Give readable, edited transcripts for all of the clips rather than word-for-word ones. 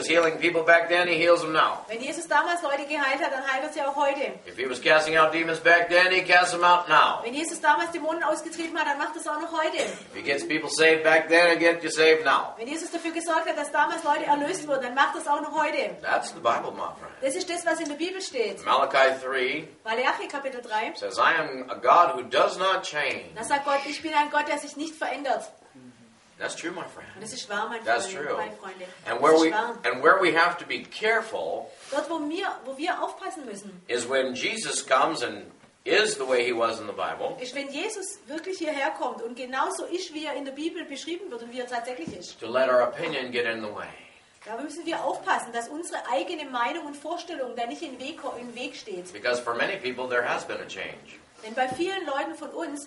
was healing people back then, he heals them now. Wenn Jesus damals Leute geheilt hat, dann heilt er sie auch heute. If he was casting out demons back then, he casts them out now. Wenn Jesus damals Dämonen ausgetrieben hat, dann macht er es auch noch heute. If he gets people saved back then, he gets you saved now. Wenn Jesus dafür gesorgt hat, dass damals Leute erlöst wurden, dann macht er es auch noch heute. That's the Bible, my friend. Das ist das, was in der Bibel steht. Malachi 3 Malachi Kapitel 3. says, I am a God who does not change. Da sagt Gott, ich bin ein Gott, der sich nicht verändert. That's true, my friend. Und das ist wahr, That's Freunde, true. meine Freunde. And Das ist wahr. where we have to be careful Dort, wo wir aufpassen müssen, is when Jesus comes and is the way he was in the Bible, ist, wenn Jesus wirklich hierher kommt und genauso ist, wie er in der Bibel beschrieben wird und wie er tatsächlich ist. to let our opinion get in the way. Da müssen wir aufpassen, dass unsere eigene Meinung und Vorstellung da nicht im Weg steht. Because for many people there has been a change, Denn bei vielen Leuten von uns,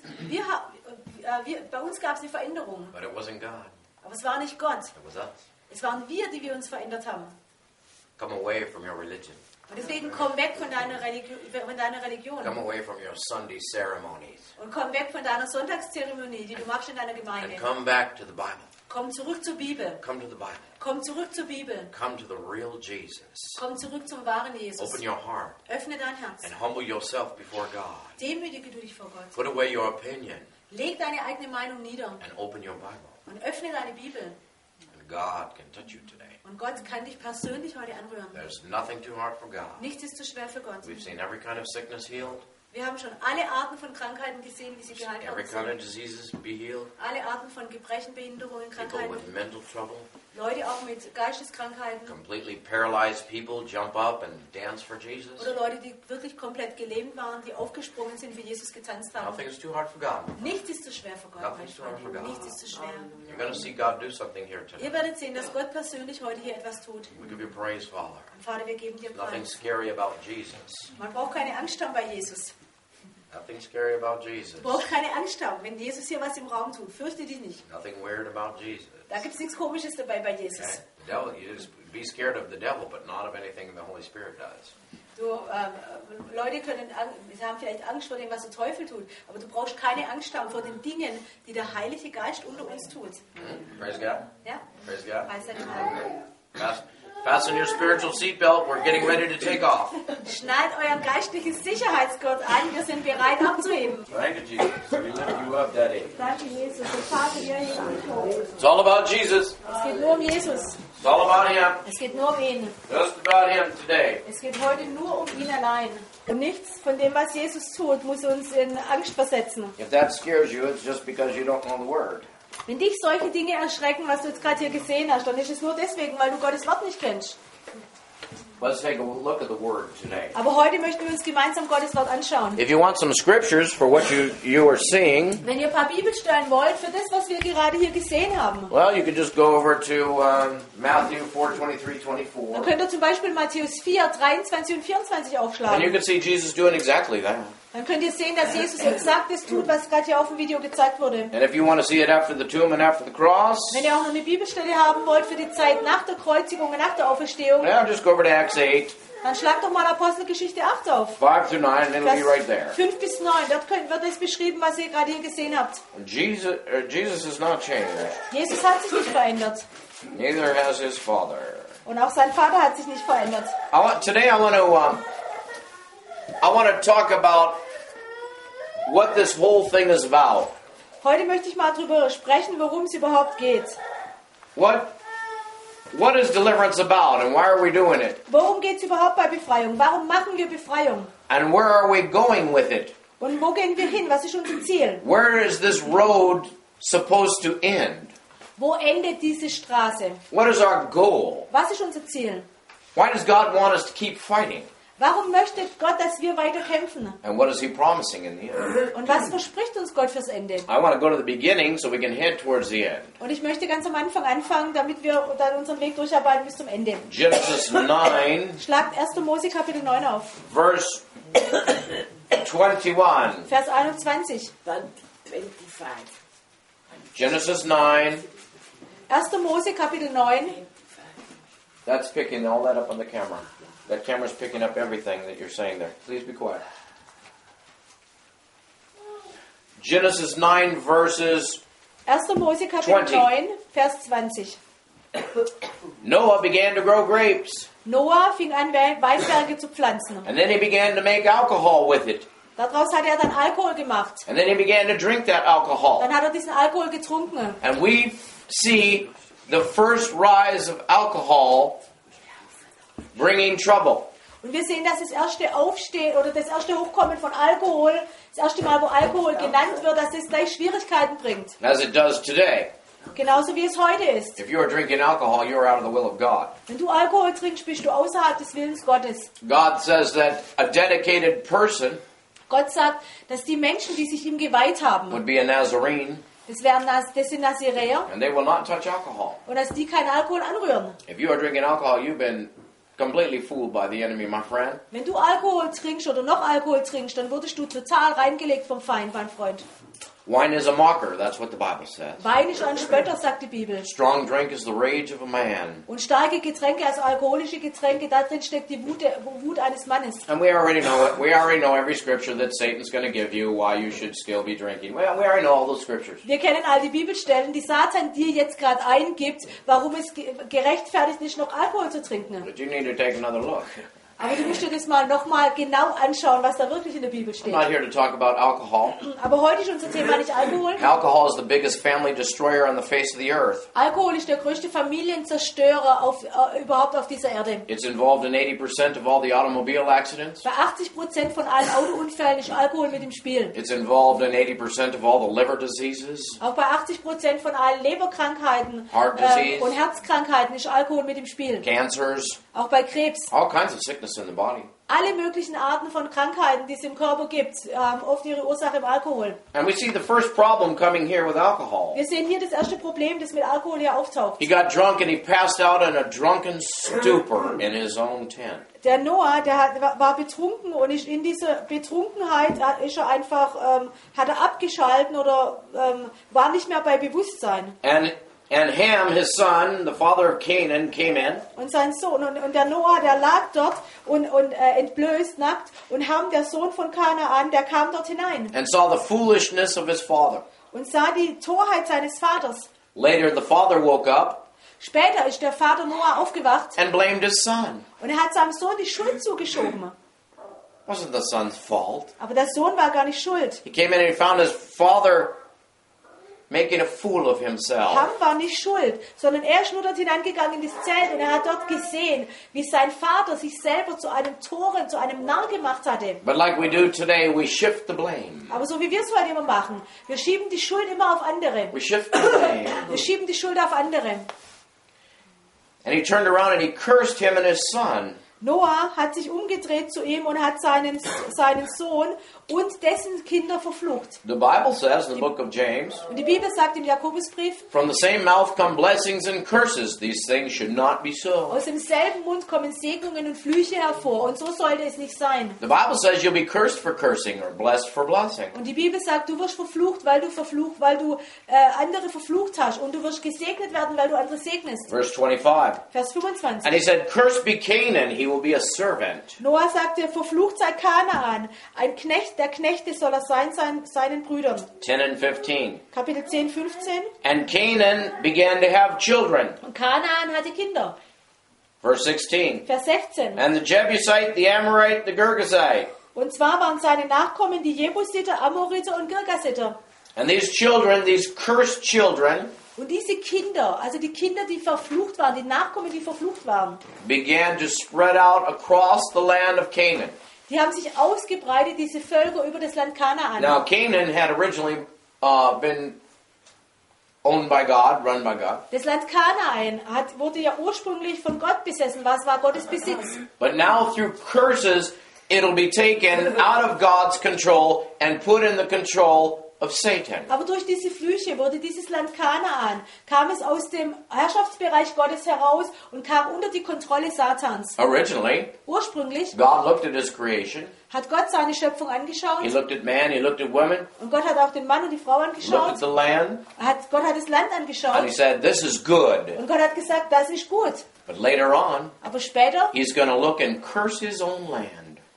bei uns gab es eine Veränderung. but it wasn't God. Aber es war nicht Gott. It was us. Es waren wir, die wir uns verändert haben. Come away from your religion. Und deswegen komm weg von deiner Religion. Come away from your Sunday ceremonies. Und komm weg von deiner Sonntagszeremonie, die du machst in deiner And Gemeinde. come back to the Bible. Komm zurück zur Bibel. Come to the Bible. Komm zurück zur Bibel. Come to the real Jesus. Komm zurück zum wahren Jesus. Open your heart Öffne dein Herz. and humble yourself before God. Demütige du dich vor Gott. Put away your opinion Leg deine eigene Meinung nieder and open your Bible. und öffne deine Bibel. And God can touch you today. Und Gott kann dich persönlich heute anrühren. There's nothing too hard for God. Nichts ist zu schwer für Gott. We've seen every kind of sickness healed, Wir haben schon alle Arten von Krankheiten gesehen, wie sie geheilt every worden kind sind. of diseases be healed, Alle Arten von Gebrechen, Behinderungen, people Krankheiten. with mental trouble, Leute auch mit Geisteskrankheiten. completely paralyzed people jump up and dance for Jesus. Oder Leute, die wirklich komplett gelähmt waren, die aufgesprungen sind, für Jesus getanzt haben. Nothing is too hard for God. Nichts ist zu schwer für Gott, mein Nothing's too hard for Freund. God. Nichts ist zu schwer. You're going to see God do something here Ihr tonight. werdet sehen, dass Gott persönlich heute hier etwas tut. We give you praise, Father. Und Vater, wir geben dir Nothing Preis. scary about Jesus. Man braucht keine Angst haben bei Jesus. Nothing scary about Jesus. Du brauchst keine Angst haben, wenn Jesus hier was im Raum tut. Fürchte dich nicht. Nothing weird about Jesus. Da gibt es nichts Komisches dabei bei Jesus. Okay? The devil, you just be scared of the devil, but not of anything the Holy Spirit does. Leute haben vielleicht Angst vor dem, was der Teufel tut, aber du brauchst keine Angst haben vor den Dingen, die der Heilige Geist unter uns tut. Praise God. Ja? Praise God. Preis seinen Namen. Fasten your spiritual seatbelt. We're getting ready to take off. Schnallt euren geistlichen Sicherheitsgurt an, wir sind bereit abzuheben. Thank you, Jesus. We lift you up, Daddy. Danke, Jesus. Und Vater, wir heben dich hoch. It's all about Jesus. Es geht nur um Jesus. It's all about Him. Es geht nur um ihn. Just about Him today. Es geht heute nur um ihn allein. Und nichts von dem, was Jesus tut, muss uns in Angst versetzen. If that scares you, it's just because you don't know the Word. Wenn dich solche Dinge erschrecken, was du jetzt gerade hier gesehen hast, dann ist es nur deswegen, weil du Gottes Wort nicht kennst. Let's take a look at the Word today. Aber heute möchten wir uns gemeinsam Gottes Wort anschauen. If you want some scriptures for what you are seeing, Wenn ihr ein paar Bibelstellen wollt für das, was wir gerade hier gesehen haben, well, you can just go over to Matthew 4:23, dann 24. könnt ihr zum Beispiel Matthäus 4, 23 und 24 And you aufschlagen. can see Jesus doing exactly that. Dann könnt ihr sehen, dass Jesus exakt das tut, was gerade hier auf dem Video gezeigt wurde. And if you want to see it after the tomb and after the cross, Wenn ihr auch noch eine Bibelstelle haben wollt für die Zeit nach der Kreuzigung und nach der Auferstehung, now just go over to Acts 8, dann schlagt doch mal Apostelgeschichte 8 auf. 5 through 9, and it'll be right there. 5 bis 9, dort wird es beschrieben, was ihr gerade hier gesehen habt. Jesus has not changed. Jesus hat sich nicht verändert. Neither has his Father. Und auch sein Vater hat sich nicht verändert. Today I want to talk about what this whole thing is about. Heute möchte ich mal darüber sprechen, worum es überhaupt geht. What is deliverance about, and why are we doing it? Worum geht es überhaupt bei Befreiung? Warum machen wir Befreiung? And where are we going with it? Und wo gehen wir hin? Was ist unser Ziel? Where is this road supposed to end? Wo endet diese Straße? What is our goal? Was ist unser Ziel? Why does God want us to keep fighting? Warum möchte Gott, dass wir weiter kämpfen? And what is He promising in the end? Und was verspricht uns Gott fürs Ende? I want to go to the beginning so we can head towards the end. Und ich möchte ganz am Anfang anfangen, damit wir dann unseren Weg durcharbeiten bis zum Ende. Genesis 9, Schlagt 1. Mose Kapitel 9 auf, verse 21. Vers 21. Dann 25. Genesis 9. 1. Mose Kapitel 9. That's picking all that up on the camera. That camera's picking up everything that you're saying there. Please be quiet. Genesis 9 verses 1. Mose Kapitel 20. 9, Vers 20. Noah began to grow grapes. Noah fing an, Weinberge zu pflanzen. And then he began to make alcohol with it. Daraus hat er dann Alkohol gemacht. And then he began to drink that alcohol. Dann hat er diesen Alkohol getrunken. And we see the first rise of alcohol bringing trouble. Und wir sehen, dass das erste Aufstehen oder das erste Hochkommen von Alkohol, das erste Mal, wo Alkohol genannt wird, dass es gleich Schwierigkeiten bringt. As it does today. Genauso wie es heute ist. If you are drinking alcohol, you are out of the will of God. Wenn du Alkohol trinkst, bist du außerhalb des Willens Gottes. God says that a dedicated person Gott sagt, dass die Menschen, die sich ihm geweiht haben, would be a Nazarene, das sind Naziräer, and they will not touch alcohol. und dass die keinen Alkohol anrühren. If you are drinking alcohol, you've been completely fooled by the enemy, my friend. Wenn du Alkohol trinkst oder noch Alkohol trinkst, dann wurdest du total reingelegt vom Feind, mein Freund. Wine is a mocker, that's what the Bible says. Wein ist ein Spötter, sagt die Bibel. Strong drink is the rage of a man. Und starke Getränke, also alkoholische Getränke, da drin steckt die Wut eines Mannes. And we already know it. We already know every scripture that Satan's going to give you why you should still be drinking. Well, we already know all those scriptures. Wir kennen all die Bibelstellen, die Satan dir jetzt gerade eingibt, warum es gerechtfertigt ist, noch Alkohol zu trinken. But you need to take another look. Aber du musst dir das mal nochmal genau anschauen, was da wirklich in der Bibel I'm steht. not here to talk about alcohol. Aber heute ist unser Thema nicht Alkohol. Alcohol is the biggest family destroyer on the face of the earth. Alkohol ist der größte Familienzerstörer überhaupt auf dieser Erde. It's involved in 80% of all the automobile accidents. Bei 80% von allen Autounfällen ist Alkohol mit im Spiel. It's involved in 80% of all the liver diseases. Auch bei 80% von allen Leberkrankheiten Heart disease. und Herzkrankheiten ist Alkohol mit im Spiel. Cancers, Auch bei Krebs. all kinds of sickness in the body. Alle möglichen Arten von Krankheiten, die es im Körper gibt, haben oft ihre Ursache im Alkohol. And we see the first problem coming here with alcohol. Wir sehen hier das erste Problem, das mit Alkohol hier auftaucht. He got drunk and he passed out in a drunken stupor in his own tent. Der Noah, war betrunken und ist in dieser Betrunkenheit ist er einfach, hat er abgeschalten oder war nicht mehr bei Bewusstsein. And Ham, his son, the father of Canaan, came in. Und sein Sohn, und der Noah, der lag dort und entblößt, nackt. Und Ham, der Sohn von Kanaan, der kam dort hinein And saw the foolishness of his father. und sah die Torheit seines Vaters. Later, the father woke up Später ist der Vater Noah aufgewacht and blamed his son. und er hat seinem Sohn die Schuld zugeschoben. Wasn't the son's fault. Aber der Sohn war gar nicht schuld. He came in and he found his father making a fool of Ham himself. war nicht schuld, sondern er ist nur dort hineingegangen in das Zelt und er hat dort gesehen, wie sein Vater sich selber zu einem Toren, zu einem Narr gemacht hatte. But like we do today, we shift the blame. Aber so wie wir es heute immer machen, wir schieben die Schuld immer auf andere. We shift the blame. Wir schieben die Schuld auf andere. And he turned around and he cursed him and his son. Noah hat sich umgedreht zu ihm und hat seinen Sohn und dessen Kinder verflucht. The Bible says in the book of James, Und die Bibel sagt im Jakobusbrief, from the same mouth come blessings and curses. These things should not be so. aus demselben Mund kommen Segnungen und Flüche hervor und so sollte es nicht sein. The Bible says you'll be cursed for cursing or blessed for blessing. Und die Bibel sagt, du wirst verflucht, weil du andere verflucht hast und du wirst gesegnet werden, weil du andere segnest. Verse 25. Vers 25. And he said, cursed be Canaan, he will be a servant. Noah sagte, verflucht sei Kanaan, ein Knecht der Knechte soll er sein seinen Brüdern. 10 and 15. Kapitel 10, 15. And Canaan began to have children. Und Kanaan hatte Kinder. Verse 16. Vers 16. And the Jebusite, the Amorite, the Girgazite. Und zwar waren seine Nachkommen die Jebusiter, Amoriter und Girgasiter. And these children, these cursed children, Und diese Kinder, also die Kinder, die verflucht waren, die Nachkommen, die verflucht waren, began to spread out across the land of Canaan. die haben sich ausgebreitet, diese Völker, über das Land Kanaan. Now, Canaan had originally been owned by God, run by God. Das Land Kanaan wurde ja ursprünglich von Gott besessen. Was war Gottes Besitz? But now through curses, it'll be taken out of God's control and put in the control of Satan. Aber durch diese Flüche wurde dieses Land Kanaan, kam es aus dem Herrschaftsbereich Gottes heraus und kam unter die Kontrolle Satans. Originally, Ursprünglich God looked at his creation. hat Gott seine Schöpfung angeschaut He looked at man, he looked at women, und Gott hat auch den Mann und die Frau looked at angeschaut. the land, Gott hat das Land and he angeschaut said, this is good. und Gott hat gesagt, das ist gut. But later on, Aber später, he's going to look and curse his own land.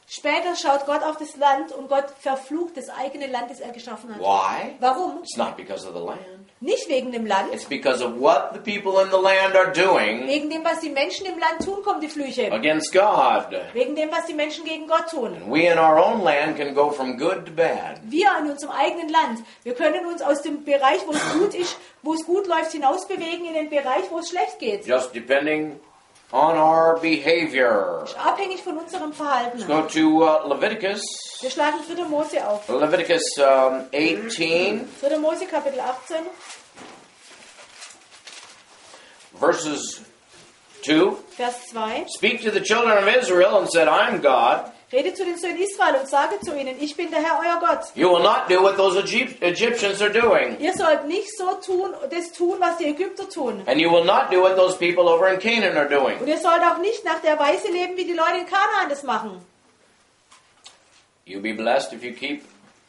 Später schaut Gott auf das Land und Gott verflucht das eigene Land, das er geschaffen hat. Why? Warum? It's not because of the land. Nicht wegen dem Land. It's because of what the people in the land are doing Wegen dem, was die Menschen im Land tun, kommen die Flüche. against God. Wegen dem, was die Menschen gegen Gott tun. And we in our own land can go from good to bad. Wir in unserem eigenen Land, wir können uns aus dem Bereich, wo es gut ist, wo es gut läuft, hinausbewegen in den Bereich, wo es schlecht geht. Just depending on our behavior. Ist abhängig von unserem Verhalten. Go to Leviticus. Wir schlagen 3. Mose auf. Leviticus 18, 3. Mose Kapitel 18, verses 2. Vers 2. Speak to the children of Israel and said, I am God. Rede zu den Söhnen Israel und sage zu ihnen, ich bin der Herr, euer Gott. You will not do what those Egyptians are doing. Ihr sollt nicht so tun, das tun, was die Ägypter tun. And you will not do what those people over in Canaan are doing. Und ihr sollt auch nicht nach der Weise leben, wie die Leute in Kanaan das machen. You'll be blessed if you keep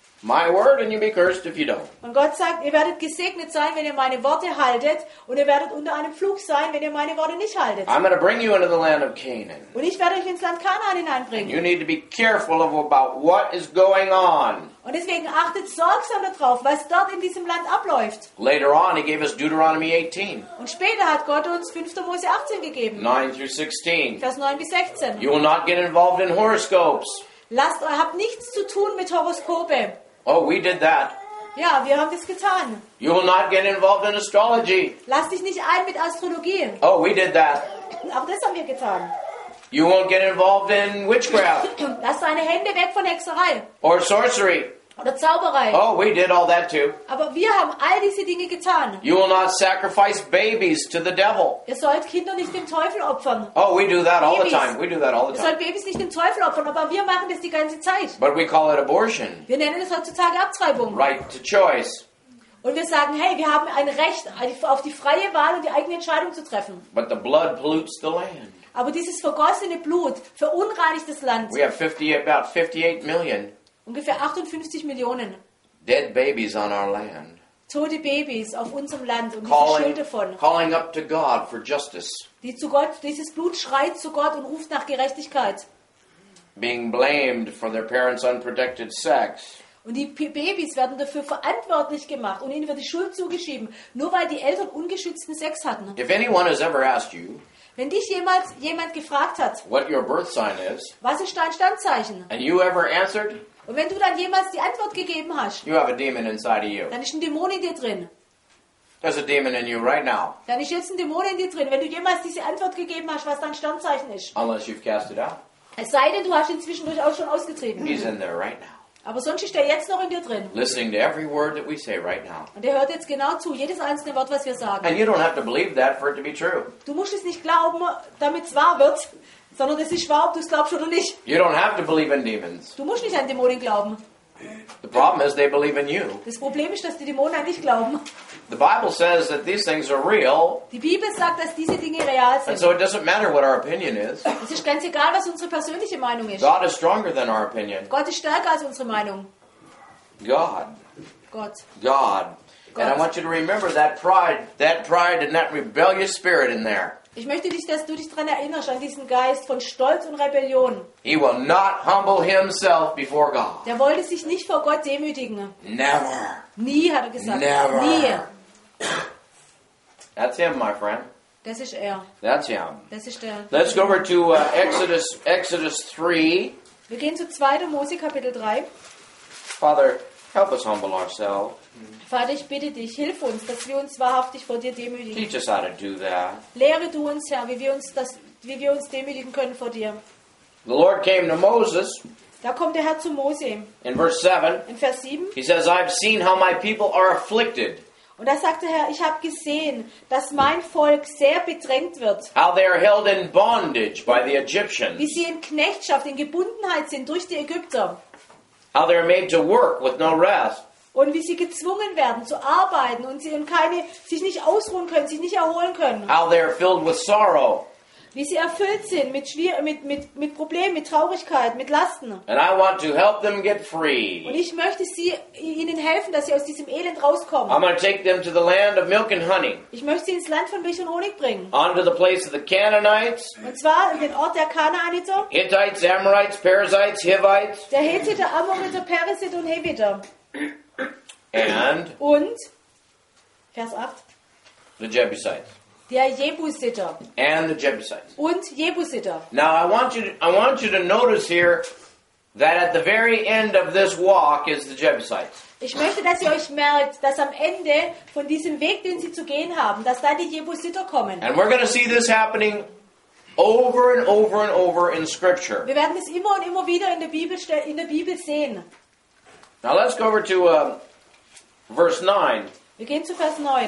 my word, and you'll be cursed if you don't. Und Gott sagt, ihr werdet gesegnet sein, wenn ihr meine Worte haltet, und ihr werdet unter einem Fluch sein, wenn ihr meine Worte nicht haltet. I'm going to bring you into the land of Canaan. Und ich werde euch ins Land Kanaan hineinbringen. You need to be careful about what is going on. Und deswegen achtet sorgsam darauf, was dort in diesem Land abläuft. Later on, he gave us Deuteronomy 18, Und später hat Gott uns 5. Mose 18 gegeben, 9 through 16. Vers 9 bis 16. You will not get involved in horoscopes. Habt nichts zu tun mit Horoskope. Oh, we did that. Ja, wir haben das getan. You will not get involved in astrology. Lass dich nicht ein mit Astrologie. Oh, we did that. Auch das haben wir getan. You won't get involved in witchcraft Lass deine Hände weg von Hexerei or sorcery. oder Zauberei. Oh, we did all that too. Aber wir haben all diese Dinge getan. You will not sacrifice babies to the devil. Ihr sollt Kinder nicht dem Teufel opfern. Oh, we do that all the Babies. time. We do that all the Ihr time. sollt Babys nicht dem Teufel opfern, aber wir machen das die ganze Zeit. But we call it abortion. Wir nennen es heutzutage Abtreibung. Right to choice. Und wir sagen, hey, wir haben ein Recht auf die freie Wahl und die eigene Entscheidung zu treffen. But the blood pollutes the land. Aber dieses vergossene Blut verunreinigt das Land. We have about 58 million Ungefähr 58 Millionen dead babies on our land. tote Babys auf unserem Land und diese Schuld davon. Calling up to God for justice. Dieses Blut schreit zu Gott und ruft nach Gerechtigkeit. Being blamed for their parents' unprotected sex. Und die Babys werden dafür verantwortlich gemacht und ihnen wird die Schuld zugeschrieben, nur weil die Eltern ungeschützten Sex hatten. If anyone has ever asked you Wenn dich jemand gefragt hat, what your birth sign is, was ist dein Standzeichen? and you ever answered, Und wenn du dann jemals die Antwort gegeben hast, you have a demon inside of you. dann ist ein Dämon in dir drin. There's a demon in you right now, Dann ist jetzt ein Dämon in dir drin, wenn du jemals diese Antwort gegeben hast, was dein Standzeichen ist. unless you've cast it out. Es sei denn, du hast ihn zwischendurch auch schon ausgetrieben. He's in there right now, Aber sonst ist er jetzt noch in dir drin. listening to every word that we say right now. Und er hört jetzt genau zu, jedes einzelne Wort, was wir sagen. And you don't have to believe that for it to be true. Du musst es nicht glauben, damit es wahr wird, sondern es ist wahr, ob du es glaubst oder nicht. You don't have to believe in demons. Du musst nicht an Dämonen glauben. The problem is they believe in you. Das Problem ist, dass die Dämonen an dich glauben. The Bible says that these things are real, Die Bibel sagt, dass diese Dinge real and sind. so it doesn't matter what our opinion is. Es ist ganz egal, was unsere persönliche Meinung ist. God is stronger than our opinion. Gott ist stärker als unsere Meinung. God. Gott. God. And I want you to remember that pride and that rebellious spirit in there. Ich möchte dich, dass du dich daran erinnerst, an diesen Geist von Stolz und Rebellion. He will not humble himself before God. Der wollte sich nicht vor Gott demütigen. Never. Nie, hat er gesagt. Never. Nie. That's him, my friend. Das ist er. That's him. Das ist der. Let's go over to Exodus 3. Wir gehen zu 2. Mose Kapitel 3. Father, help us humble ourselves. Vater, ich bitte dich, hilf uns, dass wir uns wahrhaftig vor dir demütigen. Teach us how to do that. Lehre du uns, Herr, wie wir uns demütigen können vor dir. The Lord came to Moses Da kommt der Herr zu Mose in verse 7. in Vers 7. He says, I've seen how my people are afflicted, Und da sagt der Herr, ich habe gesehen, dass mein Volk sehr bedrängt wird. how they are held in bondage by the Wie Egyptians, sie in Knechtschaft, in Gebundenheit sind durch die Ägypter. how they are made to work with no rest. Und wie sie gezwungen werden zu arbeiten und sich nicht ausruhen können, sich nicht erholen können. How they are filled with sorrow, wie sie erfüllt sind mit Problemen, mit Traurigkeit, mit Lasten. And I want to help them get Und free. ich möchte ihnen helfen, dass sie aus diesem Elend rauskommen. I'm going to take them to the land of milk and honey, Ich möchte sie ins Land von Milch und Honig bringen. onto the place of the Canaanites, Und zwar in den Ort der Kanaaniter, Hittites, Amorites, Perizzites, Hivites, der Hethiter, Amoriter, Perisiter und Heviter. and Und, Vers 8, the Jebusites. der Jebusiter And the Jebusites. und Jebusiter. Now I want you to notice here that at the very end of this walk is the Jebusites. Ich möchte, dass ihr euch merkt, dass am Ende von diesem Weg, den sie zu gehen haben, dass da die Jebusiter kommen. And we're going to see this happening over and over and over in Scripture. Wir werden es immer und immer wieder in der Bibel sehen. Now let's go over to verse 9. Wir gehen zu Vers 9.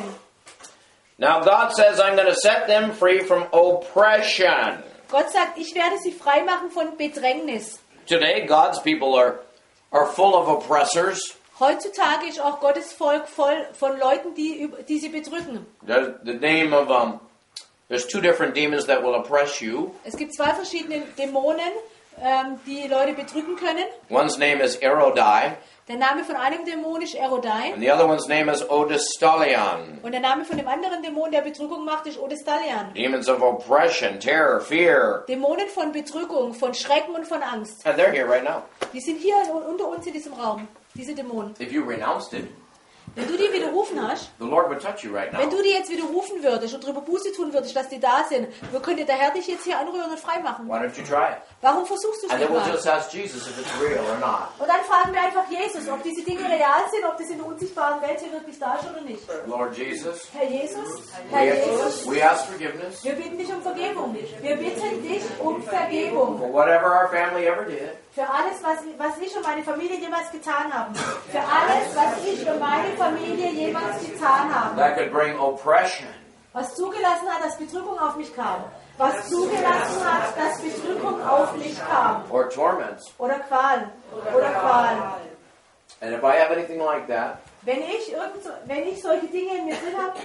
Now God says, I'm going to set them free from oppression. Gott sagt, ich werde sie freimachen von Bedrängnis. Today, God's people are full of oppressors. Heutzutage ist auch Gottes Volk voll von Leuten, die sie bedrücken. The name of there's two different demons that will oppress you. Es gibt zwei verschiedene Dämonen, die Leute bedrücken können. One's name is Erodai, Der Name von einem Dämon ist Erodai. and the other one's name is Odystalion. Und der Name von dem anderen Dämon, der Bedrückung macht, ist Odystalion. Demons of oppression, terror, fear. Dämonen von Bedrückung, von Schrecken und von Angst. And they're here right now. Die sind hier unter uns in diesem Raum, diese Dämonen. If you renounced it, Wenn du die widerrufen hast, the Lord would touch you right wenn now. du die jetzt widerrufen würdest und darüber Buße tun würdest, dass die da sind, wo könnte der Herr dich jetzt hier anrühren und freimachen? Why don't you try it? Warum versuchst du es And nicht then we'll mal? just ask Jesus if it's real or not. Und dann fragen wir einfach Jesus, ob diese Dinge real sind, ob das in der unsichtbaren Welt hier wirklich da ist oder nicht. Lord Jesus, Herr Jesus, Herr Jesus, we ask forgiveness wir bitten dich um Vergebung. Wir bitten dich um Vergebung. for whatever our family ever did. Für alles, was ich und meine Familie jemals getan haben. Für alles, was ich und meine Familie jemals getan haben. That could bring oppression. Was zugelassen hat, dass Bedrückung auf mich kam. Was zugelassen hat, dass Bedrückung auf mich kam. Or torments. Oder Qual. Oder Qual. And if I have anything like that, Wenn ich solche Dinge in mir drin habe,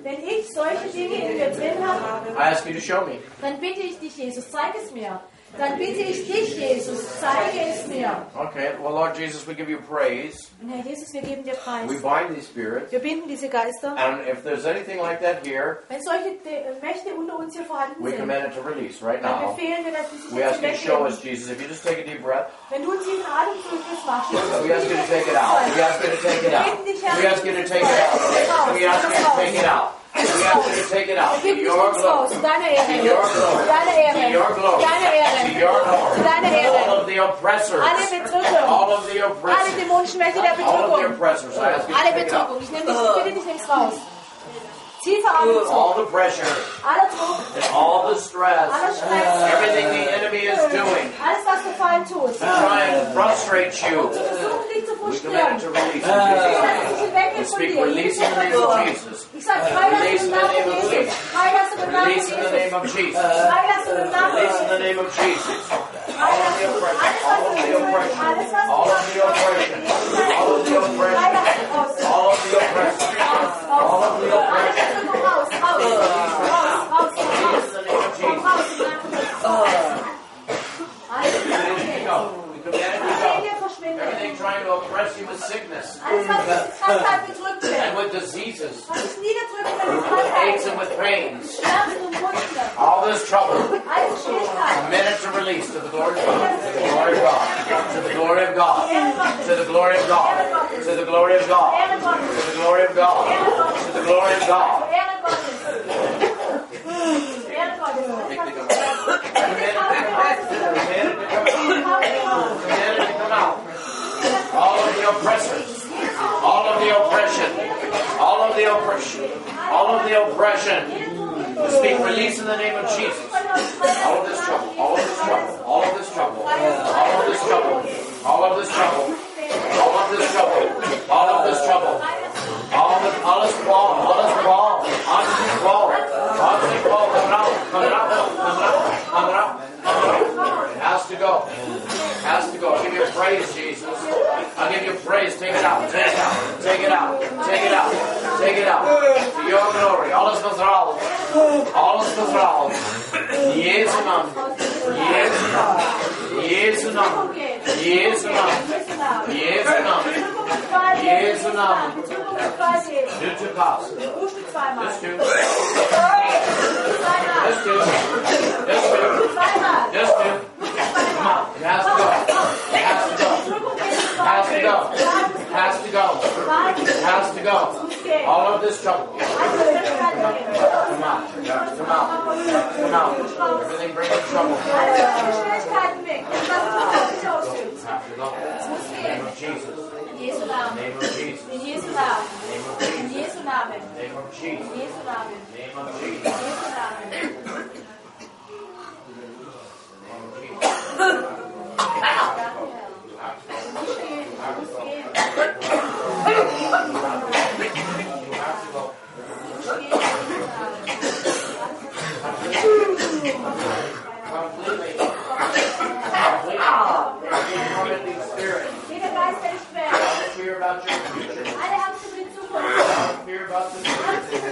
I ask you to show me. dann bitte ich dich, Jesus, zeig es mir. Dann bitte ich dich, Jesus, zeige es mir. Okay, well, Lord Jesus, we give you praise. Und Herr Jesus, wir geben dir Preis. We bind these spirits. Wir binden diese Geister. And if there's anything like that here, Wenn solche Mächte unter uns hier vorhanden we sind, command it to release right dann now. befehlen wir, dass sie sich We ask jetzt you to show us, weggeben. Jesus, if you just take a deep breath, Wenn du uns diesen Atemzugriff machst, we ask you to take it out. We ask you to take it out. We ask you to take it out. We ask you to take it out. We ask you to take it out. gib dich Your uns raus, glory. zu deiner Ehre, To your glory. zu deiner Ehre, To your zu glory. deiner Ehre, To your zu deiner glory. All Ehre. of the oppressors. Alle Bedrückung, All of the alle oppressors. dämonischen Mächte der All of the Bedrückung, oppressors. I ask you to alle take it Bedrückung. out. Ich nehme dich, bitte dich nimm's raus. Tiefer Atemzug, All the pressure aller Druck, and all the stress. aller Stress, Everything the enemy is doing alles was der Feind tut. to try and frustrate you. Sie versuchen dich zu We frustrieren. command it to release. Lass In dich Jesus' hinweggehen We von speak dir. release in the name of Jesus. Ich sage Freilassung im Namen Jesus. Freilassung im Namen Release in the name Jesus. of Jesus. Freilassung im Namen Release in the Jesus. name of Jesus. Freilassung. Alles was du tust, alles was All of the oppression. All of the oppression. Freilassung raus. All of the oppression. All of the oppression. Raus, raus, raus, raus, Release in the name of Jesus. raus, im Namen Jesus. We command it to go. Alles verschwindet. Everything trying to oppress you with sickness Alles was dich Krankheit bedrückt and wird. with diseases, Was dich niederdrückt mit with Krankheit. aches and with pains, Schmerzen und Wunden. all this trouble. Alle Schwierigkeiten. Command it to release to the glory of God. To the glory of God. To the glory of God. To the glory of God. To the glory of God. Ehre Gottes. To the glory of God. To the glory of God. Ehre Gottes. Ehre Gottes. Command it to come out. All of the oppressors. All of the oppression. All of the oppression. All of the oppression. We speak release in the name of Jesus. All of this trouble. All of this trouble. All of this trouble. All of this trouble. All of this trouble. All of this trouble. All of this trouble. Alles Qual. Alles Qual. Alles Qual. Alles Qual. Coming out. Coming out. Coming out. Coming out. It has to go. It has to go. I give you praise, Jesus. I give you praise. Take it out. Take it out. Take it out. Take it out. Take it out. To your glory. Alles was raus. Alles was raus. Jesu Namen. Jesu Namen. Jesu Namen. Jesu Namen. Jesu Namen. Jesu Namen. Du to pass. This two. This two. This two. This two. Come on. It has to go. It has to go. Has to go. Has to go. Has to go. All of this trouble. Come on. Come out. Come out. Everything brings trouble. Have to go. Name of Jesus. Jesu Namen. Name of Jesus. In Jesu Namen. Name of In Jesus. Jesu Namen. Name of Jesus. In Jesu Namen. Name of Jesus. In Jesu Namen. Fear about your future. Alle Angst über die Zukunft. Fear about the future.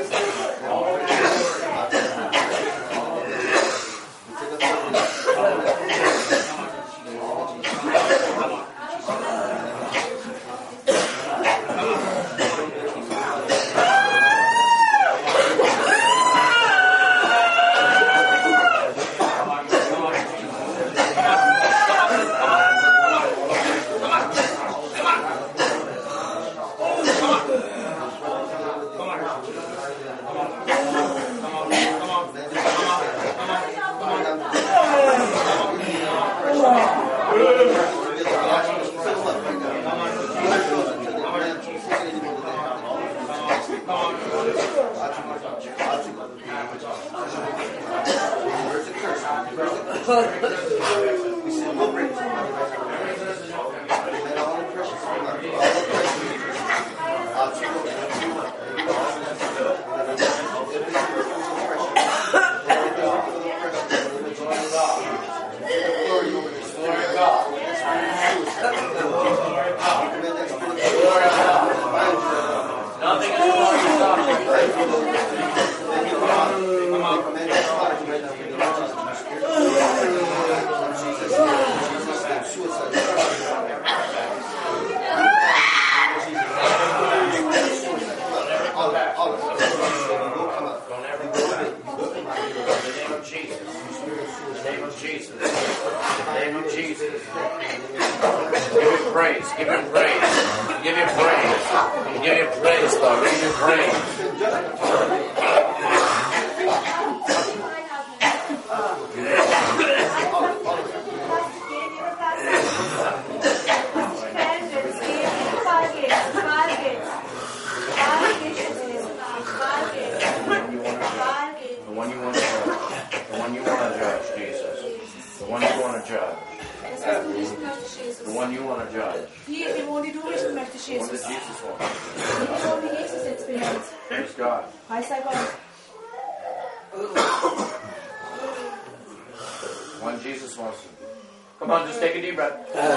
Come on, just take a deep breath.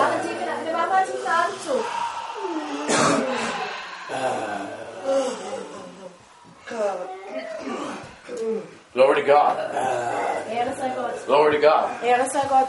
Glory to God. Glory to God. Ehre sei Gott.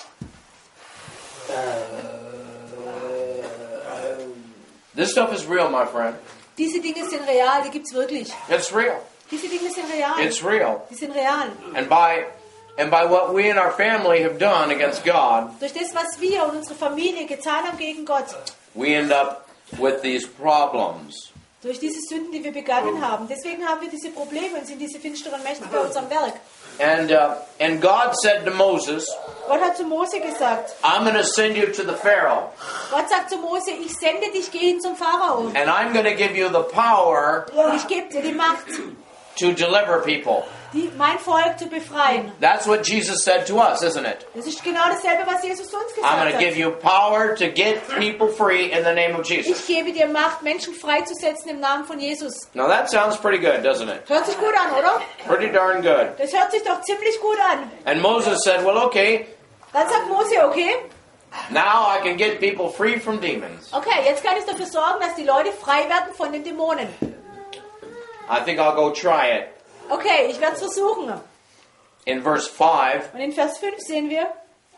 This stuff is real, my friend. Diese Dinge sind real, die gibt's wirklich. It's real. Diese Dinge sind real. It's real. Die sind real. And by what we and our family have done against God, Durch das, was wir und unsere Familie getan haben gegen Gott, we end up with these problems. durch diese Sünden, die wir begangen haben. Deswegen haben wir diese Probleme und sind diese finsteren Mächte bei uns am Werk. And God said to Moses, Gott hat zu Mose gesagt, I'm going to send you to the Pharaoh. Gott sagt zu Mose, ich sende dich, geh hin zum Pharao. And I'm going to give you the power Und ich gebe dir die Macht, to deliver people. mein Volk zu befreien. That's what Jesus said to us, isn't it? Das ist genau dasselbe, was Jesus zu uns I'm going gesagt to give hat. you power to get people free in the name of Jesus. Ich gebe dir Macht, Menschen freizusetzen im Namen von Jesus. Now that sounds pretty good, doesn't it? Hört sich gut an, oder? Pretty darn good. Das hört sich doch ziemlich gut an. And Moses said, well, okay, Dann sagt Mose, okay, now I can get people free from demons. jetzt kann ich dafür sorgen, dass die Leute frei werden von den Dämonen. I think I'll go try it. Okay, ich werde es versuchen. In verse 5, Und in Vers 5 sehen wir,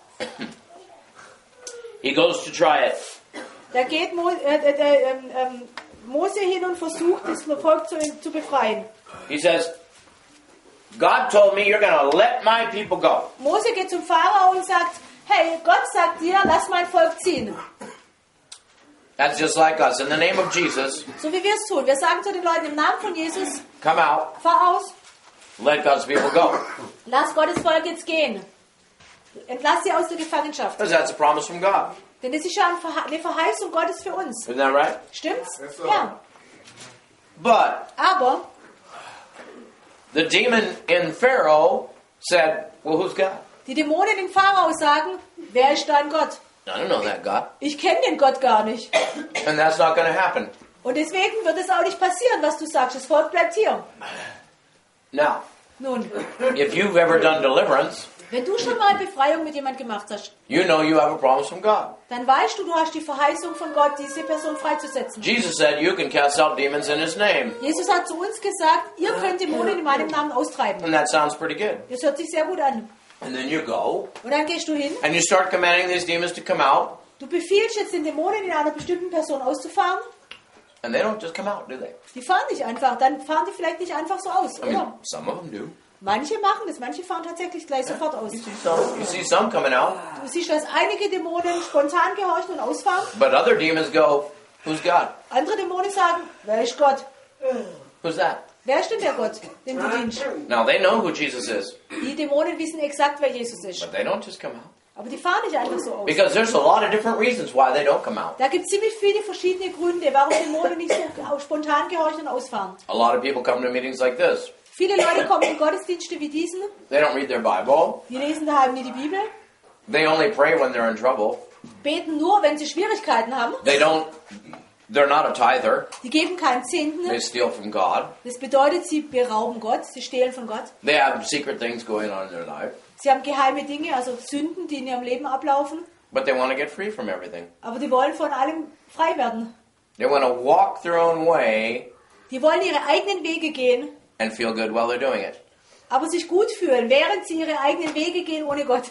he goes to try it. da geht Mose hin und versucht, das Volk zu befreien. He says, God told me you're going to let my people go. Mose geht zum Pharao und sagt, hey, Gott sagt dir, lass mein Volk ziehen. That's just like us. In the name of Jesus, So wie wir es tun. Wir sagen zu den Leuten im Namen von Jesus, come out, fahr aus, let God's people go. lass Gottes Volk jetzt gehen. Entlass sie aus der Gefangenschaft. Because that's a promise from God. Denn das ist ja eine Verheißung Gottes für uns. Isn't that right? Stimmt's? Yes, sir. Ja. But Aber the demon in Pharaoh said, well, who's God? die Dämonen im Pharao sagen, wer ist dein Gott? I don't know that God. Ich kenne den Gott gar nicht. And that's not going to happen. Und deswegen wird es auch nicht passieren, was du sagst. Das Volk bleibt hier. Now, Nun, if you've ever done deliverance, wenn du schon mal Befreiung mit jemand gemacht hast, you know you have a promise from God. dann weißt du, du hast die Verheißung von Gott, diese Person freizusetzen. Jesus said you can cast out demons in his name. Jesus hat zu uns gesagt, ihr könnt Dämonen in meinem Namen austreiben. And that sounds pretty good. Das hört sich sehr gut an. And then you go Und dann gehst du hin, and you start commanding these demons to come out. du befiehlst jetzt den Dämonen in einer bestimmten Person auszufahren. And they don't just come out, do they? Die fahren nicht einfach, dann fahren die vielleicht nicht einfach so aus, I mean, oder? some of them do. Manche machen das, manche fahren tatsächlich gleich sofort aus. You see some coming out. Du siehst, dass einige Dämonen spontan gehorchen und ausfahren. But other demons go, who's God? Andere Dämonen sagen, wer ist Gott? Who's that? Wer ist denn der Gott, dem du dienst? Now they know who Jesus is, Die Dämonen wissen exakt, wer Jesus ist. but they don't just come out. Aber die fahren nicht einfach so aus. Because there's a lot of different reasons why they don't come out. Da gibt es ziemlich viele verschiedene Gründe, warum Dämonen nicht so spontan gehorchen und ausfahren. A lot of people come to meetings like this. Viele Leute kommen in Gottesdienste wie diesen, They don't read their Bible. die lesen daheim nie die Bibel, They only pray when they're in trouble. beten nur, wenn sie Schwierigkeiten haben. They're not a tither. Die geben keinen Zehnten. They steal from God. Das bedeutet, sie berauben Gott, sie stehlen von Gott. They have secret things going on in their life. Sie haben geheime Dinge, also Sünden, die in ihrem Leben ablaufen. But they want to get free from everything. Aber die wollen von allem frei werden. They want to walk their own way Die wollen ihre eigenen Wege gehen, and feel good while they're doing it. aber sich gut fühlen, während sie ihre eigenen Wege gehen ohne Gott.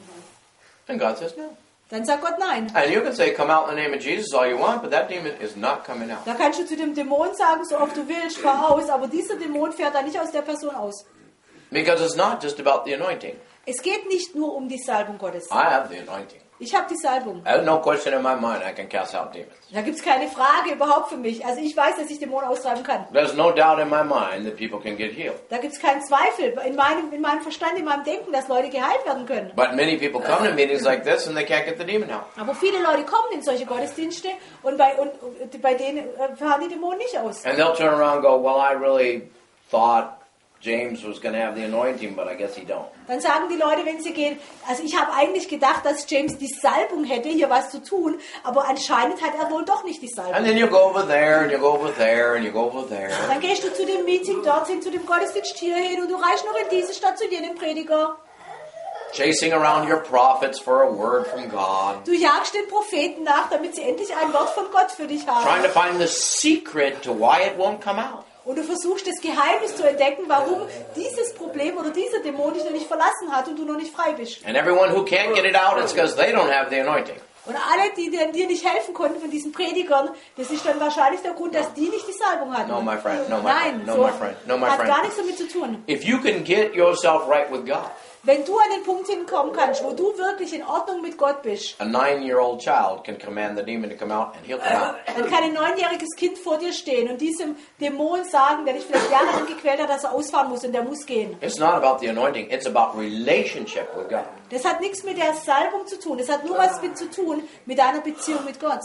And God says no. Dann sagt Gott nein. And you can say, come out in the name of Jesus all you want, but that demon is not coming out. Da kannst du zu dem Dämon sagen, so oft du willst, fahr aus, aber dieser Dämon fährt da nicht aus der Person aus. Because it's not just about the anointing. Es geht nicht nur um die Salbung Gottes. I have the anointing. Ich habe die Salbung. There's no question in my mind I can cast out demons. Da gibt es keine Frage überhaupt für mich. Also ich weiß, dass ich Dämonen austreiben kann. There's no doubt in my mind that people can get healed. Da gibt es keinen Zweifel in meinem Verstand, in meinem Denken, dass Leute geheilt werden können. But many people come to meetings like this and they can't get the demon out. Aber viele Leute kommen in solche Gottesdienste und bei denen fahren die Dämonen nicht aus. And they'll turn around and go, well, I really thought James was going to have the anointing, but I guess he don't. Dann sagen die Leute, wenn sie gehen, also ich habe eigentlich gedacht, dass James die Salbung hätte, hier was zu tun, aber anscheinend hat er wohl doch nicht die Salbung. And then you go over there, and you go over there, and you go over there. Dann gehst du zu dem Meeting dorthin, zu dem Gottesdienst hierhin und du reichst noch in diese Stadt zu jenem Prediger. Chasing around your prophets for a word from God. Du jagst den Propheten nach, damit sie endlich ein Wort von Gott für dich Trying haben. to find the secret to why it won't come out. Und du versuchst das Geheimnis zu entdecken, warum dieses Problem oder dieser Dämon dich noch nicht verlassen hat und du noch nicht frei bist. And everyone who can't get it out, it's because they don't have the anointing. Und alle, die dir nicht helfen konnten von diesen Predigern, das ist dann wahrscheinlich der Grund, dass die nicht die Salbung hatten. No, my friend. No, my Nein, friend. No, so my friend. No, my hat gar friend. nichts damit zu tun. If you can get yourself right with God, Wenn du an den Punkt hinkommen kannst, wo du wirklich in Ordnung mit Gott bist, a 9-year-old child can command the demon to come out and he'll come out. dann kann ein 9-jähriges Kind vor dir stehen und diesem Dämon sagen, der dich vielleicht jahrelang gequält hat, dass er ausfahren muss und der muss gehen. It's not about the anointing, it's about relationship with God. Das hat nichts mit der Salbung zu tun. Das hat nur was mit zu tun mit deiner Beziehung mit Gott.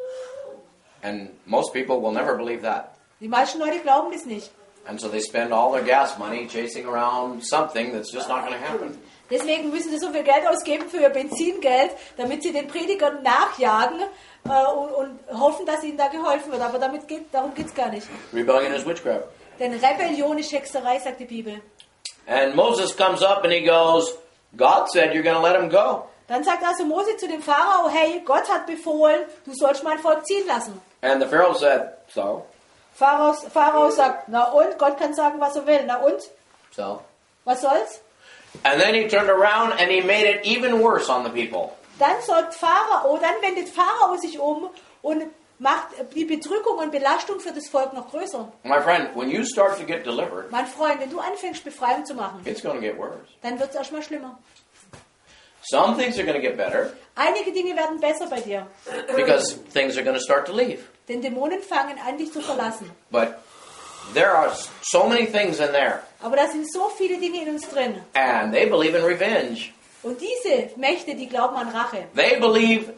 And most people will never believe that. Die meisten Leute glauben das nicht. And so they spend all their gas money chasing around something that's just not going to happen. Deswegen müssen sie so viel Geld ausgeben für ihr Benzingeld, damit sie den Predigern nachjagen und hoffen, dass ihnen da geholfen wird. Aber darum geht es gar nicht. Rebellion is witchcraft. Denn Rebellion ist Hexerei, sagt die Bibel. And Moses comes up and he goes, God said you're going to let him go. Dann sagt also Mose zu dem Pharao, hey, Gott hat befohlen, du sollst mein Volk ziehen lassen. And the Pharaoh said, so? Pharao sagt, na und? Gott kann sagen, was er will. Na und? So. Was soll's? And then he turned around and he made it even worse on the people. Dann wendet Pharao sich um und macht die Bedrückung und Belastung für das Volk noch größer. My friend, when you start to get delivered, Mein Freund, wenn du anfängst, Befreiung zu machen, it's going to get worse. dann wird es erstmal schlimmer. Some things are going to get better Einige Dinge werden besser bei dir, because things are going to start to leave. denn Dämonen fangen an, dich zu verlassen. But there are so many things in there. Aber da sind so viele Dinge in uns drin. And they believe in revenge. Und diese Mächte, die glauben an Rache. They believe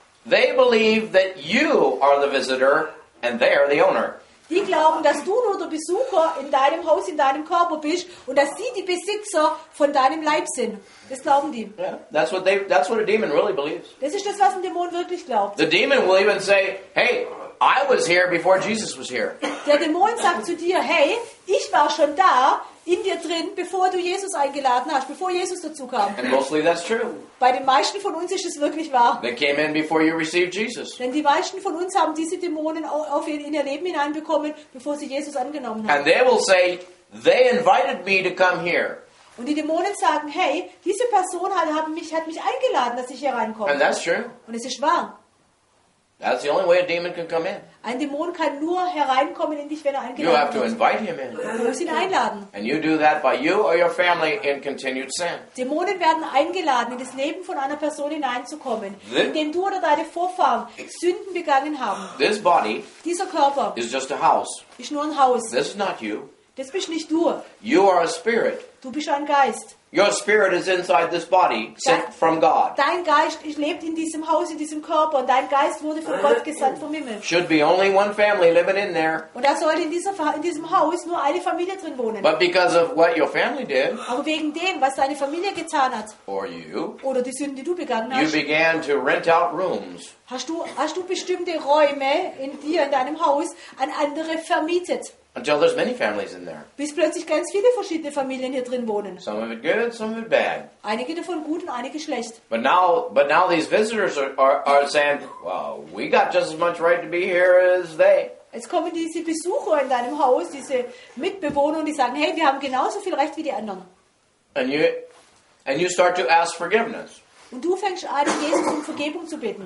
that you are the visitor and they are the owner. Die glauben, dass du nur der Besucher in deinem Haus, in deinem Körper bist und dass sie die Besitzer von deinem Leib sind. Das glauben die. Yeah, that's what a demon really believes. Das ist das, was ein Dämon wirklich glaubt. The demon will even say, "Hey, I was here before Jesus was here." Der Dämon sagt zu dir, hey, ich war schon da in dir drin, bevor du Jesus eingeladen hast, bevor Jesus dazu kam. And mostly that's true. Bei den meisten von uns ist es wirklich wahr. They came in before you received Jesus. Denn die meisten von uns haben diese Dämonen in ihr Leben hineinbekommen, bevor sie Jesus angenommen haben. And they will say, "They invited me to come here." Und die Dämonen sagen, hey, diese Person hat mich eingeladen, dass ich hier reinkomme. And that's true. Und es ist wahr. That's the only way a demon can come in. Ein Dämon kann nur hereinkommen in dich, wenn er You have eingeladen to wird. invite him in. Du musst ihn einladen. And you do that by you or your family in continued sin. Dämonen werden eingeladen, in das Leben von einer Person hineinzukommen, This- indem du oder deine Vorfahren Sünden begangen haben. This body Dieser Körper is just a house. ist nur ein Haus. This is not you. Das bist nicht du. You are a spirit. Du bist ein Geist. Your spirit is inside this body, sent from God. Dein Geist lebt in diesem Haus, in diesem Körper. Und dein Geist wurde von Gott gesandt vom Himmel. Should be only one family living in there. Und da sollte in diesem Haus nur eine Familie drin wohnen. But because of what your family did, Aber wegen dem, was deine Familie getan hat, or you, oder die Sünden, die du begangen you hast, began to rent out rooms. hast du bestimmte Räume in dir, in deinem Haus, an andere vermietet. Until there's many families in there. Bis plötzlich ganz viele verschiedene Familien hier drin wohnen. Some of it good, some of it bad. Einige davon gut und einige schlecht. But now these visitors are saying, well, we got just as much right to be here as they. Jetzt kommen diese Besucher in deinem Haus, diese Mitbewohner, und die sagen, hey, wir haben genauso viel Recht wie die anderen. And you start to ask forgiveness Und du fängst an, Jesus um Vergebung zu bitten.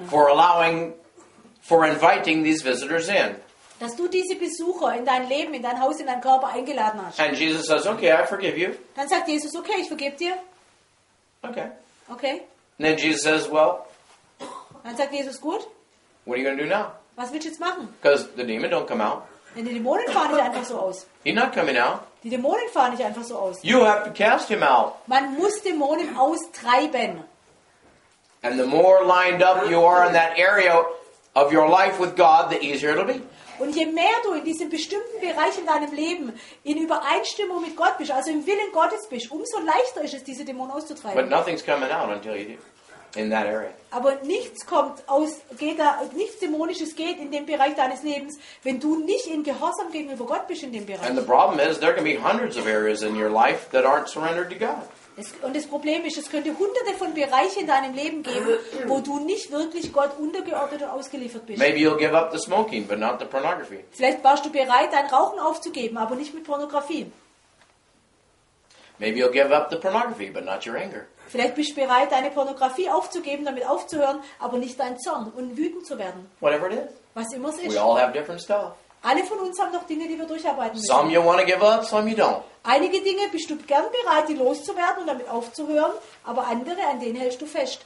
for inviting these visitors in. Dass du diese Besucher in dein Leben, in dein Haus, in deinen Körper eingeladen hast. And Jesus says, okay, I forgive you. Dann sagt Jesus, okay, ich vergebe dir. Okay. Okay. And then Jesus says, well, Dann sagt Jesus, gut, what are you going to do now? was willst du jetzt machen? Because the demon don't come out. Denn die Dämonen fahren nicht einfach so aus. He's not coming out. Die Dämonen fahren nicht einfach so aus. You have to cast him out. Man muss Dämonen austreiben. And the more lined up you are in that area of your life with God, the easier it'll be. Und je mehr du in diesem bestimmten Bereich in deinem Leben in Übereinstimmung mit Gott bist, also im Willen Gottes bist, umso leichter ist es, diese Dämonen But auszutreiben. nothing's coming out until you do. In that area. Aber nichts nichts Dämonisches geht in dem Bereich deines Lebens, wenn du nicht in Gehorsam gegenüber Gott bist in dem Bereich. And the problem is there can be hundreds of areas in your life that aren't surrendered to God. Und das Problem ist, es könnte hunderte von Bereichen in deinem Leben geben, wo du nicht wirklich Gott untergeordnet und ausgeliefert bist. Maybe you'll give up the smoking, but not the pornography. Vielleicht warst du bereit, dein Rauchen aufzugeben, aber nicht mit Pornografie. Maybe you'll give up the pornography, but not your anger. Vielleicht bist du bereit, deine Pornografie aufzugeben, damit aufzuhören, aber nicht dein Zorn und wütend zu werden. Whatever it is. Was immer es We ist. all have different stuff. Alle von uns haben noch Dinge, die wir durcharbeiten Some müssen. you want to give up, some you don't. Einige Dinge bist du gern bereit, die loszuwerden und damit aufzuhören, aber andere, an denen hältst du fest.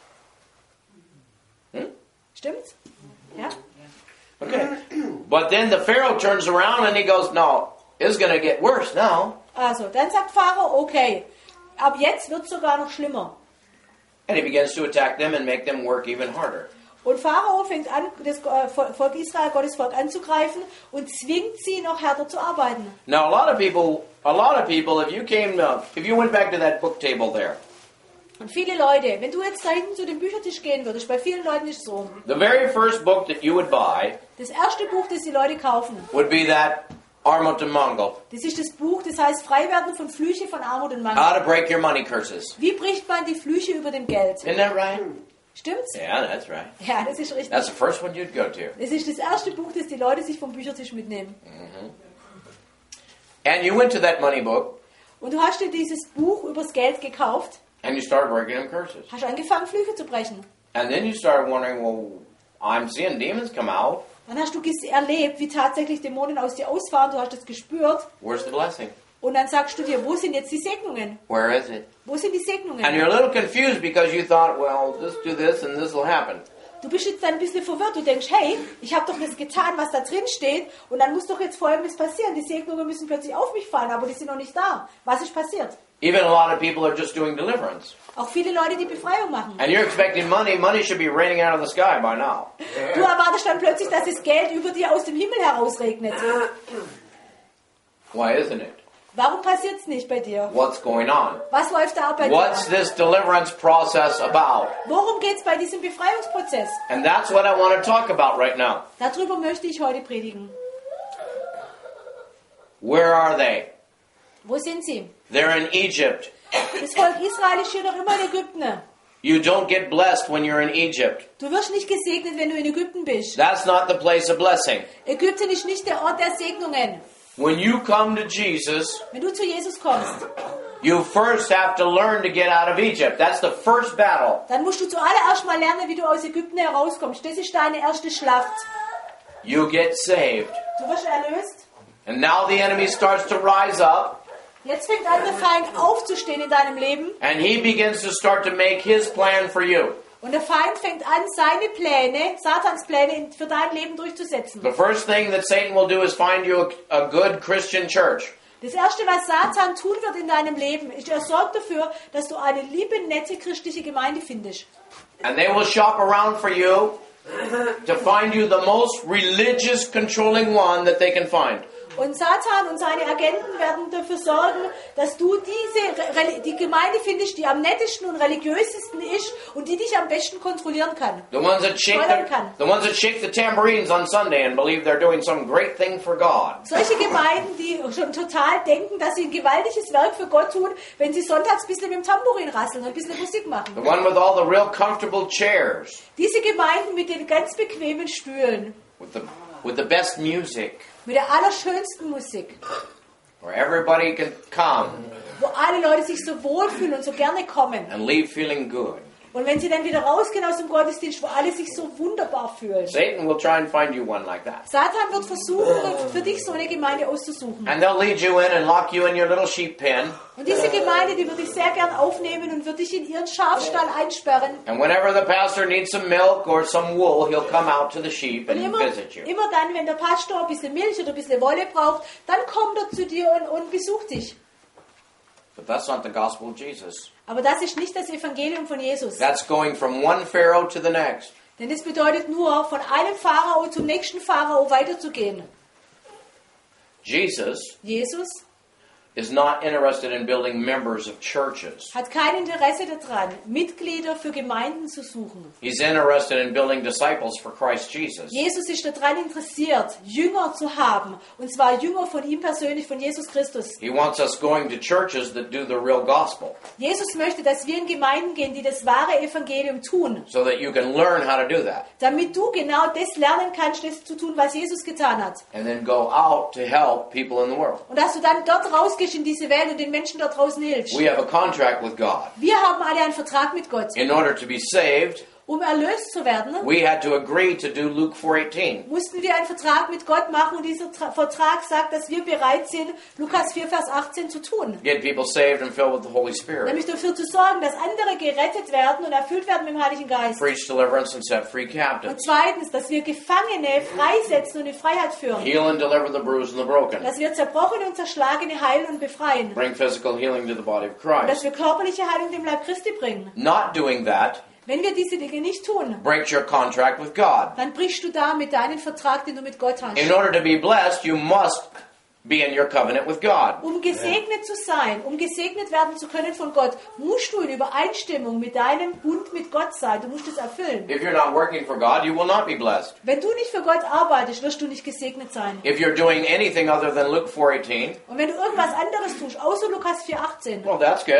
Stimmt's? Ja? Okay. But then the Pharaoh turns around and he goes, no, it's going to get worse now. Also, dann sagt Pharao, okay, ab jetzt wird es sogar noch schlimmer. And he begins to attack them and make them work even harder. Und Pharao fängt an, das Volk Israel, Gottes Volk anzugreifen und zwingt sie noch härter zu arbeiten. Now, a lot of people, if you went back to that book table there, Und viele Leute, wenn du jetzt da hinten zu dem Büchertisch gehen würdest, bei vielen Leuten ist es so, the very first book that you would buy das erste Buch, das die Leute kaufen, would be that Armut and Mongol, das ist das Buch, das heißt Freiwerden von Flüche von Armut und Mangel. How to Break Your Money Curses. Wie bricht man die Flüche über dem Geld? Isn't that right? Stimmt's? Yeah, that's right. Ja, das ist richtig. That's the first one you'd go to. Das ist das erste Buch, das die Leute sich vom Büchertisch mitnehmen. And you went to that money book Und du hast dir dieses Buch übers Geld gekauft, and you started working in curses. hast angefangen, Flüche zu brechen. And then you started wondering, well, I'm seeing demons come out. Dann hast du erlebt, wie tatsächlich Dämonen aus dir ausfahren, du hast es gespürt. Where's the blessing? Und dann sagst du dir, wo sind jetzt die Segnungen? Where is it? Wo sind die Segnungen? And you're a little confused because you thought, well, just do this and this will happen. Du bist jetzt dann ein bisschen verwirrt. Du denkst, hey, ich habe doch das getan, was da drin steht. Und dann muss doch jetzt Folgendes passieren. Die Segnungen müssen plötzlich auf mich fallen, aber die sind noch nicht da. Was ist passiert? Even a lot of people are just doing deliverance. Auch viele Leute, die Befreiung machen. And you're expecting money. Money should be raining out of the sky by now. Du erwartest dann plötzlich, dass das Geld über dir aus dem Himmel herausregnet. Why isn't it? Warum passiert es nicht bei dir? What's going on? Was läuft da ab bei What's dir? this deliverance process about? Worum geht es bei diesem Befreiungsprozess? And that's what I want to talk about right now. Darüber möchte ich heute predigen. Where are they? Wo sind sie? They're in Egypt. Das Volk Israel ist hier noch immer in Ägypten. You don't get blessed when you're in Egypt. Du wirst nicht gesegnet, wenn du in Ägypten bist. That's not the place of blessing. Ägypten ist nicht der Ort der Segnungen. When you come to Jesus, Wenn du zu Jesus kommst, you first have to learn to get out of Egypt. That's the first battle. dann musst du zuallererst mal lernen, wie du aus Ägypten herauskommst. Das ist deine erste Schlacht. You get saved. Du wirst erlöst. And now the enemy starts to rise up, Jetzt fängt an, der Feind aufzustehen in deinem Leben. and he begins to start to make his plan for you. Und der Feind fängt an, seine Pläne, Satans Pläne für dein Leben durchzusetzen. The first thing that Satan will do is find you a good Christian church. Das Erste, was Satan tun wird in deinem Leben, ist, er sorgt dafür, dass du eine liebe, nette christliche Gemeinde findest. And they will shop around for you to find you the most religious, controlling one that they can find. Und Satan und seine Agenten werden dafür sorgen, dass du die Gemeinde findest, die am nettesten und religiösesten ist und die dich am besten kontrollieren kann. The ones that shake the tambourines on Sunday and believe they're doing some great thing for God. Solche Gemeinden, die schon total denken, dass sie ein gewaltiges Werk für Gott tun, wenn sie sonntags ein bisschen mit dem Tambourin rasseln und ein bisschen Musik machen. The one with all the real comfortable chairs. Diese Gemeinden mit den ganz bequemen Stühlen, With the best music. mit der allerschönsten Musik, Where everybody can come wo alle Leute sich so wohlfühlen und so gerne kommen. and leave feeling good. Und wenn sie dann wieder rausgehen aus dem Gottesdienst, wo alle sich so wunderbar fühlen. Satan will try and find you one like that. Satan wird versuchen, für dich so eine Gemeinde auszusuchen. And they'll lead you in and lock you in your little sheep pen. Und diese Gemeinde, die wird dich sehr gern aufnehmen und wird dich in ihren Schafstall einsperren. And whenever the pastor needs some milk or some wool, he'll come out to the sheep Und and visit you. immer dann, wenn der Pastor ein bisschen Milch oder ein bisschen Wolle braucht, dann kommt er zu dir und besucht dich. But that's not the gospel of Jesus. Aber das ist nicht das Evangelium von Jesus. That's going from one Pharaoh to the next. Denn das bedeutet nur, von einem Pharao zum nächsten Pharao weiterzugehen. Jesus Jesus is not interested in building members of churches. hat kein Interesse daran, Mitglieder für Gemeinden zu suchen. He's interested in building disciples for Christ Jesus. Jesus ist daran interessiert, Jünger zu haben. Und zwar Jünger von ihm persönlich, von Jesus Christus. He wants us going to churches that do the real gospel Jesus möchte, dass wir in Gemeinden gehen, die das wahre Evangelium tun. so that you can learn how to do that Damit du genau das lernen kannst, das zu tun, was Jesus getan hat. and then go out to help people in the world. Und dass du dann dort rausgehst in diese Welt und den Menschen dort draußen hilfst. We have a contract with God. Wir haben alle einen Vertrag mit Gott. In order to be saved, Um erlöst zu werden, we had to agree to do Luke 4:18. mussten wir einen Vertrag mit Gott machen und dieser Vertrag sagt, dass wir bereit sind, Lukas 4, Vers 18 zu tun. Get people saved and filled with the Holy Spirit. Nämlich dafür zu sorgen, dass andere gerettet werden und erfüllt werden mit dem Heiligen Geist. Preach deliverance and set free Und captives. zweitens, dass wir Gefangene freisetzen und in Freiheit führen. Heal and deliver the bruised and the broken. Dass wir Zerbrochene und Zerschlagene heilen und befreien. Bring physical healing to the body of Und dass Christ. wir körperliche Heilung dem Leib Christi bringen. Not doing that Wenn wir diese Dinge nicht tun, breaks your contract with God. dann brichst du damit deinen Vertrag, den du mit Gott hast. In order to be blessed, you must be in your covenant with God. Um gesegnet zu sein, um gesegnet werden zu können von Gott, musst du in Übereinstimmung mit deinem Bund mit Gott sein. Du musst es erfüllen. If you're not working for God, you will not be blessed. Wenn du nicht für Gott arbeitest, wirst du nicht gesegnet sein. If you're doing anything other than Luke 4:18, Und wenn du irgendwas anderes tust, außer Lukas 4,18, well, that's good.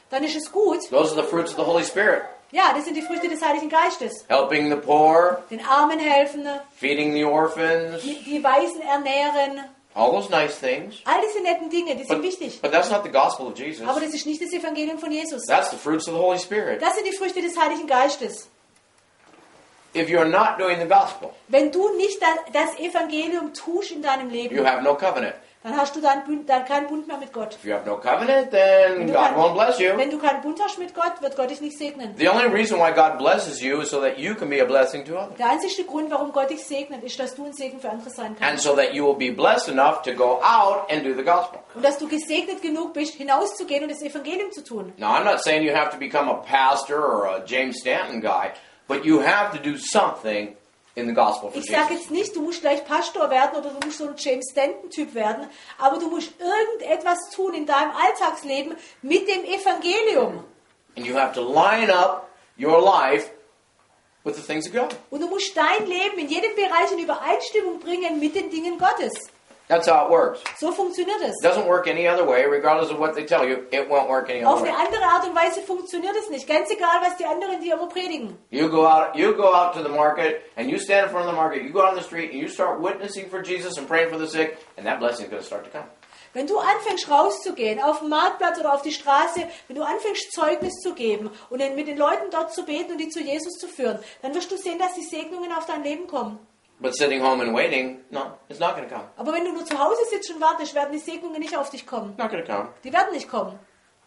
dann ist es gut. Those are the fruits of the Holy Spirit. Ja, das sind die Früchte des Heiligen Geistes. Helping the poor, Den Armen helfen, feeding the orphans, die Waisen ernähren. all those nice things. All diese netten Dinge, die sind But, wichtig. but that's not the gospel of Jesus. Aber das ist nicht das Evangelium von Jesus. That's the fruits of the Holy Spirit. Das sind die Früchte des Heiligen Geistes. If you're not doing the gospel, Wenn du nicht das Evangelium tust in deinem you Leben, have no covenant. dann hast du dann keinen Bund mehr mit Gott. If you have no covenant, then God won't bless you. Wenn du keinen Bund hast mit Gott, wird Gott dich nicht segnen. The only reason why God blesses you is so that you can be a blessing to others. Der einzige Grund, warum Gott dich segnet, ist, dass du ein Segen für andere sein And kannst. so that you will be blessed enough to go out and do the gospel. Und dass du gesegnet genug bist, hinauszugehen und das Evangelium zu tun. Now, I'm not saying you have to become a pastor or a James Stanton guy, but you have to do something in the gospel for Ich sage Jesus. jetzt nicht, du musst gleich Pastor werden oder du musst so ein James Stanton-Typ werden, aber du musst irgendetwas tun in deinem Alltagsleben mit dem Evangelium. And you have to line up your life with the things of God. Und du musst dein Leben in jedem Bereich in Übereinstimmung bringen mit den Dingen Gottes. That's how it works. So funktioniert es. It doesn't work any other way, regardless of what they tell you. It won't work any Auf other eine way. andere Art und Weise funktioniert es nicht. Ganz egal, was die anderen dir immer predigen. You go out to the market, and you stand in front of the market. You go out on the street, and you start witnessing for Jesus and praying for the sick, and that blessing is going to start to come. Wenn du anfängst rauszugehen, auf den Marktplatz oder auf die Straße, wenn du anfängst Zeugnis zu geben und mit den Leuten dort zu beten und die zu Jesus zu führen, dann wirst du sehen, dass die Segnungen auf dein Leben kommen. But sitting home and waiting, no, it's not going to come. Aber wenn du nur zu Hause sitzt und wartest, werden die Segnungen nicht auf dich kommen. Not going to come. Die werden nicht kommen.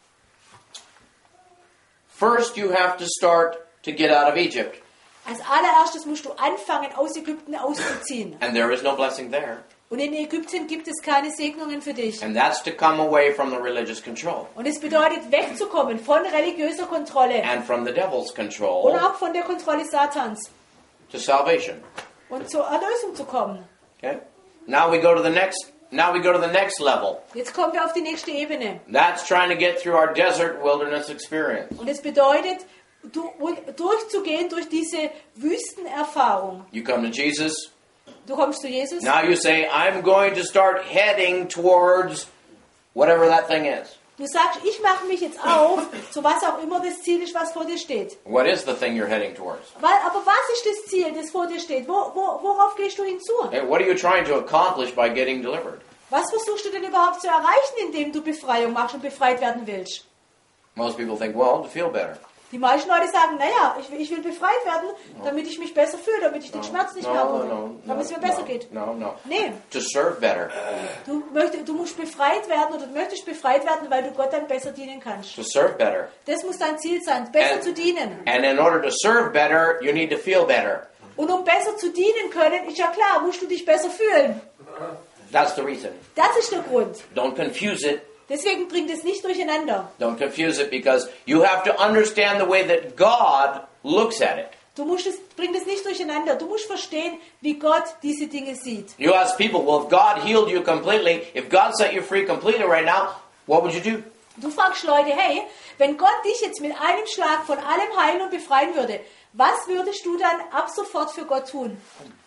First, you have to start to get out of Egypt, Als allererstes musst du anfangen, aus Ägypten auszuziehen. and there is no blessing there. Und in Ägypten gibt es keine Segnungen für dich. And that's to come away from the religious control Und es bedeutet, wegzukommen von religiöser Kontrolle and from the devil's und control auch von der Kontrolle Satans to salvation. und zur Erlösung zu kommen. Okay? Now we go to the next level. Jetzt kommen wir auf die nächste Ebene. That's trying to get through our desert wilderness experience. Und es bedeutet, durchzugehen durch diese Wüstenerfahrung. You come to Jesus. Du kommst zu Jesus. Now you say, I'm going to start heading towards whatever that thing is. Du sagst, ich mache mich jetzt auf, zu was auch immer das Ziel ist, was vor dir steht. What is the thing you're heading towards? Aber was ist das Ziel, das vor dir steht? Worauf gehst du hinzu? Hey, what are you trying to accomplish by getting delivered? Was versuchst du denn überhaupt zu erreichen, indem du Befreiung machst und befreit werden willst? Most people think, well, to feel better. Die meisten Leute sagen, naja, ich will befreit werden, damit ich mich besser fühle, damit ich den Schmerz nicht mehr habe, damit es mir besser geht. No. Nee, To serve better. du musst befreit werden oder du möchtest befreit werden, weil du Gott dann besser dienen kannst. To serve better. Das muss dein Ziel sein, besser zu dienen. And in order to serve better, you need to feel better. Und um besser zu dienen können, ist ja klar, musst du dich besser fühlen. That's the reason. Das ist der Grund. Don't confuse it. Deswegen bringt es nicht durcheinander. Don't confuse it because you have to understand the way that God looks at it. Bring es nicht durcheinander. Du musst verstehen, wie Gott diese Dinge sieht. You ask people, well, if God healed you completely, if God set you free completely right now, what would you do? Du fragst Leute, hey, wenn Gott dich jetzt mit einem Schlag von allem heilen und befreien würde, was würdest du dann ab sofort für Gott tun?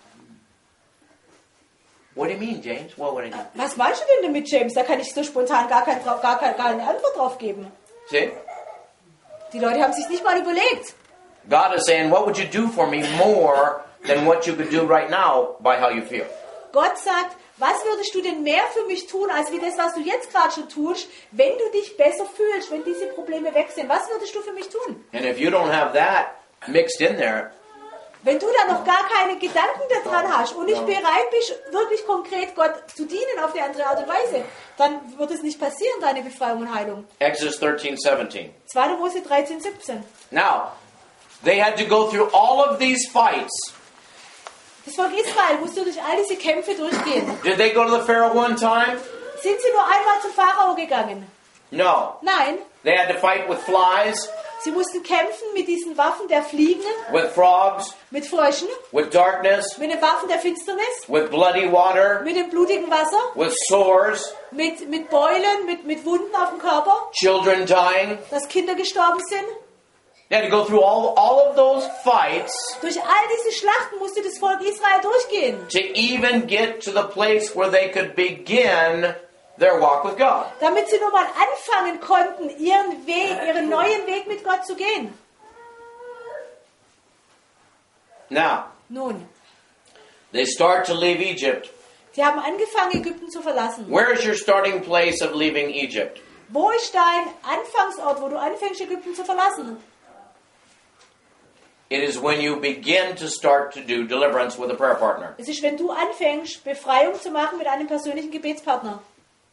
What do you mean, James? What would I do? Was meinst du denn damit, James? Da kann ich so spontan gar keine Antwort drauf geben. See? Die Leute haben sich nicht mal überlegt. God is saying, what would you do for me more than what you could do right now by how you feel? Gott sagt, was würdest du denn mehr für mich tun, als wie das, was du jetzt gerade schon tust, wenn du dich besser fühlst, wenn diese Probleme weg sind? Was würdest du für mich tun? And if you don't have that mixed in there, Wenn du da noch gar keine Gedanken daran hast und nicht bereit bist, wirklich konkret Gott zu dienen auf die andere Art und Weise, dann wird es nicht passieren, deine Befreiung und Heilung. Exodus 13:17. 2. Mose 13, 17. Now, they had to go through all of these fights. Das Volk Israel musste durch all diese Kämpfe durchgehen. Did they go to the Pharaoh one time? Sind sie nur einmal zum Pharao gegangen? No. Nein. They had to fight with flies, Sie mussten kämpfen mit diesen Waffen der Fliegen, with frogs, mit Fröschen, with darkness, mit den Waffen der Finsternis, with bloody water, mit dem blutigen Wasser, with sores, mit Beulen, mit Wunden auf dem Körper, children dying. dass Kinder gestorben sind. They had to go through all of those fights Durch all diese Schlachten musste das Volk Israel durchgehen, to even get to the place where they could begin their walk with God. Damit sie nun mal anfangen konnten, ihren neuen Weg mit Gott zu gehen. Now, Nun, they start to leave Egypt. sie haben angefangen, Ägypten zu verlassen. Where is your starting place of leaving Egypt? Wo ist dein Anfangsort, wo du anfängst, Ägypten zu verlassen? It is when you begin to start to do deliverance with a prayer partner. Es ist, wenn du anfängst, Befreiung zu machen mit einem persönlichen Gebetspartner.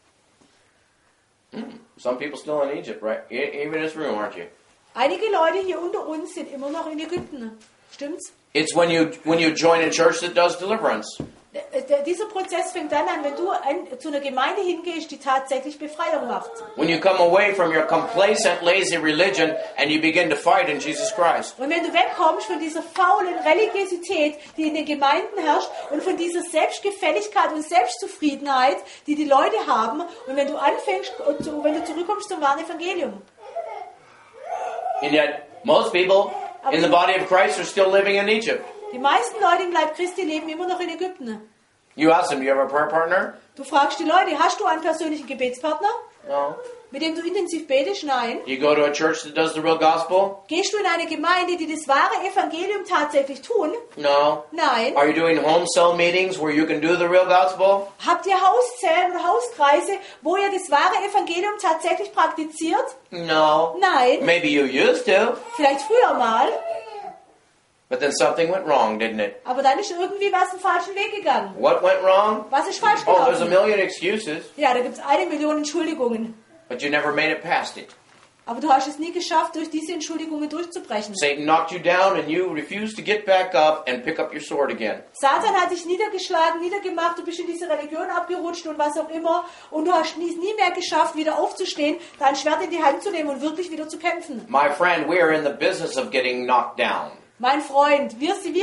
Some people still in Egypt, right? Even in this room, aren't you? Einige Leute hier unter uns sind immer noch in Ägypten. Stimmt's? It's when you join a church that does deliverance. Dieser Prozess fängt dann an, wenn du zu einer Gemeinde hingehst, die tatsächlich Befreiung macht. When you come away from your complacent, lazy religion and you begin to fight in Jesus Christ. Und wenn du wegkommst von dieser faulen Religiosität, die in den Gemeinden herrscht, und von dieser Selbstgefälligkeit und Selbstzufriedenheit, die die Leute haben, und wenn du anfängst, wenn du zurückkommst zum wahren Evangelium. And yet, most people in the body of Christ are still living in Egypt. Die meisten Leute im Leib Christi leben immer noch in Ägypten. You ask them, do you have a prayer partner? Du fragst die Leute, hast du einen persönlichen Gebetspartner, No. mit dem du intensiv betest? Nein. You go to a church that does the real gospel? Gehst du in eine Gemeinde, die das wahre Evangelium tatsächlich tun? No. Nein. Are you doing home cell meetings where you can do the real gospel? Habt ihr Hauszellen oder Hauskreise, wo ihr das wahre Evangelium tatsächlich praktiziert? No. Nein. Maybe you used to, Vielleicht früher mal, but then something went wrong, didn't it? aber dann ist irgendwie was einen falschen Weg gegangen. What went wrong? Was ist falsch Oh, there's a gelaufen? million excuses, Ja, da gibt es 1 Million Entschuldigungen. but you never made it past it. Aber du hast es nie geschafft, durch diese Entschuldigungen durchzubrechen. Satan knocked you down and you refused to get back up and pick up your sword again. Satan hat dich niedergeschlagen, niedergemacht, du bist in diese Religion abgerutscht und was auch immer. Und du hast es nie mehr geschafft, wieder aufzustehen, dein Schwert in die Hand zu nehmen und wirklich wieder zu kämpfen. My friend, we are in the business of getting knocked down. Mein Freund, wir sind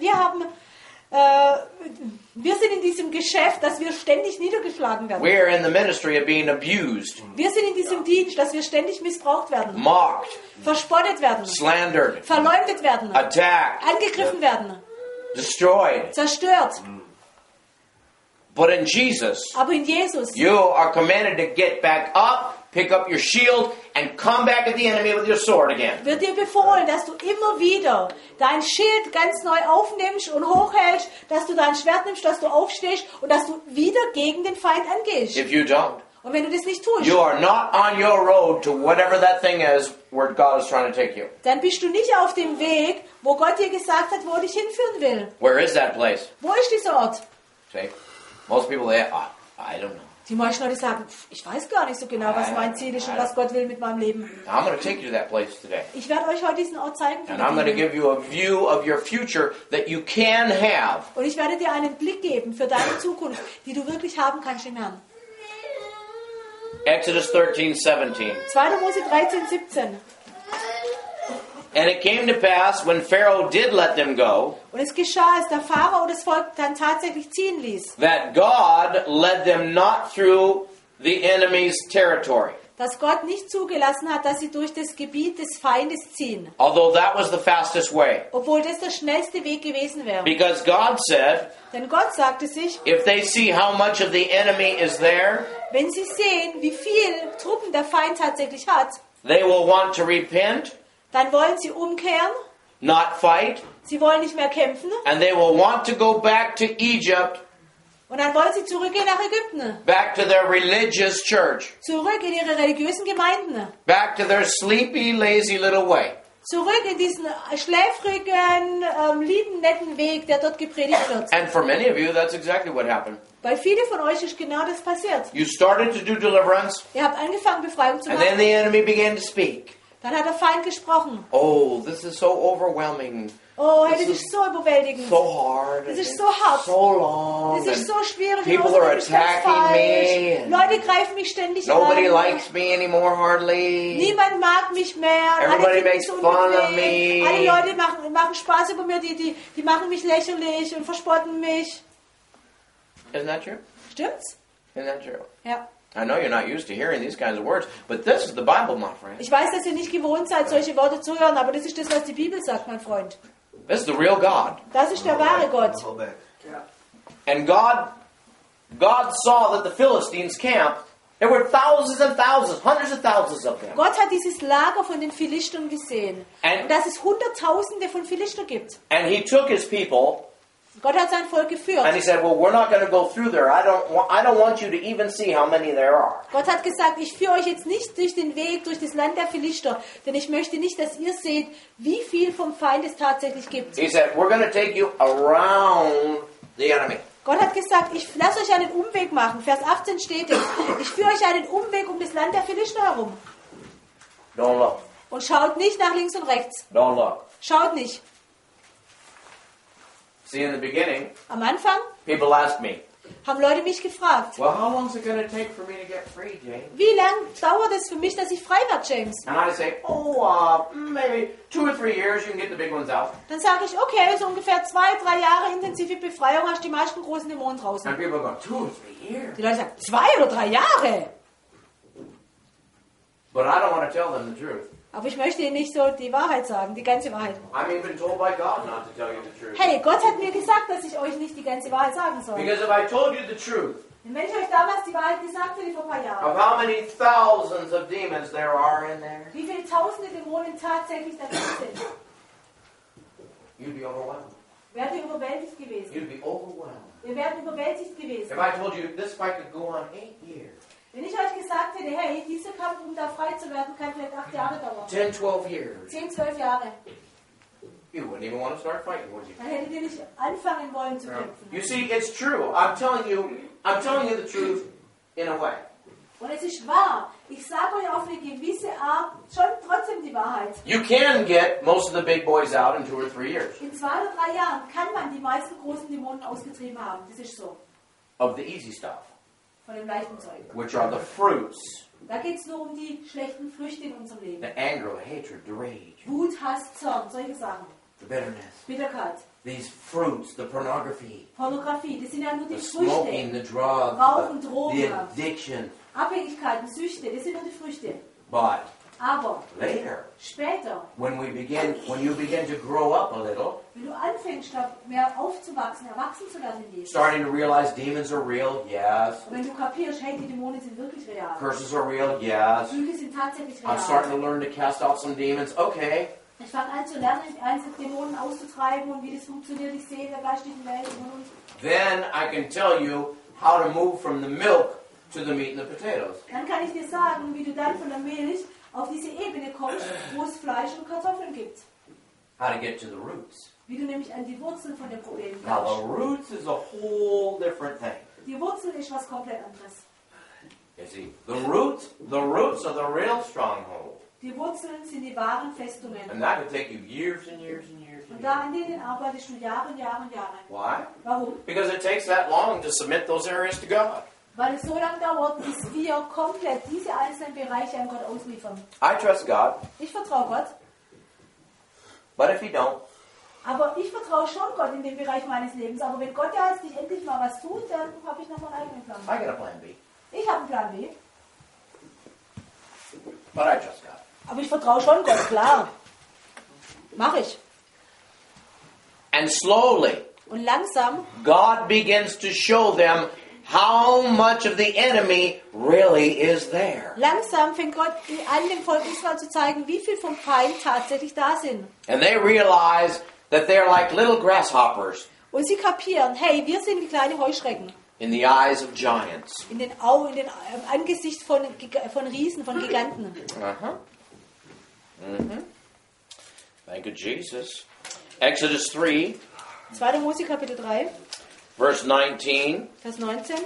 in diesem Geschäft, dass wir ständig niedergeschlagen werden. We are in the ministry of being abused, Wir sind in diesem Dienst, dass wir ständig missbraucht werden, mocked, verspottet werden, slandered, verleumdet werden, attacked, angegriffen werden, destroyed. zerstört. But in Jesus, Aber in Jesus you are commanded to get back up, pick up your shield, and come back at the enemy with your sword again. wird dir befohlen, dass du immer wieder dein Schild ganz neu aufnimmst und hochhältst, dass du dein Schwert nimmst, dass du aufstehst und dass du wieder gegen den Feind angehst. If you don't, Und wenn du das nicht tust, you are not on your road to whatever that thing is where God is trying to take you. dann bist du nicht auf dem Weg, wo Gott dir gesagt hat, wo er dich hinführen will. Where is that place? Wo ist dieser Ort? See, most people, I don't know. Die meisten Leute sagen, ich weiß gar nicht so genau, was mein Ziel ist und was Gott will mit meinem Leben. I'm going to take you to that place today. Ich werde euch heute diesen Ort zeigen. And I'm going to give you a view of your future that you can have. Und ich werde dir einen Blick geben für deine Zukunft, die du wirklich haben kannst im Herrn. Exodus 13:17. 2. Mose 13, 17. And it came to pass when Pharaoh did let them go, Und es geschah, als der Pharao das Volk dann tatsächlich ziehen ließ, that God led them not through the enemy's territory. dass Gott nicht zugelassen hat, dass sie durch das Gebiet des Feindes ziehen, Although that was the fastest way. obwohl das der schnellste Weg gewesen wäre. Because God said, Denn Gott sagte sich, if they see how much of the enemy is there, wenn sie sehen, wie viel Truppen der Feind tatsächlich hat, they will want to repent, dann wollen sie umkehren, not fight, sie wollen nicht mehr kämpfen and they will want to go back to Egypt, und dann wollen sie zurückgehen nach Ägypten, back to their religious church, zurück in ihre religiösen Gemeinden, back to their sleepy, lazy little way. zurück in diesen schläfrigen, lieben, netten Weg, der dort gepredigt wird. And for many of you, that's exactly what happened. Bei vielen von euch ist genau das passiert. You started to do deliverance, Ihr habt angefangen, Befreiung zu and then machen. the enemy began to speak. Dann hat der Feind gesprochen. Oh, this is so overwhelming. Oh, hey, This das ist so überwältigend. So hard. Das ist so hart. So long. Das ist so schwierig. People und are außerdem ist ganz attacking me. falsch. Leute greifen mich ständig Nobody an. likes me anymore, hardly. Niemand mag mich mehr. Everybody Alle finden makes es fun of unbequem. me. Alle Leute machen Spaß über mir. Die machen mich lächerlich und verspotten mich. Isn't that true? Stimmt's? Isn't that true? Ja. I know you're not used to hearing these kinds of words, but this is the Bible, my friend. Ich weiß, dass ihr nicht gewohnt seid, solche Worte zu hören, aber das ist das, was die Bibel sagt, mein Freund. This is the real God. Das ist der wahre Gott. And God saw that the Philistines' camp There were thousands and thousands, hundreds of thousands of them. Gott hat dieses Lager von den Philistern gesehen. Und dass es Hunderttausende von Philister gibt. And he took his people Gott hat sein Volk geführt. and he said, well, we're not going to go through there. I don't want you to even see how many there are. Gott hat gesagt, ich führe euch jetzt nicht durch den Weg, durch das Land der Philister, denn ich möchte nicht, dass ihr seht, wie viel vom Feind es tatsächlich gibt. He said, we're going to take you around the enemy. Gott hat gesagt, ich lasse euch einen Umweg machen. Vers 18 steht es. Ich führe euch einen Umweg um das Land der Philister herum. Don't look. Und schaut nicht nach links und rechts. Don't look. Schaut nicht. See, in the beginning, Am Anfang people asked me, haben Leute mich gefragt, well, how long is it going to take for me to get free, James? wie lange dauert es für mich, dass ich frei werde, James? And I say, maybe 2 or 3 years, you can get the big ones out. Dann sage ich, okay, so ungefähr 2-3 Jahre intensive Befreiung, hast du die meisten großen Dämonen draußen. And people go, 2 or 3 years? Die Leute sagen, 2 oder 3 Jahre. But I don't want to tell them the truth. Aber ich möchte ihnen nicht so die Wahrheit sagen, die ganze Wahrheit. I'm even told by God not to tell you the truth. Hey, Gott hat mir gesagt, dass ich euch nicht die ganze Wahrheit sagen soll. Because if I told you the truth Und wenn ich euch damals die Wahrheit gesagt hätte vor ein paar Jahren, of how many thousands of demons there are in there, wie viele tausende Dämonen tatsächlich da drin sind, you'd be overwhelmed. wärt ihr überwältigt gewesen. You'd be overwhelmed. Wir wären überwältigt gewesen. If I told you this fight could go on 8 years, Wenn ich euch gesagt hätte, hey, dieser Kampf, um da frei zu werden, kann vielleicht 8 Jahre dauern. 10, 12 years, 10, 12 Jahre. you wouldn't even want to start fighting, would you? Dann hättet ihr nicht anfangen wollen zu kämpfen. You see, it's true. I'm telling you the truth in a way. Und es ist wahr. Ich sage euch auf eine gewisse Art schon trotzdem die Wahrheit. You can get most of the big boys out in 2 or 3 years In 2 oder 3 Jahren kann man die meisten großen Dämonen ausgetrieben haben. Das ist so. of the easy stuff, Von dem leichten Zeug. which are the fruits, Da geht es nur um die schlechten Früchte in unserem Leben. the anger, the hatred, the rage, Wut, Hass, Zorn, solche Sachen. the bitterness. Bitterkeit, These fruits, the pornography, Pornografie, das sind ja nur die the smoking, Früchte. the drugs, Rauchen, the Drogen, addiction. Abhängigkeiten, Süchte, das sind nur die Früchte. But Aber later, später, when you begin to grow up a little, wenn du anfängst, mehr aufzuwachsen, erwachsen zu werden in Jesus, starting to realize demons are real, yes. und wenn du kapierst, hey, die Dämonen sind wirklich real. Curses are real, yes. Lüge sind tatsächlich I'm starting real. to learn to cast out some demons. Okay. Ich fange an zu lernen, einzelne Dämonen auszutreiben und wie das funktioniert. Ich sehe in der geistigen Welt und. Then I can tell you how to move from the milk to the meat and the potatoes. Dann kann ich dir sagen, wie du dann von der Milch auf diese Ebene kommst, wo es Fleisch und Kartoffeln gibt. How to get to the roots. Wie du nämlich an die Wurzeln von den Problemen Now the kommst. roots is a whole different thing. Die Wurzel ist was komplett anderes. You see, the roots are the real stronghold. Die Wurzeln sind die wahren Festungen. And that could take you years and years and years and Und da years. an denen arbeitest du Jahre und Jahre und Jahre. Why? Warum? Because it takes that long to submit those areas to God. Weil es so lange dauert, bis wir komplett diese einzelnen Bereiche an Gott ausliefern. I trust God, Ich vertraue Gott, but if you don't, aber ich vertraue schon Gott in dem Bereich meines Lebens. Aber wenn Gott ja jetzt nicht endlich mal was tut, dann habe ich noch meinen eigenen Plan. I got a plan B. Ich habe einen Plan B. But I trust God. Aber ich vertraue schon Gott, klar. Mache ich. And slowly, Und langsam God begins to show them how much of the enemy really is there. Langsam fängt Gott an, dem Volk Israel zu zeigen, wie viel vom Feind tatsächlich da sind. And they realize that they're like little grasshoppers Und sie kapieren, hey, wir sind wie kleine Heuschrecken. in the eyes of giants. In den Angesicht von Riesen, von Giganten. Thank you, Jesus. Exodus 3, 2. Mose Kapitel 3, verse 19. Vers 19.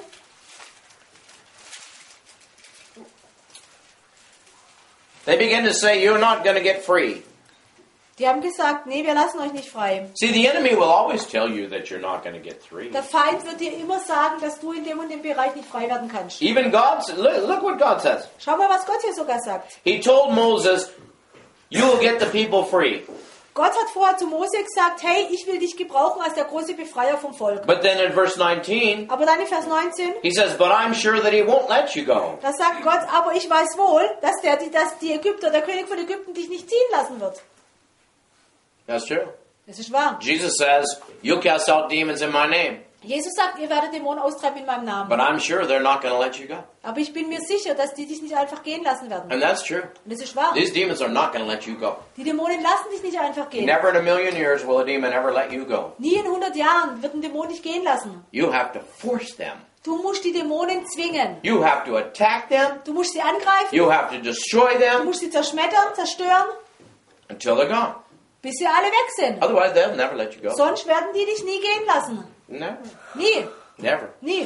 They begin to say, you're not going to get free. Die haben gesagt, nee, wir lassen euch nicht frei. See, the enemy will always tell you that you're not going to get free. Der Feind wird dir immer sagen, dass du in dem und dem Bereich nicht frei werden kannst. Even God, look what God says. Schau mal, was Gott hier sogar sagt. He told Moses, you will get the people free. Gott hat vorher zu Mose gesagt, hey, ich will dich gebrauchen als der große Befreier vom Volk. But then in verse 19, Aber dann in Vers 19, he says, but I'm sure that he won't let you go. da sagt Gott, aber ich weiß wohl, dass die Ägypter, der König von Ägypten, dich nicht ziehen lassen wird. That's true. Das ist wahr. Jesus says, you'll cast out demons in my name. Jesus sagt, ihr werdet Dämonen austreiben in meinem Namen. But I'm sure they're not going to let you go. Aber ich bin mir sicher, dass die dich nicht einfach gehen lassen werden. And that's true. Und das ist wahr. These demons are not going to let you go. Die Dämonen lassen dich nicht einfach gehen. Never in a million years will a demon ever let you go. Nie in 100 Jahren wird ein Dämon dich gehen lassen. You have to force them. Du musst die Dämonen zwingen. You have to attack them. Du musst sie angreifen. You have to destroy Du them musst sie zerschmettern, zerstören, until they're gone. bis sie alle weg sind. Otherwise, they'll never let you go. Sonst werden die dich nie gehen lassen. Never. Nie. Never. Nie.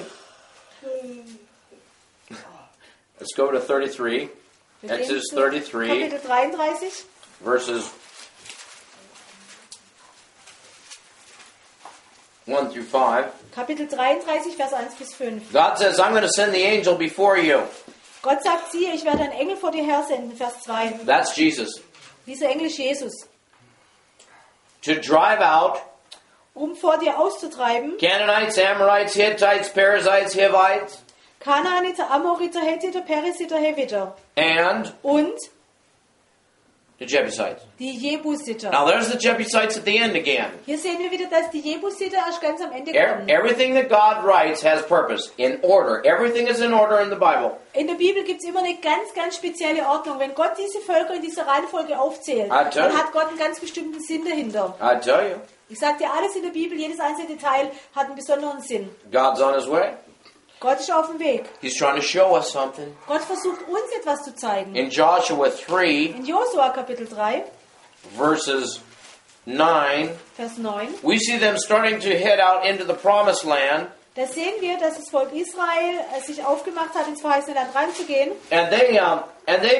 Let's go to 33. Wir gehen Exodus zu 33, Kapitel 33. verses 1 through 5. Kapitel 33, Vers 1 bis 5. God says, I'm going to send the angel before you. Gott sagt, siehe, ich werde einen Engel vor dir hersenden. Vers 2. That's Jesus. Dieser Engel ist Jesus. To drive out Um vor dir auszutreiben, Canaanites, Amorites, Hittites, Perizzites, Hivites, Kanaaniter, Amoriter, Hethiter, Perisiter, Heviter and und the Jebusites. die Jebusiter. Now there's the Jebusites at the end again. Hier sehen wir wieder, dass die Jebusiter erst ganz am Ende kommen. Everything that God writes has purpose, in order. Everything is in order in the Bible. In der Bibel gibt es immer eine ganz, ganz spezielle Ordnung. Wenn Gott diese Völker in dieser Reihenfolge aufzählt, I tell dann you. hat Gott einen ganz bestimmten Sinn dahinter. I tell you, Ich sage dir, alles in der Bibel, jedes einzelne Detail hat einen besonderen Sinn. God's on his way. Gott ist auf dem Weg. He's trying to show us something. Gott versucht uns etwas zu zeigen. In Joshua 3, In Josua Kapitel 3, verses 9, Vers 9, we see them starting to head out into the promised land, da sehen wir, dass das Volk Israel sich aufgemacht hat, ins verheißene Land reinzugehen. and they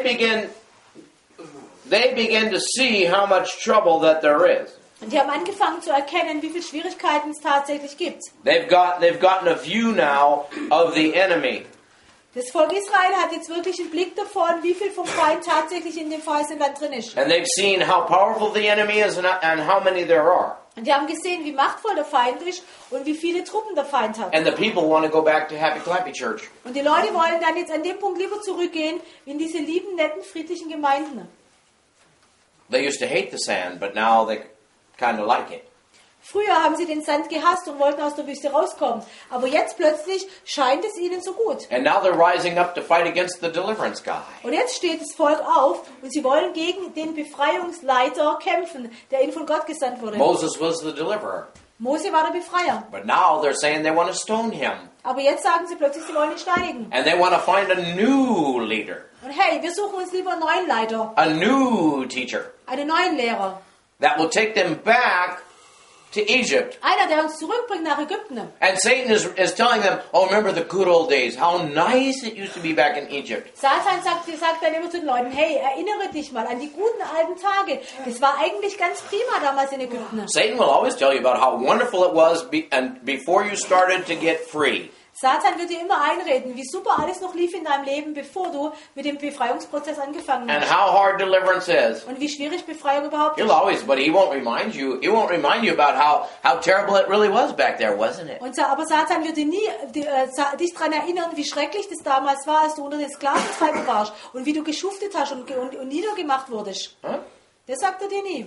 begin to see how much trouble that there is. Und die haben angefangen zu erkennen, wie viele Schwierigkeiten es tatsächlich gibt. They've gotten a view now of the enemy. Das Volk Israel hat jetzt wirklich einen Blick davon, wie viel vom Feind tatsächlich in dem verheißenen Land drin ist. And they've seen how powerful the enemy is and how many there are. Und die haben gesehen, wie machtvoll der Feind ist und wie viele Truppen der Feind hat. And the people want to go back to Happy Clappy Church. Und die Leute wollen dann jetzt an dem Punkt lieber zurückgehen in diese lieben, netten, friedlichen Gemeinden. They used to hate the sand, but now they kind of like it. Früher haben sie den Sand gehasst und wollten aus der Wüste rauskommen. Aber jetzt plötzlich scheint es ihnen so gut. And now they're rising up to fight against the deliverance guy. Und jetzt steht das Volk auf und sie wollen gegen den Befreiungsleiter kämpfen, der ihnen von Gott gesandt wurde. Moses was the deliverer. Mose war der Befreier. But now they're saying they want to stone him. Aber jetzt sagen sie plötzlich, sie wollen ihn steinigen. And they want to find a new leader, Und hey, wir suchen uns lieber einen neuen Leiter, a new teacher einen neuen Lehrer. that will take them back to Egypt. Einer, der uns zurückbringt nach Ägypten. And Satan is telling them, oh, remember the good old days, how nice it used to be back in Egypt. Satan sagt dann immer zu den Leuten, hey, erinnere dich mal an die guten alten Tage. Das war eigentlich ganz prima damals in Ägypten. Satan will always tell you about how wonderful it was before you started to get free. Satan wird dir immer einreden, wie super alles noch lief in deinem Leben, bevor du mit dem Befreiungsprozess angefangen And hast. how hard deliverance is. Und wie schwierig Befreiung überhaupt He'll ist. always, but he won't remind you about how terrible it really was back there, wasn't it? Aber Satan wird dir nie dich daran erinnern, wie schrecklich das damals war, als du unter den Sklaventreiben warst und wie du geschuftet hast und niedergemacht wurdest. Huh? Das sagt er dir nie.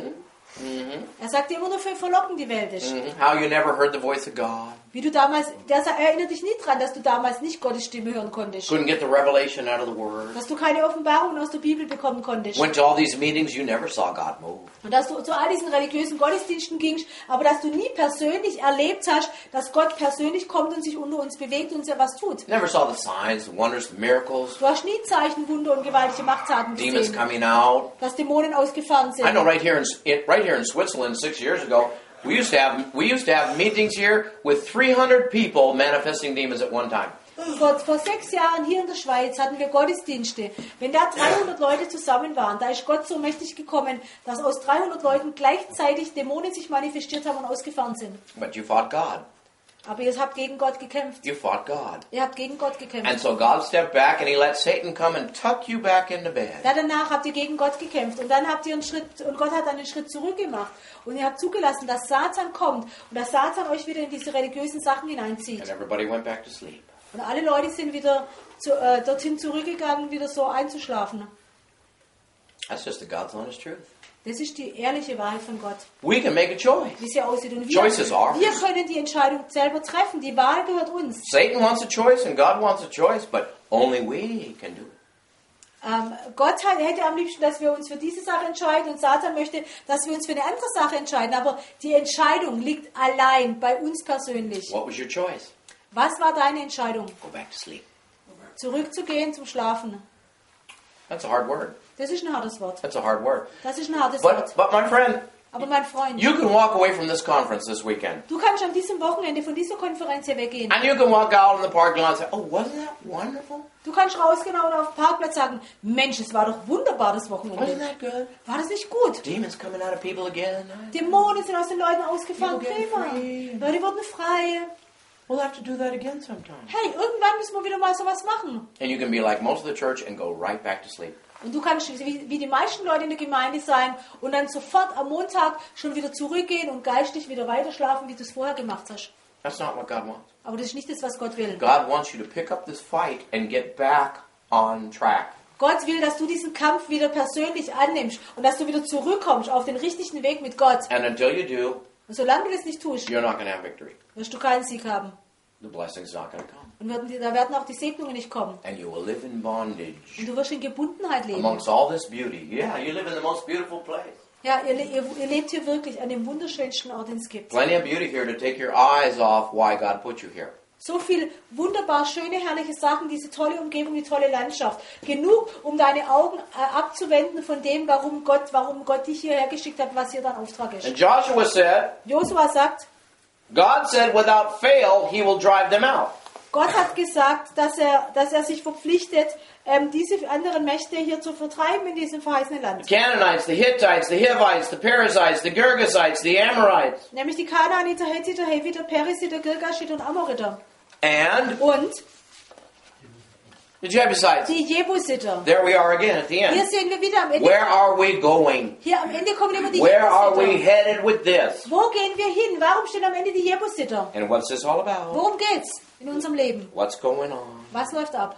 Er sagt dir immer nur, wie verlockend die Welt ist. How you never heard the voice of God. Wie du damals, das erinnert dich nie dran, dass du damals nicht Gottes Stimme hören konntest. Couldn't get the revelation out of the Word. Dass du keine Offenbarungen aus der Bibel bekommen konntest. Went to all these meetings, you never saw God move. Und dass du zu all diesen religiösen Gottesdiensten gingst, aber dass du nie persönlich erlebt hast, dass Gott persönlich kommt und sich unter uns bewegt und uns was tut. Never saw the signs, the wonders, the miracles, Du hast nie Zeichen, Wunder und gewaltige Machttaten demons gesehen. coming out. Dass Dämonen ausgefahren sind. I know right here in Switzerland 6 years ago, we used to have meetings here with 300 people manifesting demons at one time. Vor 6 Jahren hier in der Schweiz hatten wir Gottesdienste. Wenn da 300 Leute zusammen waren, da ist Gott so mächtig gekommen, dass aus 300 Leuten gleichzeitig Dämonen sich manifestiert haben und ausgefahren sind. But you fought God. Aber ihr habt gegen Gott gekämpft. You fought God. Ihr habt gegen Gott And gekämpft. so God stepped back and he let Satan come and tuck you back into bed. Danach habt ihr gegen Gott gekämpft und dann habt ihr einen Schritt, und Gott hat einen Schritt zurück gemacht. Und ihr habt zugelassen, dass Satan kommt und dass Satan euch wieder in diese religiösen Sachen hineinzieht. And everybody went back to sleep. Und alle Leute sind wieder dorthin zurückgegangen, wieder so einzuschlafen. That's just the God's honest truth. Das ist die ehrliche Wahrheit von Gott, We can make a choice. wie sie aussieht. Und Choice is ours. wir können die Entscheidung selber treffen. Die Wahl gehört uns. Satan wants a choice and God wants a choice, but only we can do it. Gott hätte am liebsten, dass wir uns für diese Sache entscheiden und Satan möchte, dass wir uns für eine andere Sache entscheiden. Aber die Entscheidung liegt allein bei uns persönlich. What was your choice? Was war deine Entscheidung? Go back to sleep. Zurückzugehen zum Schlafen. That's a hard word. Das ist ein hartes Wort. That's a hard word. Das ist ein hartes Wort. But my friend, Aber mein Freund, you can walk away from this conference this weekend. du kannst an diesem Wochenende von dieser Konferenz hier weggehen. And you can walk out in the parking lot and say, oh, wasn't that wonderful? Du kannst rausgehen und auf dem Parkplatz sagen, Mensch, es war doch wunderbar das Wasn't Wochenende. that good? War das nicht gut? Demons coming out of people again. Dämonen sind aus den Leuten ausgefahren. People get Prima. free. Leute wurden frei. We'll have to do that again sometime. Hey, irgendwann müssen wir wieder mal sowas machen. And you can be like most of the church and go right back to sleep. Und du kannst wie die meisten Leute in der Gemeinde sein und dann sofort am Montag schon wieder zurückgehen und geistig wieder weiter schlafen, wie du es vorher gemacht hast. That's not what God wants. Aber das ist nicht das, was Gott will. God wants you to pick up this fight and get back on track. Gott will, dass du diesen Kampf wieder persönlich annimmst und dass du wieder zurückkommst auf den richtigen Weg mit Gott. And until you do, Und solange du das nicht tust, you're not going to have victory. wirst du keinen Sieg haben. The blessing's not going to come. Und da werden auch die Segnungen nicht kommen. And you will live in bondage Und du wirst in Gebundenheit leben. amongst all this beauty. Yeah, you live in the most beautiful place. Ja, ihr lebt hier wirklich an dem wunderschönsten Ort, den es gibt. Plenty of beauty here to take your eyes off why God put you here. So viel wunderbar, schöne, herrliche Sachen, diese tolle Umgebung, die tolle Landschaft. Genug, um deine Augen abzuwenden von dem, warum Gott dich hierher geschickt hat, was hier dein Auftrag ist. And Joshua said, Josua sagt, God said without fail, he will drive them out. Gott hat gesagt, dass er sich verpflichtet, diese anderen Mächte hier zu vertreiben in diesem verheißenen Land. The Canaanites, the Hittites, the Hivites, the Perizzites, the Girgasites, the Amorites. Nämlich die Kanaaniter, Hethiter, Heviter, Perisiter, Girgashiter und Amoriter. And Und the Jebusites. die Jebusiter. There we are again at the Hier end. sehen wir wieder am Ende. Where are we going? Hier am Ende kommen immer die Where are we Jebusiter. headed with this? Wo gehen wir hin? Warum stehen am Ende die Jebusiter? And what's this all about? Worum geht's in unserem Leben? What's going on? Was läuft ab?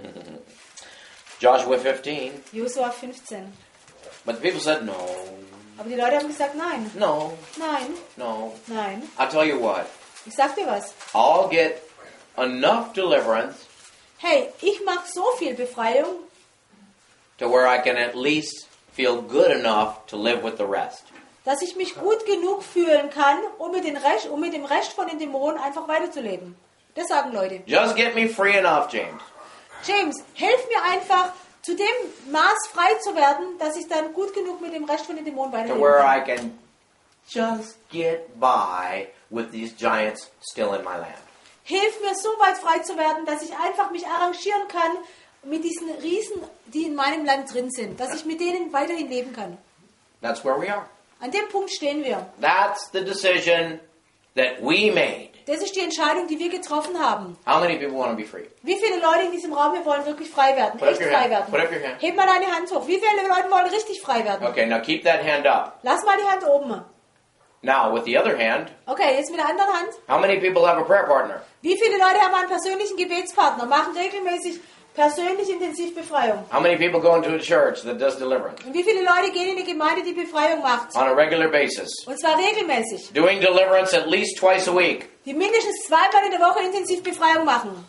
Joshua 15. Josua 15. But the people said, no, Aber die Leute haben gesagt, nein, no, nein, no. nein. I'll tell you what. Ich sag dir was. I'll get enough deliverance Hey, ich mache so viel Befreiung, to where I can at least feel good enough to live with the rest. dass ich mich gut genug fühlen kann, um mit dem Rest von den Dämonen einfach weiterzuleben. Das sagen Leute. Just get me free enough, James. James, hilf mir einfach, zu dem Maß frei zu werden, dass ich dann gut genug mit dem Rest von den Dämonen To weiterleben where kann. I can just get by with these giants still in my land. Hilf mir, so weit frei zu werden, dass ich einfach mich arrangieren kann mit diesen Riesen, die in meinem Land drin sind. Dass ich mit denen weiterhin leben kann. That's where we are. An dem Punkt stehen wir. That's the decision that we made. Das ist die Entscheidung, die wir getroffen haben. How many people want to be free? Wie viele Leute in diesem Raum hier wollen wirklich frei werden? Put up Echt your frei hand. werden? Put up your hand. Heb mal deine Hand hoch. Wie viele Leute wollen richtig frei werden? Okay, now keep that hand up. Lass mal die Hand oben. Now, with the other hand, Okay, jetzt mit der anderen Hand. how many people have a prayer partner? Wie viele Leute haben einen persönlichen Gebetspartner? Machen regelmäßig persönlich Intensivbefreiung. How many people go into a church that does deliverance Und wie viele Leute gehen in eine Gemeinde, die Befreiung macht? on a regular basis? Und zwar regelmäßig. Doing deliverance at least twice a week. Die mindestens zweimal in der Woche Intensivbefreiung machen.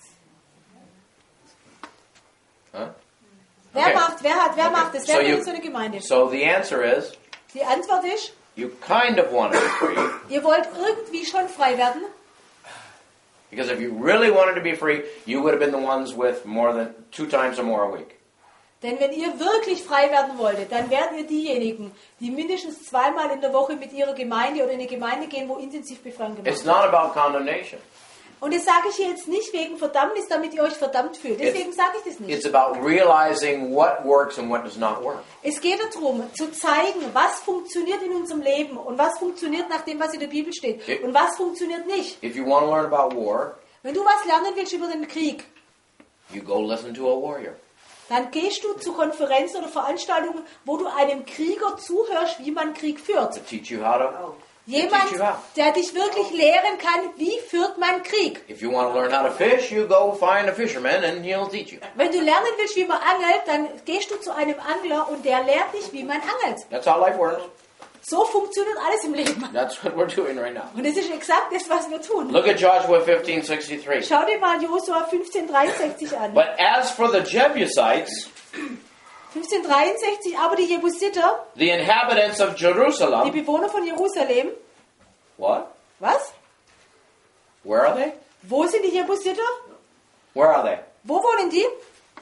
Huh? Wer Okay. macht das? Wer So geht you- in so eine Gemeinde? So the answer is, Die Antwort ist, you kind of want to be free. ihr wollt irgendwie schon frei werden. Because if you really wanted to be free, you would have been the ones with more than 2 times or more a week. Denn wenn ihr wirklich frei werden wolltet, dann wärt ihr diejenigen, die mindestens zweimal in der Woche mit ihrer Gemeinde oder in eine Gemeinde gehen, wo Intensivbefreiung gemacht It's wird. not about condemnation. Und das sage ich hier jetzt nicht wegen Verdammnis, damit ihr euch verdammt fühlt. Deswegen sage ich das nicht. It's about realizing what works and what does not work. Es geht darum, zu zeigen, was funktioniert in unserem Leben und was funktioniert nach dem, was in der Bibel steht und was funktioniert nicht. If you want to learn about war, Wenn du was lernen willst über den Krieg, you go listen to a warrior. dann gehst du zu Konferenzen oder Veranstaltungen, wo du einem Krieger zuhörst, wie man Krieg führt. To teach you how to Jemand, Teach you how. der dich wirklich lehren kann, wie führt man Krieg. If you want to learn how to fish, you go find a fisherman and he'll teach you. Wenn du lernen willst, wie man angelt, dann gehst du zu einem Angler und der lehrt dich, wie man angelt. That's how life works. So funktioniert alles im Leben. That's what we're doing right now. Und das ist exakt das, was wir tun. Look at Joshua 15:63. Schau dir mal Josua 15,63 an. But as for the Jebusites, 15,63, aber die Jebusiter, the inhabitants of die Jerusalem, Bewohner von Jerusalem, what? was? Where are they? Wo sind die Jebusiter? Where are they? Wo wohnen die?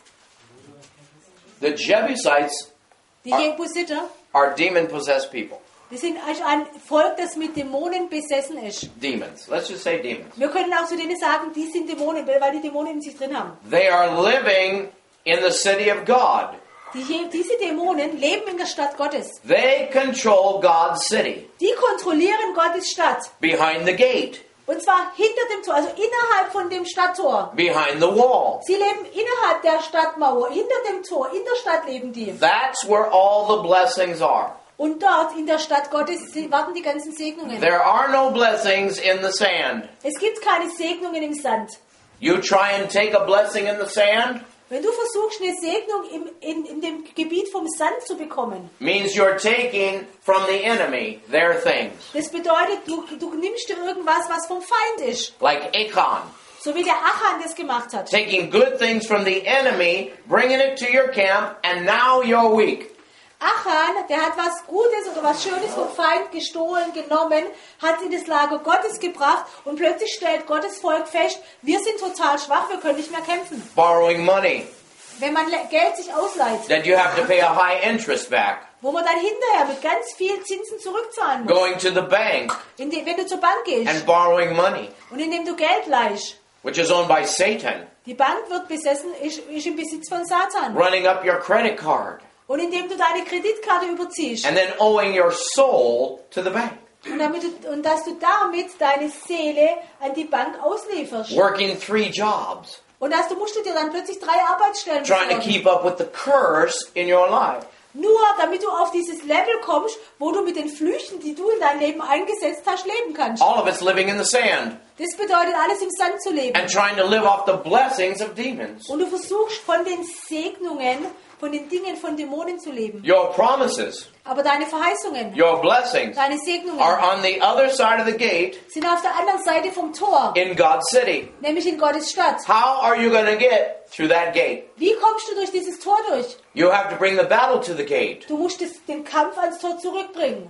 The Jebusites Die Jebusiter, are demon-possessed people. die sind ein Volk, das mit Dämonen besessen ist. Demons. Let's just say demons. Wir können auch zu denen sagen, die sind Dämonen, weil die Dämonen in sich drin haben. They are living in the city of God. Diese Dämonen leben in der Stadt Gottes. They control God's city. Die kontrollieren Gottes Stadt. Behind the gate. Und zwar hinter dem Tor, also innerhalb von dem Stadttor. Behind the wall. Sie leben innerhalb der Stadtmauer, hinter dem Tor, in der Stadt leben die. That's where all the blessings are. Und dort in der Stadt Gottes warten die ganzen Segnungen. There are no blessings in the sand. Es gibt keine Segnungen im Sand. You try and take a blessing in the sand, Wenn du versuchst, eine Segnung in dem Gebiet vom Sand zu bekommen, means you're taking from the enemy their things. das bedeutet, du nimmst dir irgendwas, was vom Feind ist. Like Achan. So wie der Achan das gemacht hat. Taking good things from the enemy, bringing it to your camp, and now you're weak. Achan, der hat was Gutes oder was Schönes vom Feind gestohlen, genommen, hat in das Lager Gottes gebracht und plötzlich stellt Gottes Volk fest, wir sind total schwach, wir können nicht mehr kämpfen. Borrowing money Wenn man Geld sich ausleiht, that you have to pay a high interest back. wo man dann hinterher mit ganz viel Zinsen zurückzahlen muss. Going to the bank Wenn du zur Bank gehst and borrowing money, und indem du Geld leihst, which is owned by Satan. die Bank wird besessen, ist im Besitz von Satan. Running up your credit card Und indem du deine Kreditkarte überziehst and then owing your soul to the bank. und dass du damit deine Seele an die Bank auslieferst. Working 3 jobs. Und musst du dir dann plötzlich 3 Arbeitsstellen Trying to besorgen. keep up with the curse in your life. Nur damit du auf dieses Level kommst, wo du mit den Flüchen, die du in dein Leben eingesetzt hast, leben kannst. All of it's living in the sand. Das bedeutet, alles im Sand zu leben. And trying to live off the blessings of demons. Und du versuchst von den Segnungen, von den Dingen von Dämonen zu leben. Your promises, Aber deine Verheißungen, your blessings deine Segnungen are on the other side of the gate sind auf der anderen Seite vom Tor, in God's city. nämlich in Gottes Stadt. How are you going to get through that gate? Wie kommst du durch dieses Tor durch? You have to bring the battle to the gate. Du musst den Kampf ans Tor zurückbringen.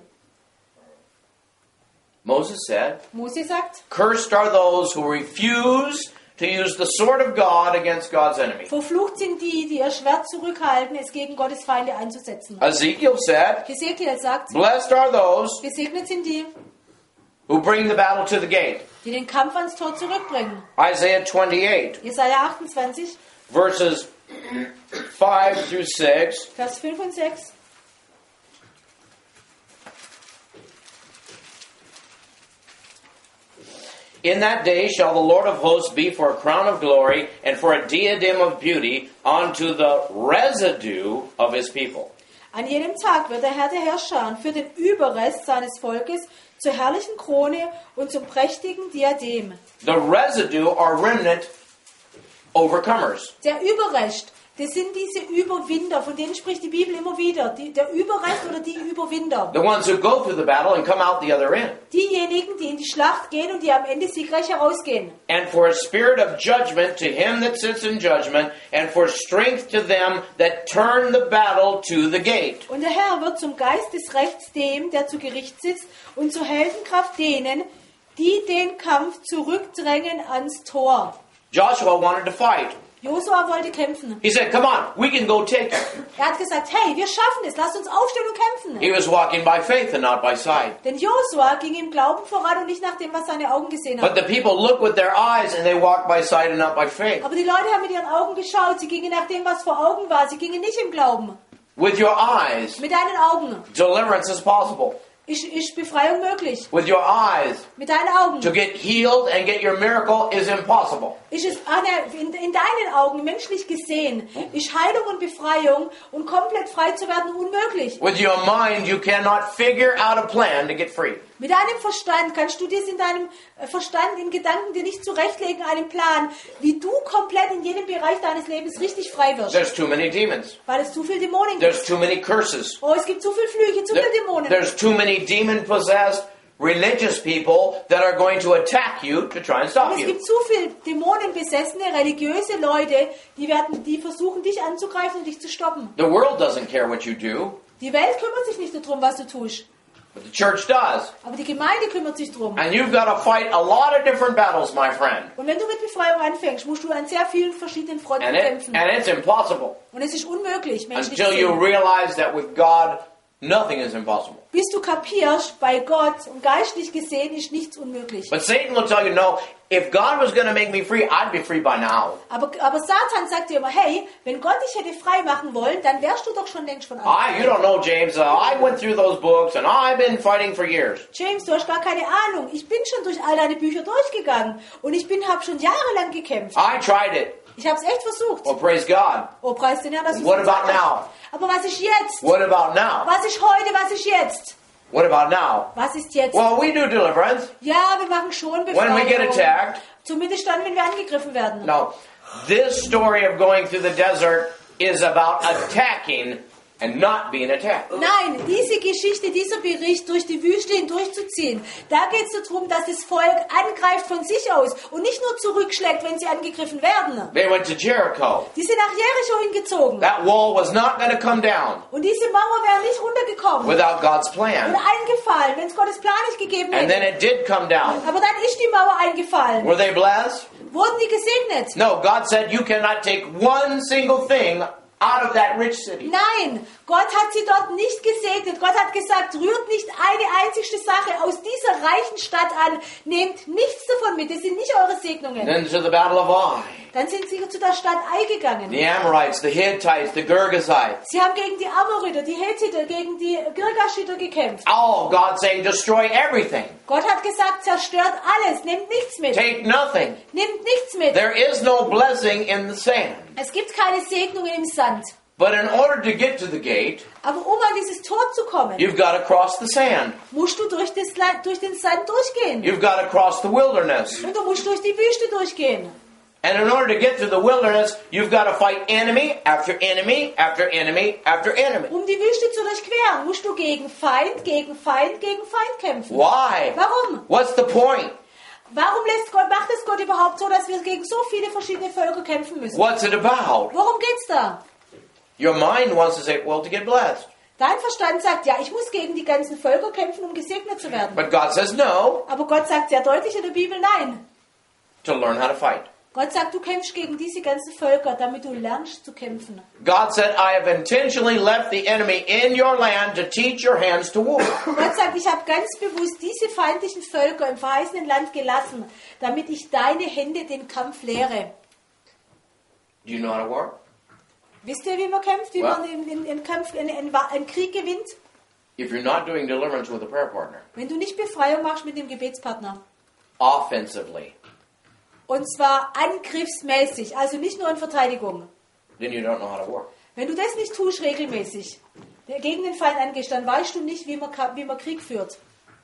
Moses said, Mose sagt, cursed are those who refuse to use the sword of God against God's enemy. verflucht sind die, die ihr Schwert zurückhalten, es gegen Gottes Feinde einzusetzen. Ezekiel said, Hesekiel sagt, blessed are those gesegnet sind die, who bring the battle to the gate. die den Kampf ans Tor zurückbringen. Isaiah 28, Jesaja 28, verses 5 through 6. Vers 5 und 6. In that day shall the Lord of hosts be for a crown of glory and for a diadem of beauty unto the residue of his people. An jenem Tag wird der Herr der Herrscher für den Überrest seines Volkes zur herrlichen Krone und zum prächtigen Diadem. The residue are remnant overcomers. Der Überrest, das sind diese Überwinder, von denen spricht die Bibel immer wieder. Der Überrest oder die Überwinder. The ones who go through the battle and come out the other end. Diejenigen, die in die Schlacht gehen und die am Ende siegreich herausgehen. And for a spirit of judgment to him that sits in judgment, and for strength to them that turn the battle to the gate. Und der Herr wird zum Geist des Rechts dem, der zu Gericht sitzt, und zur Heldenkraft denen, die den Kampf zurückdrängen ans Tor. Joshua wanted to fight. Josua wollte kämpfen. He said, come on, we can go take it. Er hat gesagt, hey, wir schaffen es, lasst uns aufstehen und kämpfen. He was walking by faith and not by sight. Denn Josua ging im Glauben voran und nicht nach dem, was seine Augen gesehen But haben. the people look with their eyes and they walk by sight and not by faith. Aber die Leute haben mit ihren Augen geschaut, sie gingen nach dem, was vor Augen war, sie gingen nicht im Glauben. With your eyes, Mit deinen Augen deliverance is possible. ist Befreiung möglich. With your eyes, Mit deinen Augen to get healed and get your miracle is impossible. ist es in deinen Augen menschlich gesehen, ist Heilung und Befreiung und komplett frei zu werden unmöglich. With your mind, you cannot figure out a plan to get free. Mit deinem Verstand kannst du dir in deinem Verstand, in Gedanken dir nicht zurechtlegen, einen Plan, wie du komplett in jedem Bereich deines Lebens richtig frei wirst. There's too many demons. Weil es zu viele Dämonen gibt. There's too many curses. Oh, es gibt zu viele Flüche, zu viele Dämonen. There's too many demon-possessed religious people that are going to attack you to try and Und stop es you. gibt zu viele dämonenbesessene, religiöse Leute, die versuchen, dich anzugreifen und dich zu stoppen. The world doesn't care what you do, Die Welt kümmert sich nicht darum, was du tust. but the church does. Aber die Gemeinde kümmert sich darum. And you've got to fight a lot of different battles, my friend. Und wenn du mit Befreiung anfängst, musst du an sehr vielen verschiedenen Fronten kämpfen. And it's impossible Und es ist unmöglich, menschlich until you gesehen. realize that with God, nothing is impossible. Bis du kapierst, bei Gott und geistlich gesehen ist nichts unmöglich. But Satan will tell you, no, if God was going to make me free, I'd be free by now. Aber Satan sagt dir immer, hey, wenn Gott dich hätte frei machen wollen, dann wärst du doch schon längst von You don't know, James. I went through those books and I've been fighting for years. James, du hast gar keine Ahnung. Ich bin schon durch all deine Bücher durchgegangen und ich habe schon jahrelang gekämpft. I tried it. Ich habe es echt versucht. Well, praise God. Oh, preis den Herrn, dass du What es about gesagt hast. now? Aber was ist jetzt? What about now? Was ist heute? Was ist jetzt? What about now? Was ist jetzt? Well, we do deliverance. Ja, wir machen schon When we get Befreiung. attacked. Zumindest dann, wenn wir angegriffen werden. No. This story of going through the desert is about attacking and not being attacked. Nein, diese Geschichte, dieser Bericht durch die Wüste hindurchzuziehen, da geht es darum, dass das Volk angreift von sich aus und nicht nur zurückschlägt, wenn sie angegriffen werden. They went to Jericho. Die sind nach Jericho hingezogen. That wall was not going to come down Und diese Mauer wäre nicht runtergekommen without God's oder plan. eingefallen, wenn es Gottes Plan nicht gegeben And then hätte. it did come down. Aber dann ist die Mauer eingefallen. Were they blessed? Wurden die gesegnet? No, God said you cannot take one single thing out of that rich city. Nein, Gott hat sie dort nicht gesegnet. Gott hat gesagt, rührt nicht eine einzigste Sache aus dieser reichen Stadt an. Nehmt nichts davon mit. Das sind nicht eure Segnungen. Then to the battle of Ai. Dann sind sie zu der Stadt Ai gegangen. The Amorites, the Hittites, the Girgashites. Sie haben gegen die Amoriter, die Hethiter, gegen die Girgashiter gekämpft. All God saying, destroy everything. Gott hat gesagt, zerstört alles, nehmt nichts mit. Take nothing. Nehmt nichts mit. There is no blessing in the sand. Es gibt keine Segnungen im Sand. But in order to get to the gate, Aber um an dieses Tor zu kommen, you've got to cross the sand. musst du durch den Sand durchgehen. You've got to cross the wilderness. Und du musst durch die Wüste durchgehen. And in order to get to the wilderness, you've got to fight enemy after enemy after enemy after enemy. Um die Wüste zu durchqueren, musst du gegen Feind, gegen Feind, gegen Feind kämpfen. Why? Warum? What's the point? Warum macht es Gott überhaupt so, dass wir gegen so viele verschiedene Völker kämpfen müssen? What's it about? Worum geht's da? Your mind wants to say, well, to get blessed. Dein Verstand sagt, ja, ich muss gegen die ganzen Völker kämpfen, um gesegnet zu werden. But God says no, Aber Gott sagt sehr deutlich in der Bibel, nein. to learn how to fight. Gott sagt, du kämpfst gegen diese ganzen Völker, damit du lernst zu kämpfen. God said, I have intentionally left the enemy in your land to teach your hands to war. Gott sagt, ich habe ganz bewusst diese feindlichen Völker im verheißenen Land gelassen, damit ich deine Hände den Kampf lehre. Do you know how to war? Wisst ihr, wie man kämpft, wie Well. man einen Krieg gewinnt? If you're not doing deliverance with a prayer partner, Wenn du nicht Befreiung machst mit dem Gebetspartner. offensively, Und zwar angriffsmäßig, also nicht nur in Verteidigung. then you don't know how to war. Wenn du das nicht tust regelmäßig, gegen den Feind angehst, dann weißt du nicht, wie man Krieg führt.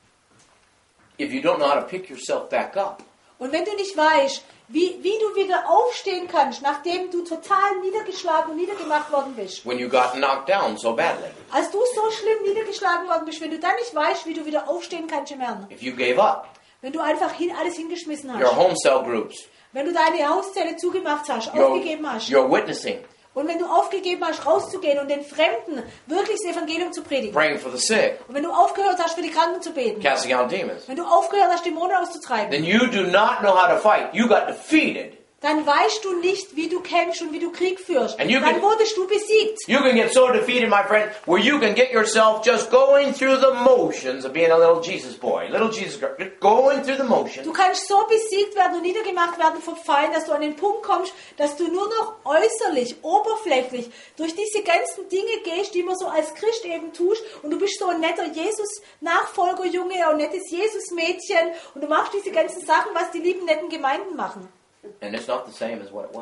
If you don't know how to pick yourself back up, Und wenn du nicht weißt, wie du wieder aufstehen kannst, nachdem du total niedergeschlagen und niedergemacht worden bist. when you got knocked down so badly, Als du so schlimm niedergeschlagen worden bist, wenn du dann nicht weißt, wie du wieder aufstehen kannst im Herrn. if you gave up, Wenn du einfach alles hingeschmissen your hast. home cell groups, Wenn du deine Hauszelle zugemacht hast, your, aufgegeben hast. your witnessing, Und wenn du aufgegeben hast, rauszugehen und den Fremden wirklich das Evangelium zu predigen. praying for the sick, Und wenn du aufgehört hast, für die Kranken zu beten. casting out demons, Wenn du aufgehört hast, Dämonen auszutreiben. then you do not know how to fight. You got defeated. Dann weißt du nicht, wie du kämpfst und wie du Krieg führst. And you Dann can- wurdest du besiegt. You can get so defeated, my friend, where you can get yourself just going through the motions of being a little Jesus boy, little Jesus girl, just going through the motions. Du kannst so besiegt werden und niedergemacht werden vom Feind, dass du an den Punkt kommst, dass du nur noch äußerlich, oberflächlich durch diese ganzen Dinge gehst, die man so als Christ eben tust. Und du bist so ein netter Jesus-Nachfolger-Junge, ein nettes Jesus-Mädchen. Und du machst diese ganzen Sachen, was die lieben, netten Gemeinden machen. And it's not the same as what it was.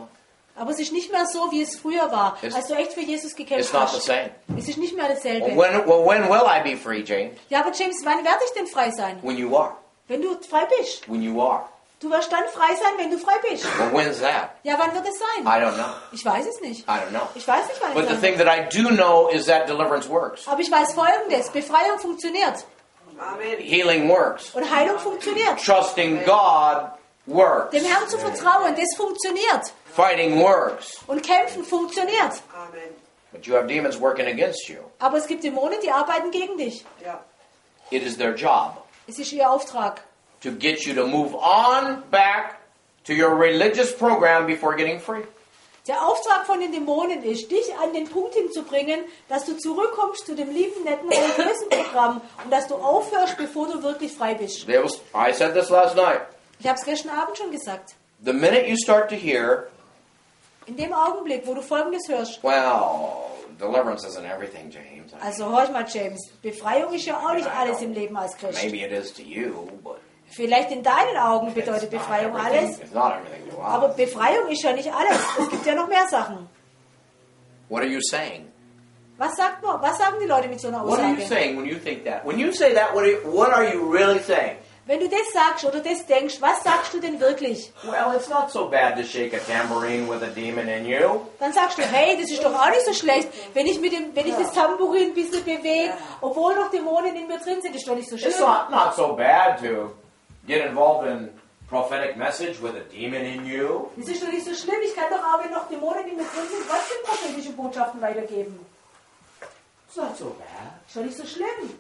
Aber es ist nicht mehr so, wie es früher war, It's- als du echt für Jesus It's gekämpft not the hast. same. Es ist nicht mehr dasselbe. When will I be free, James? Ja, aber James, wann werde ich denn frei sein? When you are. Wenn du frei bist. When you are. Du wirst dann frei sein, wenn du frei bist. Well, when's that? Ja, wann wird es sein? I don't know. Ich weiß es nicht. I don't know. Ich weiß nicht, wann But es the sein thing wird. that I do know is that deliverance works. Aber ich weiß Folgendes. Befreiung funktioniert. Healing works. Und Heilung funktioniert. Trusting God works. Dem Herrn zu vertrauen, das funktioniert. Fighting works. Und kämpfen funktioniert. But you have demons working against you. Aber es gibt Dämonen, die arbeiten gegen dich. It is their job Es ist ihr Auftrag. to get you to move on back to your religious program before getting free. Der Auftrag von den Dämonen ist, dich an den Punkt hinzubringen, dass du zurückkommst zu dem lieben, netten, religiösen Programm und dass du aufhörst, bevor du wirklich frei bist. I said this last night. Ich habe es gestern Abend schon gesagt. The minute you start to hear, In dem Augenblick, wo du Folgendes hörst. well, deliverance isn't everything, James. Also hör mal, James. Befreiung ist ja auch nicht alles im Leben als Christ. Maybe it is to you, but Vielleicht in deinen Augen bedeutet Befreiung alles. it's not everything to Aber us. Befreiung ist ja nicht alles. Es gibt ja noch mehr Sachen. What are you saying? Was sagen die Leute mit so einer What are you Aussage? saying when you think that? When you say that, what are you really saying? Wenn du das sagst oder das denkst, was sagst du denn wirklich? Well, it's not so bad to shake a tambourine with a demon in you. Dann sagst du, hey, das ist doch auch nicht so schlecht, wenn ich das Tambourin ein bisschen bewege, obwohl noch Dämonen in mir drin sind, ist doch nicht so schlimm. It's not so bad to get involved in prophetic message with a demon in you. Das ist doch nicht so schlimm, ich kann doch auch, wenn noch Dämonen in mir drin sind, trotzdem prophetische Botschaften weitergeben. It's not so bad. Ist doch nicht so schlimm.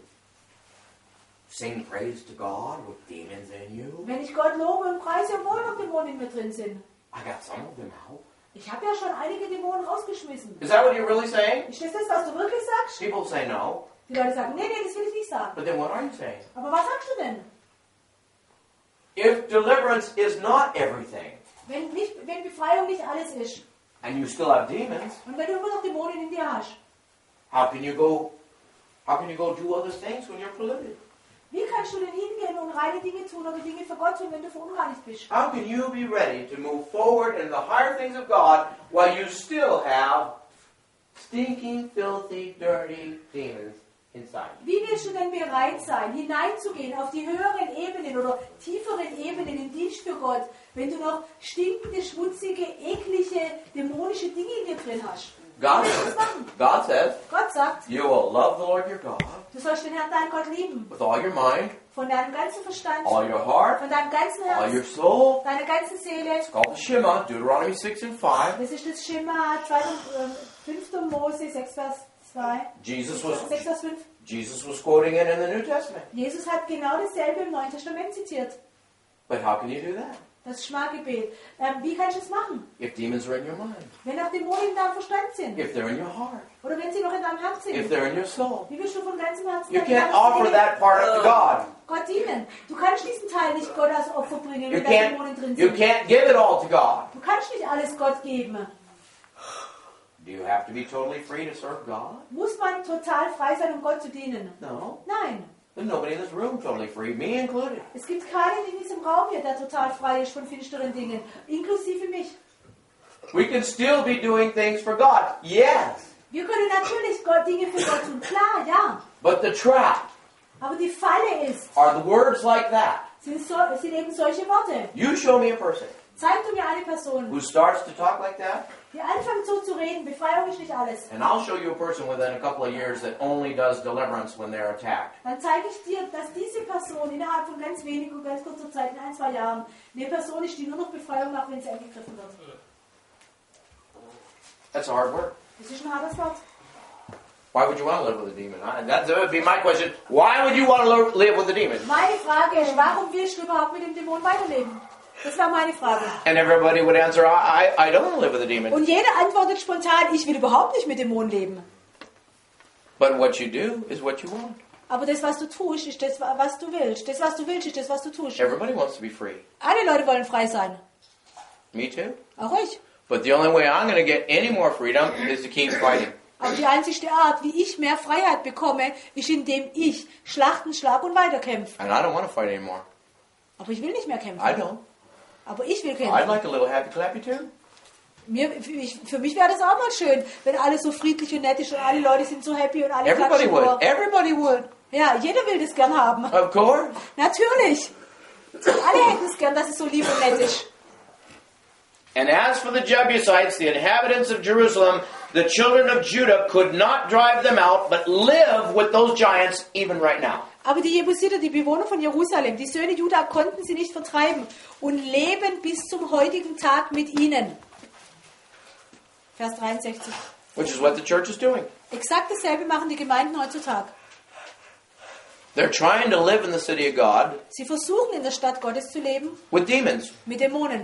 Sing praise to God with demons in you. Wenn ich Gott lobe und preise, obwohl noch Dämonen in mir drin sind. I got some of them out. Ich habe ja schon einige Dämonen rausgeschmissen. Is that what you're really saying? Ist das, was du wirklich sagst? People say no. Die Leute sagen, nee, das will ich nicht sagen. But then what are you saying? Aber was sagst du denn? If deliverance is not everything, Wenn Befreiung nicht alles ist and you still have demons, und wenn du immer noch Dämonen in dir hast, how can you go do other things when you're polluted? wie kannst du denn hingehen und reine Dinge tun oder Dinge für Gott tun, wenn du verunreinigt bist? How can you be ready to move forward in the higher things of God while you still have stinking, filthy, dirty demons inside you? Wie willst du denn bereit sein, hineinzugehen auf die höheren Ebenen oder tieferen Ebenen im Dienst für Gott, wenn du noch stinkende, schmutzige, eklige, dämonische Dinge in dir drin hast? God, Wie willst du das machen? God says, Gott sagt, you will love the Lord your God du sollst den Herrn, deinen Gott lieben. with all your mind, Von deinem ganzen Verstand, all your heart, von deinem ganzen all your Herz, soul. deiner ganzen Seele. It's called the Shema, Deuteronomy 6 and 5. Das ist das Schema 5. Mose 6, Vers 2. Jesus 6, Vers 5. was quoting it in the New Testament. Jesus hat genau dasselbe im Neuen Testament zitiert. But how can you do that? Das Schmagebet. Wie kannst du das machen? If demons are in your mind, Wenn auch Dämonen in deinem Verstand sind. if they're in your heart, Oder wenn sie noch in deinem Herz if sind. they're in your soul. Wie willst du von ganzem Herzen You deinem can't Herzen offer dienen? that part up to God. Gott dienen. Du kannst diesen Teil nicht Gott als Opfer bringen, You wenn da Dämonen drin you sind. can't give it all to God. Du kannst nicht alles Gott geben. Do you have to be totally free to serve God? Muss man total frei sein, um Gott zu dienen? No. Nein. There's nobody in this room totally free, me included. Es gibt keinen in diesem Raum hier, der total frei ist von finsteren Dingen. Inklusive mich. We can still be doing things for God. Yes. Wir können natürlich Dinge für Gott tun. Klar, ja. But the trap Aber die Falle ist, are the words like that. sind eben solche Worte. You show me a person Zeig du mir eine Person, who starts to talk like that, die anfängt so zu reden. Befreiung ist nicht alles. and I'll show you a person within a couple of years that only does deliverance when they're attacked. Dann zeige ich dir, dass diese Person innerhalb von ganz wenigen und ganz kurzer Zeit, in 1, 2 Jahren, eine Person ist, die nur noch Befreiung macht, wenn sie angegriffen wird. That's a hard word. Das ist ein hartes Wort. Why would you want to live with a demon? That would be my question. Why would you want to live with a demon? Meine Frage ist, warum willst du überhaupt mit dem Dämon weiterleben? Das war meine Frage. And everybody would answer, I don't want to live with a demon. Und jeder antwortet spontan, ich will überhaupt nicht mit Dämonen leben. But what you do is what you want. Aber das, was du tust, ist das, was du willst. Das, was du willst, ist das, was du tust. Everybody wants to be free. Alle Leute wollen frei sein. Me too. Auch ich. But the only way I'm going to get any more freedom is to keep fighting. Aber die einzige Art, wie ich mehr Freiheit bekomme, ist, indem ich Schlachten schlag und weiterkämpfe. And I don't want to fight anymore. Aber ich will nicht mehr kämpfen. I don't. Aber ich will I'd kämpfen. like a little happy clappy too. Für mich wäre das auch mal schön, wenn alles so friedlich und nett ist und alle Leute sind so happy und alle Everybody klatschen nur. would. Everybody would. Ja, jeder will das gern haben. Of course. Natürlich. Alle hätten es gern, dass es so lieb und nett ist. And as for the Jebusites, the inhabitants of Jerusalem, the children of Judah could not drive them out, but live with those giants even right now. Aber die Jebusiter, die Bewohner von Jerusalem, die Söhne Juda, konnten sie nicht vertreiben und leben bis zum heutigen Tag mit ihnen. Vers 63. Which is what the church is doing. Exakt dasselbe machen die Gemeinden heutzutage. They're trying to live in the city of God Sie versuchen in der Stadt Gottes zu leben with demons. mit Dämonen.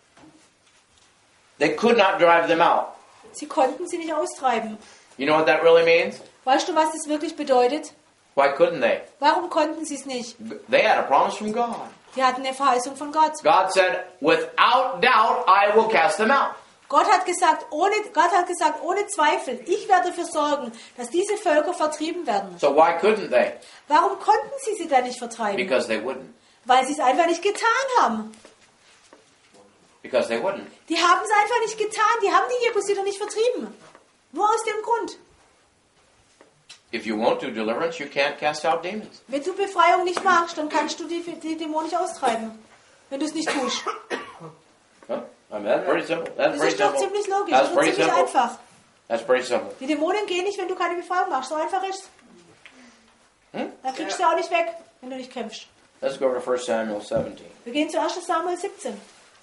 They could not drive them out. Sie konnten sie nicht austreiben. You know what that really means? Weißt du, was das wirklich bedeutet? Why couldn't they? Warum konnten sie es nicht? They had a promise from God. Die hatten eine Verheißung von Gott. God said, without doubt, I will cast them out. Gott hat gesagt, ohne Zweifel, ich werde dafür sorgen, dass diese Völker vertrieben werden. So why couldn't they? Warum konnten sie dann nicht vertreiben? Because they wouldn't. Weil sie es einfach nicht getan haben. Because they wouldn't. Die haben es einfach nicht getan. Die haben die Jebusiter nicht vertrieben. Nur aus dem Grund. If you won't do deliverance, you can't cast out demons. Wenn du Befreiung nicht machst, dann kannst du die Dämonen nicht austreiben. Wenn du es nicht tust. Huh? I mean, that's pretty simple. That's Das pretty ist doch simple. ziemlich logisch. That's Das ist pretty ziemlich simple. einfach. That's pretty simple. Die Dämonen gehen nicht, wenn du keine Befreiung machst. So einfach ist es. Hmm? Dann kriegst du auch nicht weg, wenn du nicht kämpfst. Let's go over to 1 Samuel 17. Wir gehen zu 1. Samuel 17.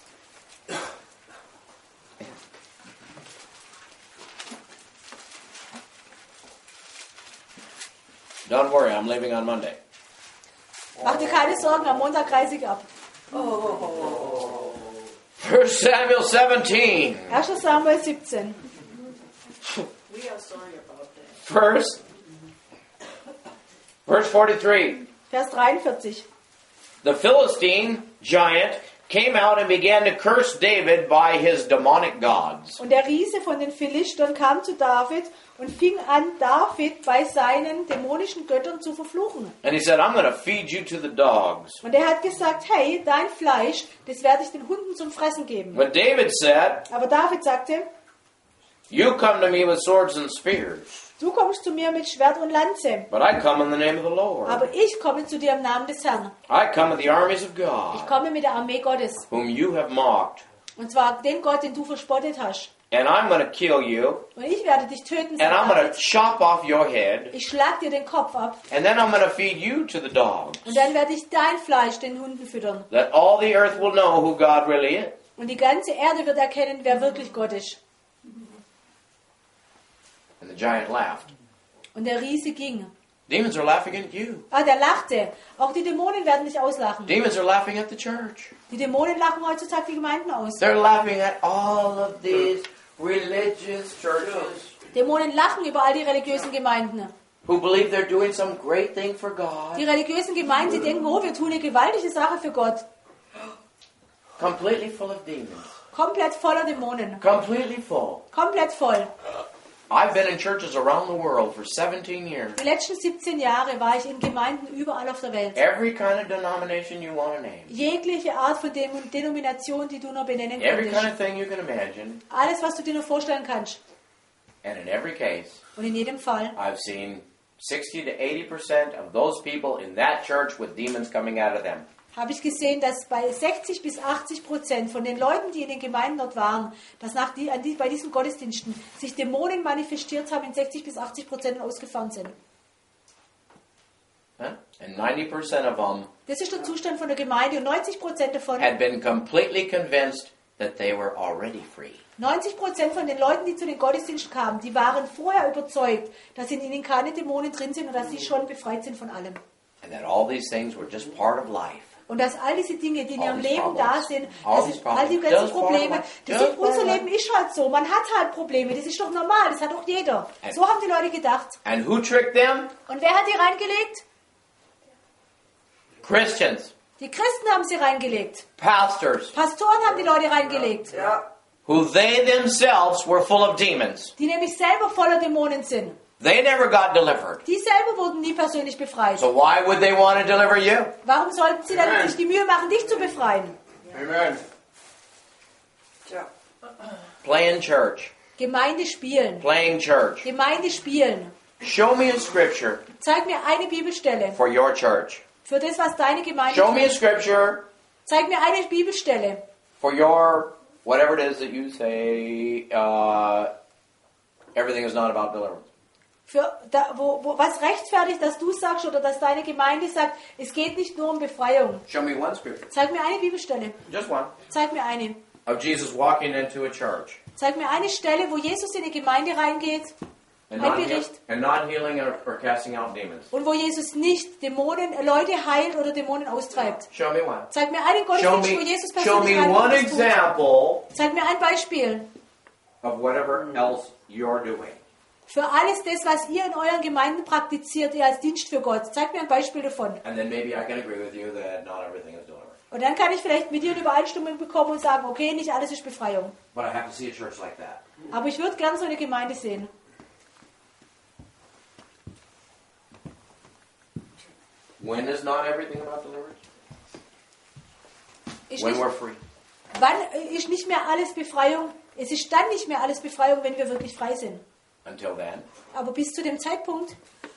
Don't worry, I'm leaving on Monday. Mach dir keine Sorgen, am Montag reise ich ab. 1 Samuel 17. 1. Samuel 17. We are sorry about that. Verse 43. Vers 43. The Philistine giant came out and began to curse David by his demonic gods. Und der Riese von den Philistern kam zu David und fing an, David bei seinen dämonischen Göttern zu verfluchen. And he said, I'm going to feed you to the dogs. Und er hat gesagt, hey, dein Fleisch, das werde ich den Hunden zum Fressen geben. But David said, Aber David sagte, you come to me with swords and spears, du kommst zu mir mit Schwert und Lanze, but I come in the name of the Lord. aber ich komme zu dir im Namen des Herrn. I come with the armies of Ich God, komme mit der Armee Gottes. whom you have mocked. Und zwar den Gott, den du verspottet hast. And I'm going to kill you, Und ich werde dich töten, and I'm sagt going to David. chop off your head, Ich schlag dir den Kopf ab and then I'm going to feed you to the dogs, und dann werde ich dein Fleisch den Hunden füttern. that all the earth will know who God really is. Und die ganze Erde wird erkennen, wer wirklich Gott ist. And the giant laughed. Und der Riese ging. Demons are laughing at you. Der lachte. Auch die Dämonen werden dich auslachen. Demons are laughing at the church. Die Dämonen lachen heutzutage die Gemeinden aus. They're laughing at all of these religious churches Dämonen lachen über all die religiösen Gemeinden. who believe they're doing some great thing for God. Die religiösen Gemeinden, die denken, oh, wir tun eine gewaltige Sache für Gott. Completely full of demons. Komplett voller Dämonen. Completely full. Komplett voll. I've been in churches around the world for 17 years. Die letzten 17 Jahre war ich in Gemeinden überall auf der Welt. Every kind of denomination you want to name. Jegliche Art von Denomination, die du nur benennen Every kind könntest. of thing you can imagine. Alles, was du dir nur vorstellen kannst. And in every case, Und in jedem Fall I've seen 60 to 80% of those people in that church with demons coming out of them. habe ich gesehen, dass bei 60 bis 80% von den Leuten, die in den Gemeinden dort waren, dass bei diesen Gottesdiensten sich Dämonen manifestiert haben, in 60 bis 80% ausgefahren sind. Huh? And 90% of them Das ist der Zustand von der Gemeinde und 90% davon, had been completely convinced that they were already free. 90% von den Leuten, die zu den Gottesdiensten kamen, die waren vorher überzeugt, dass in ihnen keine Dämonen drin sind und dass sie schon befreit sind von allem. And that all these things were just part of life. Und dass all diese Dinge, die in All ihrem these Leben da problems. sind, All das these all die problems. ganzen Just Probleme, part das of sind, life. unser Leben ist halt so. Man hat halt Probleme, das ist doch normal, das hat doch jeder. And- So haben die Leute gedacht. And who tricked them? Und wer hat die reingelegt? Christians, Die Christen haben sie reingelegt. pastors, Pastoren haben die Leute reingelegt, who they themselves were full of demons. die nämlich selber voller Dämonen sind. They never got delivered. Die selber wurden nie persönlich befreit. So why would they want to deliver you? Warum sollten sie dann sich die Mühe machen, dich zu befreien? Amen. Tja. Playing church. Gemeinde spielen. Playing church. Gemeinde spielen. Show me a scripture Zeig mir eine Bibelstelle for your church. für das, was deine Gemeinde Show me a tut. scripture Zeig mir eine Bibelstelle for your, whatever it is that you say, everything is not about deliverance. Was rechtfertigt, dass du sagst oder dass deine Gemeinde sagt, es geht nicht nur um Befreiung. Show me one scripture. Zeig mir eine Bibelstelle. Just one. Zeig mir eine. Of Jesus walking into a church. Zeig mir eine Stelle, wo Jesus in die Gemeinde reingeht And Ein not, Bericht. and not healing or casting out demons. und wo Jesus nicht Leute heilt oder Dämonen austreibt. Show me one. Zeig mir einen Show Gottesdienst, wo me, Jesus show persönlich me heilt one und das tut. example Zeig mir ein Beispiel of whatever else you're doing. für alles das, was ihr in euren Gemeinden praktiziert, ihr als Dienst für Gott. Zeig mir ein Beispiel davon. And then maybe I can agree with you that not everything is deliverance. Und dann kann ich vielleicht mit dir eine Übereinstimmung bekommen und sagen, okay, nicht alles ist Befreiung. But I have to see a church like that. Aber ich würde gerne so eine Gemeinde sehen. When is not everything about deliverance? Ist When nicht, we're free. wann ist nicht mehr alles Befreiung? Es ist dann nicht mehr alles Befreiung, wenn wir wirklich frei sind. Until then, Aber bis zu dem Zeitpunkt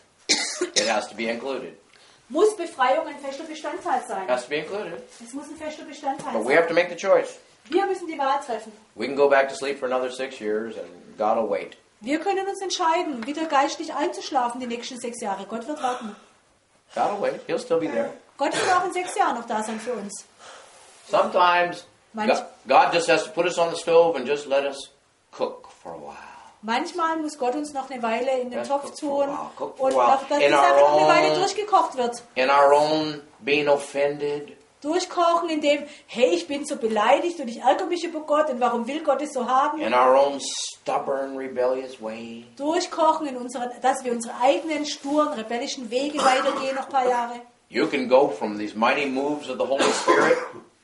it has to be included. muss Befreiung ein fester Bestandteil sein. It has to be included. Es muss ein fester Bestandteil But we have to sein. make the choice. Wir müssen die Wahl treffen. We can go back to sleep for another 6 years and God will wait. Wir können uns entscheiden, wieder geistlich einzuschlafen die nächsten 6 Jahre. Gott wird warten. God will wait. He'll still be there. Gott wird auch in 6 Jahren noch da sein für uns. Sometimes God just has to put us on the stove and just let us cook for a while. Manchmal muss Gott uns noch eine Weile in den Yes, Topf cook for a tun while, cook for a und while. dass In das our einfach noch eine Weile own- durchgekocht wird. In our own being offended, Durchkochen in dem, hey, ich bin so beleidigt und ich ärgere mich über Gott und warum will Gott es so haben? in our own stubborn, rebellious way. Durchkochen in dass wir unsere eigenen sturen, rebellischen Wege weitergehen noch ein paar Jahre. You can go from these mighty moves of the Holy Spirit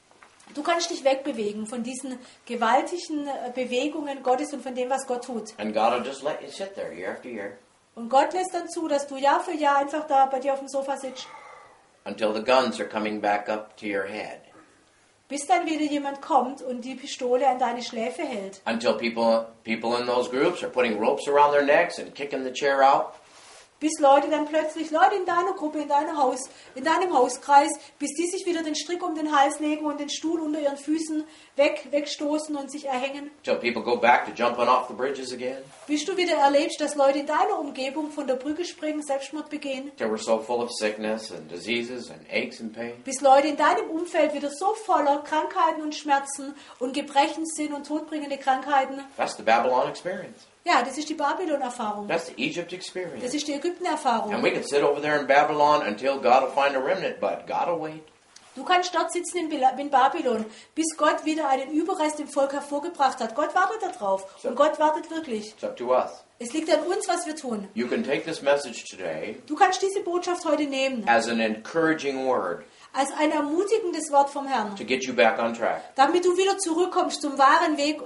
Du kannst dich wegbewegen von diesen gewaltigen Bewegungen Gottes und von dem, was Gott tut. and God will just let you sit there year after year Und Gott lässt dann zu, dass du Jahr für Jahr einfach da bei dir auf dem Sofa sitzt, until the guns are coming back up to your head. bis dann wieder jemand kommt und die Pistole an deine Schläfe hält. Until people in those groups are putting ropes around their necks and kicking the chair out. Bis Leute dann plötzlich, Leute in deiner Gruppe, in deinem Hauskreis, bis die sich wieder den Strick um den Hals legen und den Stuhl unter ihren Füßen wegstoßen und sich erhängen. Till people go back to jumping off the bridges again. Bis du wieder erlebst, dass Leute in deiner Umgebung von der Brücke springen, Selbstmord begehen. Till we're so full of sickness and diseases and aches and pain. Bis Leute in deinem Umfeld wieder so voller Krankheiten und Schmerzen und Gebrechen sind und todbringende Krankheiten. That's the Babylon experience. Ja, das ist die Babylon-Erfahrung. That's the Egypt Das experience. ist die Ägypten-Erfahrung. And we can sit over there in Babylon until God will find a remnant, but God will wait. Du kannst dort sitzen in Babylon, bis Gott wieder einen Überrest im Volk hervorgebracht hat. Gott wartet darauf. Und Gott wartet wirklich. It's up to us. Es liegt an uns, was wir tun. You can take this message today Du kannst diese Botschaft heute nehmen as an encouraging word als ein ermutigendes Wort vom Herrn, to get you back on track. damit du wieder zurückkommst zum wahren Weg.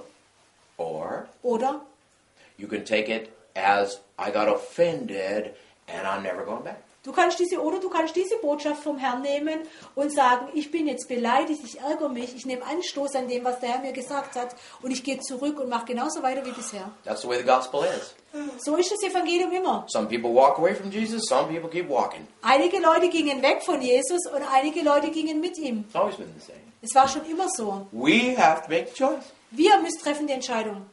Or Oder you can take it as I got offended and I'm never going back. du kannst diese Botschaft vom Herrn nehmen und sagen, ich bin jetzt beleidigt, ich ärgere mich, ich nehme Anstoß an dem, was der Herr mir gesagt hat und ich gehe zurück und mache genauso weiter wie bisher. That's the way the gospel is. So ist das Evangelium immer. Some people walk away from Jesus, some people keep walking. Einige Leute gingen weg von Jesus und einige Leute gingen mit ihm. It's always been the same. Es war schon immer so. We have to make the choice. Wir müssen treffen die Entscheidung.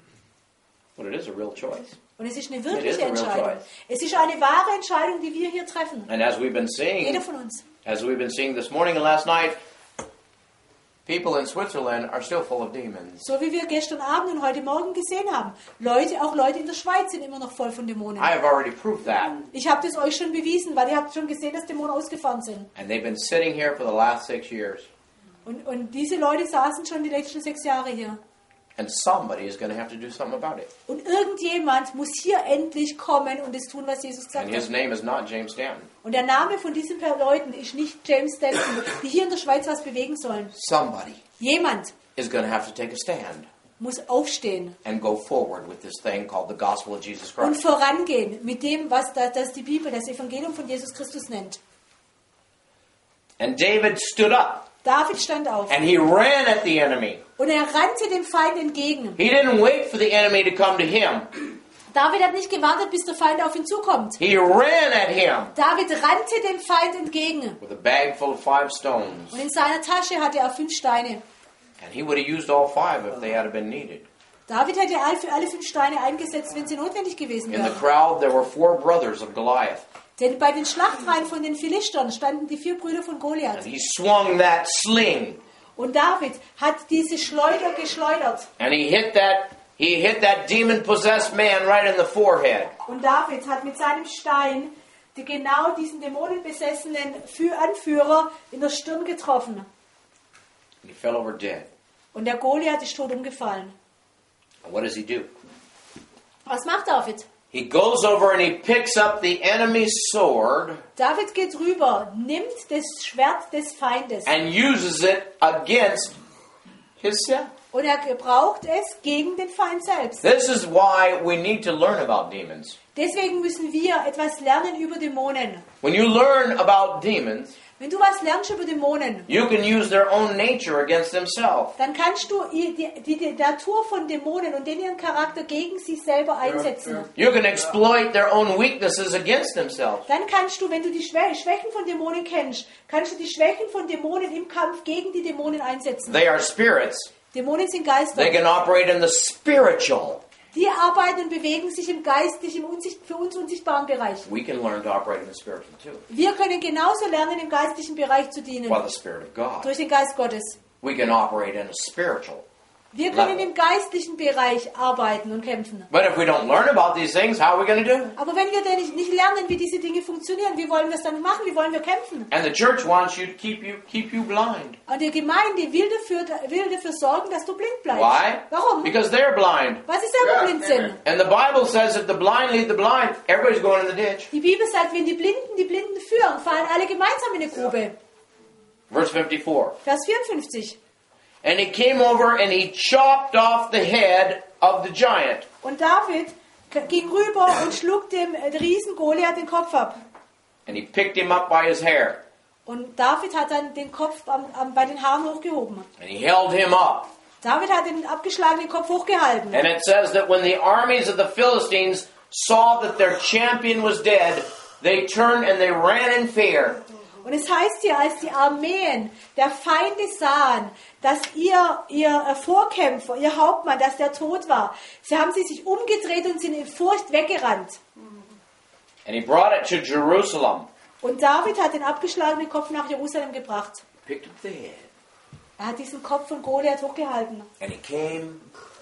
But it is a real choice. Und es ist eine It is wirkliche a real Entscheidung. choice. Es ist eine wahre Entscheidung, die wir hier treffen. And as we've been seeing, Jeder von uns. this morning and last night, people in Switzerland are still full of demons. So wie wir gestern Abend und heute Morgen gesehen haben. Auch Leute in der Schweiz sind immer noch voll von Dämonen. I have already proved that. Ich habe das euch schon bewiesen, weil ihr habt schon gesehen, dass Dämonen ausgefahren sind. And they've been sitting here for the last 6 years. Und diese Leute saßen schon die letzten 6 Jahre hier. And somebody is going to have to do something about it. Und irgendjemand muss hier endlich kommen und das tun, was Jesus gesagt And his hat. name is not James Stanton. Und der Name von diesen Leuten ist nicht James Stanton, die hier in der Schweiz was bewegen sollen. Somebody Jemand is going to have to take a stand muss aufstehen and go forward with this thing called the gospel of Jesus und Christ. vorangehen mit dem, was das die Bibel, das Evangelium von Jesus Christus nennt. And David stood up. David stand auf and he ran at the enemy. und er rannte dem Feind entgegen. He didn't wait for the enemy to come to him. David hat nicht gewartet, bis der Feind auf ihn zukommt. He ran at him David rannte dem Feind entgegen. with a bag full of 5 stones. Und in seiner Tasche hatte er 5 Steine. And he would have used all 5 if they had been needed. David hätte für alle 5 Steine eingesetzt, wenn sie notwendig gewesen In the wären. crowd, there were 4 brothers of Goliath. Denn bei den Schlachtreihen von den Philistern standen die 4 Brüder von Goliath. And he swung that sling. Und David hat diese Schleuder geschleudert. And he hit that demon-possessed man right in the forehead. Und David hat mit seinem Stein genau diesen dämonenbesessenen Anführer in der Stirn getroffen. And he fell over dead. Und der Goliath ist tot umgefallen. And what does he do? Was macht David? He goes over and he picks up the enemy's sword David geht rüber, nimmt das Schwert des Feindes and uses it against himself. und er gebraucht es gegen den Feind selbst. This is why we need to learn about demons. Deswegen müssen wir etwas lernen über Dämonen. When you learn about demons, Wenn du was lernst über Dämonen, you can use their own nature against themselves. dann kannst du die Natur von Dämonen und ihren Charakter gegen sich selber einsetzen. You can exploit their own weaknesses against themselves. Dann kannst du, wenn du die Schwächen von Dämonen kennst, kannst du die Schwächen von Dämonen im Kampf gegen die Dämonen einsetzen. They are spirits. Dämonen sind Geister. They can operate in the spiritual. Die arbeiten und bewegen sich im geistlichen, für uns unsichtbaren Bereich. We can learn to operate in the spiritual too. Wir können genauso lernen, im geistlichen Bereich zu dienen. By the Spirit of God. Durch den Geist Gottes. We can operate in a spiritual. Wir können im geistlichen Bereich arbeiten und kämpfen. But if we don't learn about these things, how are we going to do it? Aber wenn wir denn nicht lernen, wie diese Dinge funktionieren, wie wollen wir es dann machen? Wie wollen wir kämpfen? And the church wants you to keep you blind. Und die Gemeinde will dafür sorgen, dass du blind bleibst. Why? Warum? Because they're blind. Weil sie selber blind sind. And the Bible says if the blind lead the blind, everybody's going in the ditch. Die Bibel sagt, wenn die Blinden führen, fallen alle gemeinsam in eine Grube. Verse 54. Vers 54. And he came over and he chopped off the head of the giant. Und David ging rüber und schlug dem Riesen Goliath den Kopf ab. And he picked him up by his hair. Und David hat dann den Kopf bei den Haaren hochgehoben. And he held him up. David hat den abgeschlagenen Kopf hochgehalten. And it says that when the armies of the Philistines saw that their champion was dead, they turned and they ran in fear. Und es heißt hier, als die Armeen der Feinde sahen, dass ihr Vorkämpfer, ihr Hauptmann, dass der tot war, sie haben sich umgedreht und sind in Furcht weggerannt. And he brought it to Jerusalem. Und David hat den abgeschlagenen Kopf nach Jerusalem gebracht. Picked up the head. Er hat diesen Kopf von Goliath hochgehalten. And he came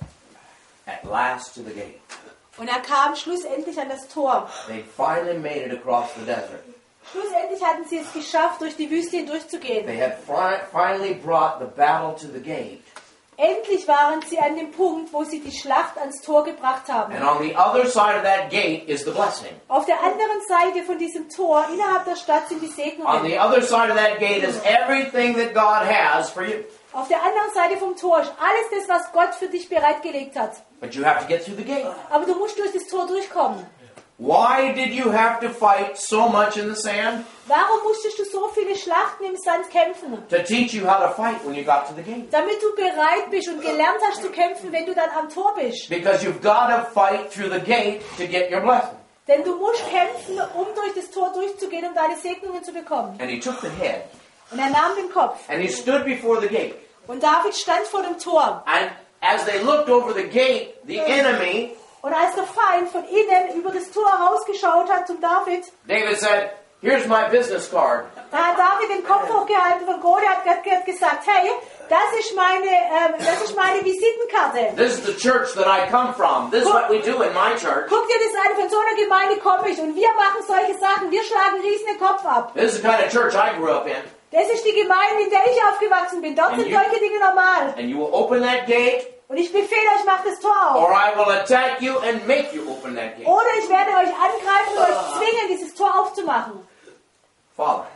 at last to the gate. Und er kam schlussendlich an das Tor. They finally made it across the desert. Schlussendlich hatten sie es geschafft, durch die Wüste hindurchzugehen. They had finally brought the battle to the gate. Endlich waren sie an dem Punkt, wo sie die Schlacht ans Tor gebracht haben. And on the other side of that gate is the blessing. Auf der anderen Seite von diesem Tor, innerhalb der Stadt, sind die On Segnungen. the other side of that gate is everything that God has for you. Auf der anderen Seite vom Tor ist alles das, was Gott für dich bereitgelegt hat. But you have to get through the gate. Aber du musst durch das Tor durchkommen. Why did you have to fight so much in the sand? Warum musstest du so viele Schlachten im Sand kämpfen? To teach you how to fight when you got to the gate. Damit du bereit bist und gelernt hast zu kämpfen, wenn du dann am Tor bist. Because you've got to fight through the gate to get your blessing. Denn du musst kämpfen, um durch das Tor durchzugehen, um deine Segnungen zu bekommen. And he took the head Und er nahm den Kopf. and he stood before the gate. Und David stand vor dem Tor. And as they looked over the gate, the enemy, Und als der Feind von innen über das Tor herausgeschaut hat zum David, David said, "Here's my business card. da hat David den Kopf hochgehalten von Goliath, hat gesagt, hey, das ist meine Visitenkarte. This is the church that I come from. This is what we do in my church. Guck dir das an, von so einer Gemeinde komme ich und wir machen solche Sachen, wir schlagen riesen den Kopf ab. This is the kind of church I grew up in. Das ist die Gemeinde, in der ich aufgewachsen bin. Dort sind solche Dinge normal. And you will open that gate, Und ich befehle euch, macht das Tor auf. or I will attack you and make you open that gate." Oder ich werde euch angreifen und euch zwingen, dieses Tor aufzumachen. Father,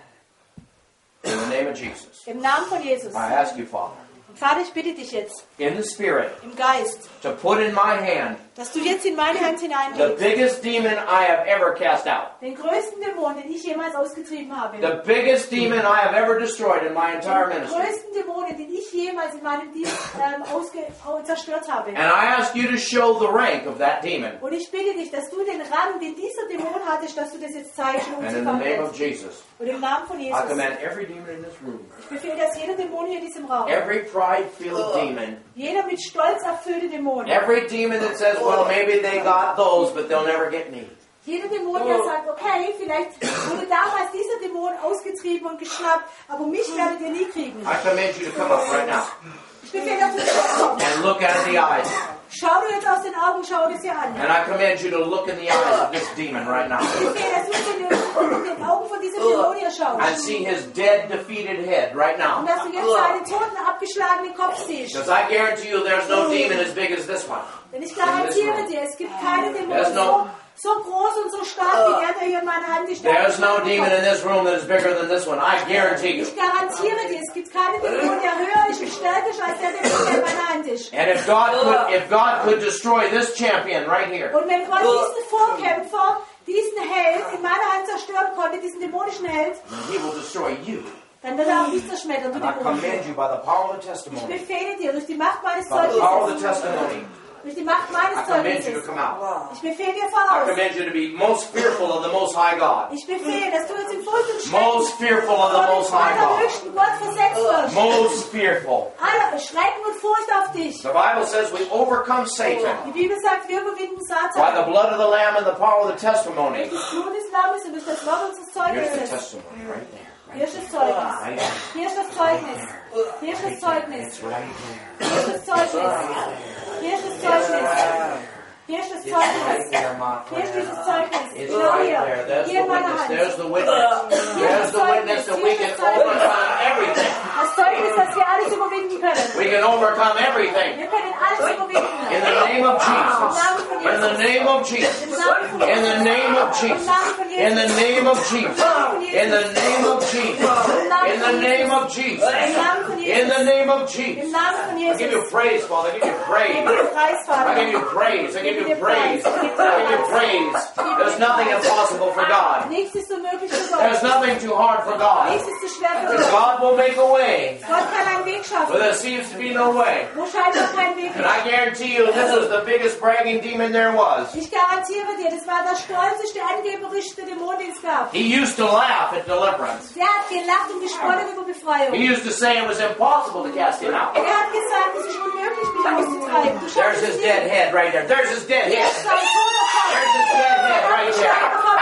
in the name of Jesus, Im Namen von Jesus. I ask you, Father, Und Vater, ich bitte dich jetzt, in the Spirit, im Geist, to put in my hand dass du jetzt in meine Hand The hineingehst. biggest demon I have ever cast out. Den größten Dämon, den ich jemals ausgetrieben habe. The biggest demon I have ever destroyed in my entire Den ministry. größten Dämon, den ich jemals in meinem Dienst zerstört habe. And I ask you to show the rank of that demon. Und ich bitte dich, dass du den Rang, den dieser Dämon hatte, dass du das jetzt zeigst und And in the name of kannst. Jesus, Und im Namen von I Jesus. command every demon in this room, Ich befehle, dass jeder Dämon hier in diesem Raum, every pride-filled demon, jeder mit Stolz erfüllte Dämon, every demon that says, well, maybe they got those, but they'll never get me. jeder Dämon, der sagt, okay, vielleicht wurde damals dieser Dämon ausgetrieben und geschnappt, aber mich werdet ihr nie kriegen. I command you to come up right now Ich befehle, dass du kommst. and look at the eyes. Schau dir jetzt aus den Augen, schau dir sie an. And I command you to look in the eyes of this demon right now Ich befehle, dass du in den Augen von diesem Dämon hier and schaust. see his dead, defeated head right Und now. dass du jetzt seinen toten, abgeschlagenen Kopf siehst. Because I guarantee you there's no demon as big as this one. Denn ich garantiere dir, es gibt keinen Dämon There's no- so groß und so stark wie der hier in meiner Hand ist. There's no demon in this room that is bigger than this one. I guarantee you. Ich garantiere dir, es gibt keinen Dämon, der höher ist und stärker ist als der Dämon, der in meiner Hand ist. And if God could destroy this champion right here, Und wenn Gott diesen Vorkämpfer, diesen Held in meiner Hand zerstören konnte, diesen dämonischen Held, then he will destroy you. dann wird er auch dich zerschmettern, du And I Dämon. command you by the power of the Ich testimony, befehle dir durch die Macht meines by the power of the Zeugnisses, testimony, durch die Macht I meines command you to Zeugnisses, come out. ich befehle dir I voraus. command you to be most fearful of the Most High God. Ich befehle, dass du jetzt in Furcht und Most Schrecken fearful of the vor Most dem High God. allerhöchsten Gott versetzt wirst. Most fearful. Alle Schrecken und Furcht auf dich. The Bible says we overcome Satan Die Bibel sagt, wir überwinden by the Satan. blood of the Lamb and the power of the testimony. Durch das Blut des Lammes und durch das Wort unseres Here's the Zeugnisses. testimony right there. Hier ist das Zeugnis. Right there. Hier ist das Zeugnis. Hier ist das Zeugnis. It's right there. Hier ist das Zeugnis. Hier ist das Zeugnis. Hier ist das It's right Zeugnis. there, my Hier ist friend. dieses Zeugnis. It's Genau right hier. there. There's Hier the in meiner witness. Hand. There's the witness. There's the witness that we can overcome everything. Das Zeugnis, dass wir alles überwinden können. We can overcome everything. Wir können alles überwinden. In the name of Jesus. In the name of Jesus. Im Namen von In the Jesus. name of Jesus. In the name of Jesus. In the name of Jesus. In the name of Jesus. Im Namen von In the Jesus. name of Im Jesus. Namen von I give you Jesus. praise, Father. I give you Ich praise. gebe dir Preis, I Vater. give you praise. I give you praise. I give you praise. There's nothing impossible for God. Nichts ist so möglich für There's Gott. nothing too hard for God. Nichts ist zu schwer für Because Gott. God will make a way Gott kann einen Weg where schaffen, there seems to be no way. wo scheinbar kein Weg And ist. I guarantee you this is the biggest bragging demon there was. Ich garantiere dir, das war der stolzeste, angeberischste Dämon, den es gab. He used to laugh at deliverance. Der hat gelacht und gespottet über Befreiung. He used to say it was impossible to cast him out. Er hat gesagt, es ist unmöglich, mich auszutreiben. Du There's schaffst his es dead nicht. head right there. There's his dead Hier head. ist sein toter Kopf. There's his dead head Er hat right den there. sterbenden Kopf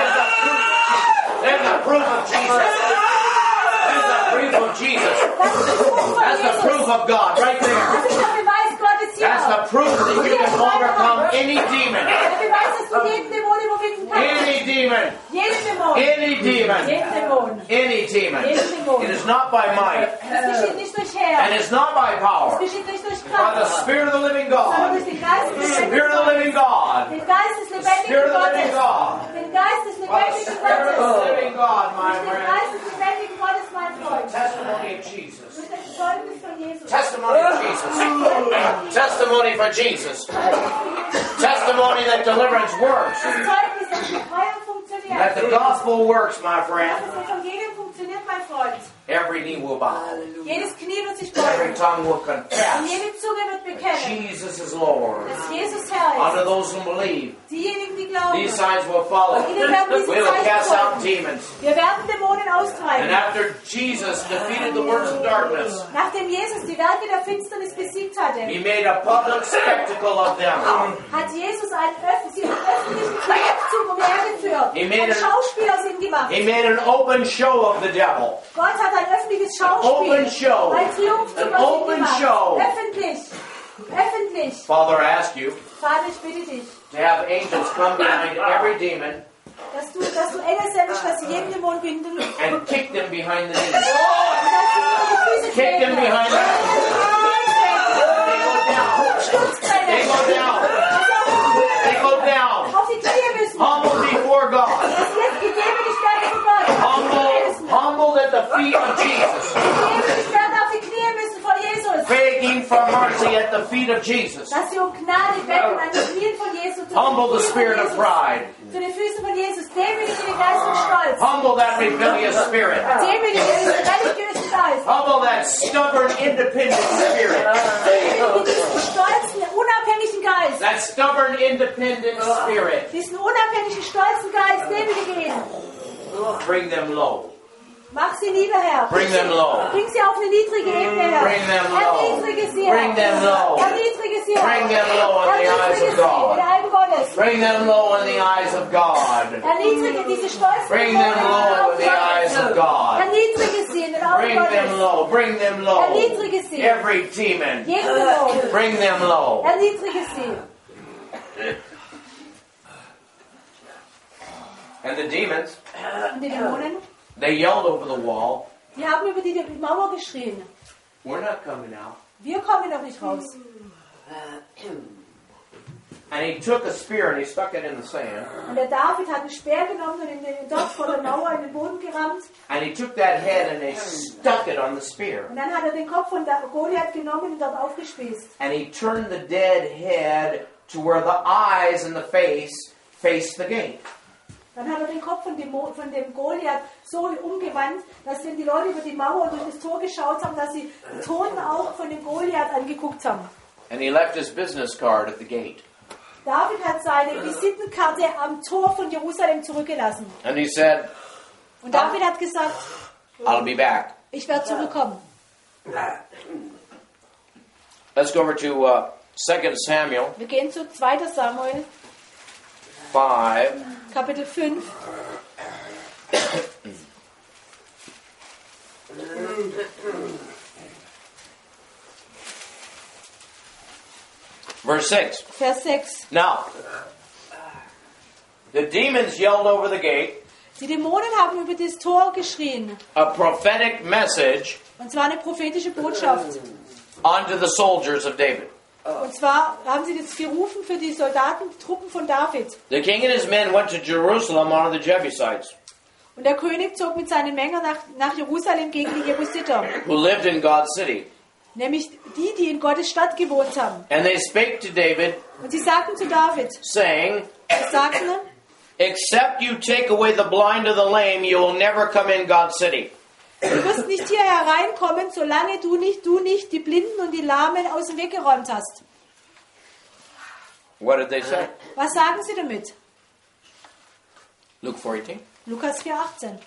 There's the proof of Jesus. There's the proof of Jesus. Das ist der Spruch von That's the Jesus. proof of God right there. Das ist der Beweis Gottes hier. That's the proof that you can overcome any demon. Der Beweis, dass du jeden Dämon überwinden kannst. Any demon. Jeden Dämon. Any demon. Jeden Dämon. Any demon. It is not by might. Das geschieht nicht durch And Herr. it's not by Das power. geschieht nicht durch By the Kraft. Spirit of the living Sondern God. durch den Geist des The Spirit lebendigen of the living Gottes. God. Den Geist des The lebendigen Spirit of the living Gottes. God. Den Geist des By the lebendigen Spirit of the Gottes. living God, my Durch den friend. Geist des lebendigen Gottes, mein Freund. Testimony of Jesus. Durch das Zeugnis von Jesus. Testimony of Jesus. Testimony for Jesus. Testimony that deliverance works. Das Zeugnis, dass Befreiung funktioniert. That the gospel works, my Dass friend. das Evangelium funktioniert, mein Freund. Every knee will bow. Jedes Knie wird sich Every beugen. tongue will Und confess. jede Zunge wird bekennen, Jesus is Lord. dass Jesus Herr Unto ist. those who believe, Diejenigen, die glauben, these signs will follow. ihnen werden diese We will cast Zeichen out folgen. demons. Wir werden Dämonen And austreiben. after Jesus defeated the works of darkness, Nachdem Jesus die Werke der Finsternis besiegt hatte, He made a public spectacle of them. hat Jesus sie in öffentlichen Triumphzug umhergeführt. He made Ein it- Schauspiel aus ihm gemacht. He made an open show of the devil. Gott hat ein öffentliches Schauspiel, open show. ein Triumphzug An aus ihm open gemacht. show. Öffentlich. Öffentlich. Father, I ask you Vater, ich bitte dich, to have angels come behind every demon dass du Engel sendest, dass sie jeden Dämon binden. Und and kick them behind the knees. dass sie ihnen die Füße Kick them treten. behind the knees. They go down. They go down. They go down. Auf die Knie müssen. Humble before God. Das jetzt gegeben die Stärke von Gott. Humbled at the feet of Jesus. Gegeben die Stärke auf die Knie müssen von Jesus. Begging for mercy at the feet of Jesus. Dass sie um Gnade betten an den Knien von Jesus. Humble the spirit of pride. Zu den Füßen von Jesus. Demütige den Geist von Stolz. Humble that rebellious spirit. Demütige diesen religiösen Geist. Humble that stubborn, independent spirit. Demütige diesen stolzen, unabhängigen Geist. That stubborn, independent spirit. Diesen unabhängigen, stolzen Geist. Demütige ihn. Bring them low. Mach sie nieder, Herr. Bring them low. Bring sie auf eine niedrige Ebene, Herr. Bring them low. Erniedrige sie, Herr. Bring them low. Erniedrige sie, Herr. Bring them low in the eyes Erniedrige of sie in God. den Augen Gottes. Bring them low in the eyes of God. Erniedrige diese stolzen Bring them low in the eyes of God. Erniedrige sie in den Augen Bring them Gottes. low. Bring them low. Erniedrige sie. Every demon. Jeden Dämon. Bring them low. Erniedrige sie. And the demons, Und die Dämonen, they yelled over the wall, die haben über die Mauer geschrien. "We're not coming out." Wir kommen doch nicht raus. And he took a spear and he stuck it in the sand. Und der David hat einen Speer genommen und ihn dort vor der Mauer in den Boden gerammt. And he took that head and he stuck it on the spear. Und dann hat er den Kopf von Goliath genommen und dort aufgespießt. And he turned the dead head to where the eyes and the face faced the gate. Dann hat er den Kopf von dem Goliath so umgewandt, dass wenn die Leute über die Mauer und durch das Tor geschaut haben, dass sie die Toten auch von dem Goliath angeguckt haben. And he left his business card at the gate. David hat seine Visitenkarte am Tor von Jerusalem zurückgelassen. And he said, Und David hat gesagt, "I'll be back." ich werde zurückkommen. Let's go over to 2 Samuel Wir gehen zu 2. Samuel, 5. Kapitel 5. Verse 6. Vers 6. Now, the demons yelled over the gate Die Dämonen haben über das Tor geschrien. a prophetic message Und zwar eine prophetische Botschaft. unto the soldiers of David. Und zwar haben sie das gerufen für die Soldaten, die Truppen von David. The king and his men went to Jerusalem on the Jebusites, Und der König zog mit seinen Männern nach Jerusalem gegen die Jebusiter. who lived in God's city. Nämlich die in Gottes Stadt gewohnt haben. And they spake to David, Und sie sagten zu David, saying, sie sagten, "Except you take away the blind or the lame, you will never come in God's city." du wirst nicht hier hereinkommen, solange du nicht die Blinden und die Lahmen aus dem Weg geräumt hast. What did they say? Was sagen sie damit? Luke 4:18. Lukas 4,18.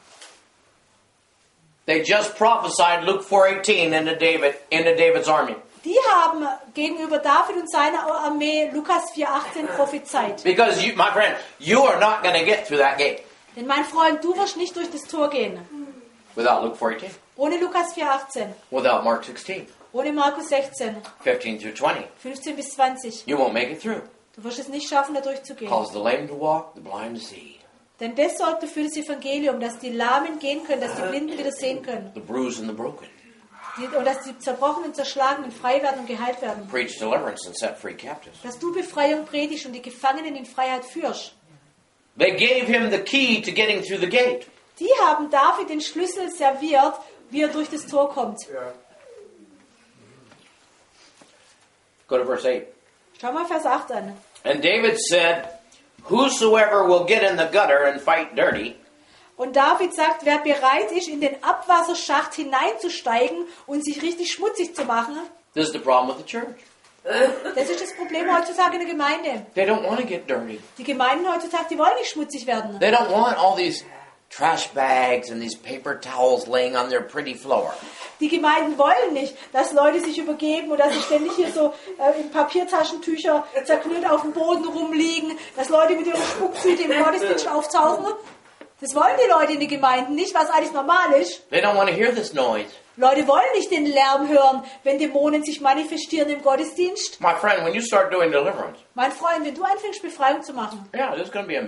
They just prophesied Luke 4:18 into David's army. Die haben gegenüber David und seiner Armee Lukas 4,18 prophezeit. Because you, my friend, you are not going to get through that gate Denn mein Freund, du wirst nicht durch das Tor gehen. without Luke 4:18, Ohne Lukas 4,18. without Mark 16, Ohne Markus 16, 15 through 20. 15 bis 20. You won't make it through. Du wirst es nicht schaffen, da durchzugehen. Cause the lame to walk, the blind to see, Denn das sorgt dafür das Evangelium, dass die Lahmen gehen können, dass die Blinden wieder sehen können. the bruised and the broken. Und dass die Zerbrochenen, Zerschlagenen frei werden und geheilt werden. Preach deliverance and set free captives. Dass du Befreiung predigst und die Gefangenen in Freiheit führst. They gave him the key to getting through the gate. Die haben David den Schlüssel serviert, wie er durch das Tor kommt. Go to verse 8. Schau mal Vers 8 an. And David said, "Whosoever will get in the gutter and fight dirty, Und David sagt, wer bereit ist, in den Abwasserschacht hineinzusteigen und sich richtig schmutzig zu machen, this is the problem with the church. das ist das Problem heutzutage in der Gemeinde. They don't want to get dirty. Die Gemeinden heutzutage, die wollen nicht schmutzig werden. They don't want all these trash bags and these paper towels laying on their pretty floor. Die Gemeinden wollen nicht, dass Leute sich übergeben oder dass sie ständig hier so in Papiertaschentücher zerknüllt auf dem Boden rumliegen, dass Leute mit ihren Spucktüte im Gottesdienst auftauchen. Das wollen die Leute in den Gemeinden nicht, was eigentlich normal ist. They don't want to hear this noise. Leute wollen nicht den Lärm hören, wenn Dämonen sich manifestieren im Gottesdienst. My friend, when you start doing deliverance, Mein Freund, wenn du anfängst, Befreiung zu machen, yeah, there's going to be a mess.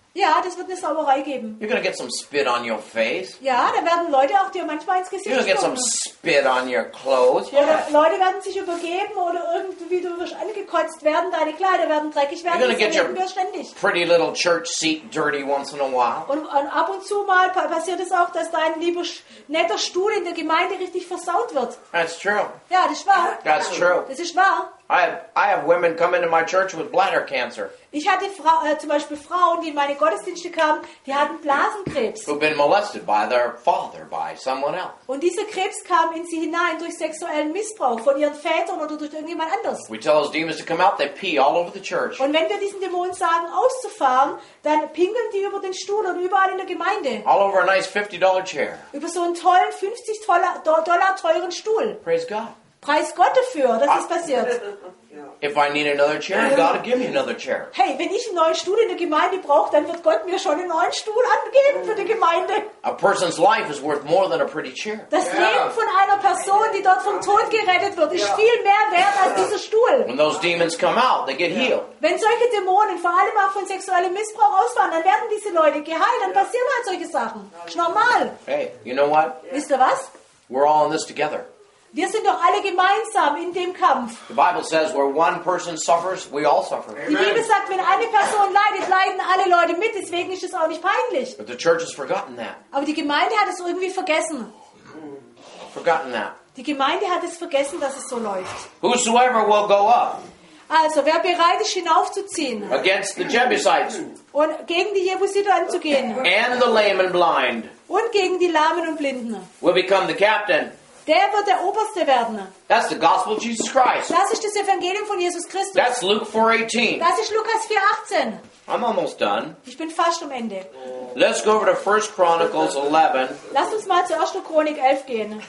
Ja, das wird eine Sauerei geben. You're going to get some spit on your face. Ja, da werden Leute auch dir manchmal ins You're Gesicht going to get some spucken. spit on your clothes. Oder Yeah. Leute werden sich übergeben oder irgendwie du wirst angekotzt werden, deine Kleider werden dreckig werden, You're gonna das get erleben your- wir ständig. Pretty little church seat dirty once in a while. Und ab und zu mal passiert es auch, dass dein lieber netter Stuhl in der Gemeinde richtig versaut wird. That's true. Ja, das ist wahr. That's true. Das ist wahr. I have women come into my church with bladder cancer Ich hatte zum Beispiel Frauen, die in meine Gottesdienste kamen, die hatten Blasenkrebs. who've been molested by their father, by someone else. Und dieser Krebs kam in sie hinein durch sexuellen Missbrauch von ihren Vätern oder durch irgendjemand anders. We tell those demons to come out, they pee all over the church. Und wenn wir diesen Dämonen sagen, auszufahren, dann pinkeln die über den Stuhl und überall in der Gemeinde. All over a nice $50 chair. Über so einen tollen, 50 Dollar teuren Stuhl. Praise God. Preis Gott dafür, dass das passiert. If I need another chair, God will give me another chair. Hey, wenn ich einen neuen Stuhl in der Gemeinde brauche, dann wird Gott mir schon einen neuen Stuhl angeben für die Gemeinde. A person's life is worth more than a pretty chair. Das Leben von einer Person, die dort vom Tod gerettet wird, ist viel mehr wert als dieser Stuhl. When those demons come out, they get healed. Wenn solche Dämonen, vor allem auch von sexuellem Missbrauch ausfahren, dann werden diese Leute geheilt, dann passieren halt solche Sachen. Ist normal. Hey, you know what? Wisst ihr was? We're all in this together. Wir sind doch alle gemeinsam in dem Kampf. The Bible says where one person suffers, we all suffer. Die Bibel sagt, wenn eine Person leidet, leiden alle Leute mit. Deswegen ist es auch nicht peinlich. But the church has forgotten that. Aber die Gemeinde hat es irgendwie vergessen. Forgotten that. Die Gemeinde hat es vergessen, dass es so läuft. Whosoever will go up Also, wer bereit ist, hinaufzuziehen against the Jebusites und gegen die Jebusiter anzugehen and the lame and blind und gegen die Lahmen und Blinden, will become the captain. der wird der Oberste werden. That's the gospel of Jesus Christ. Das ist das Evangelium von Jesus Christus. That's Luke 4:18. Das ist Lukas 4,18. I'm almost done. Ich bin fast am Ende. Let's go over to 1 Chronicles 11. Lasst uns mal zur 1. Chronik 11 gehen.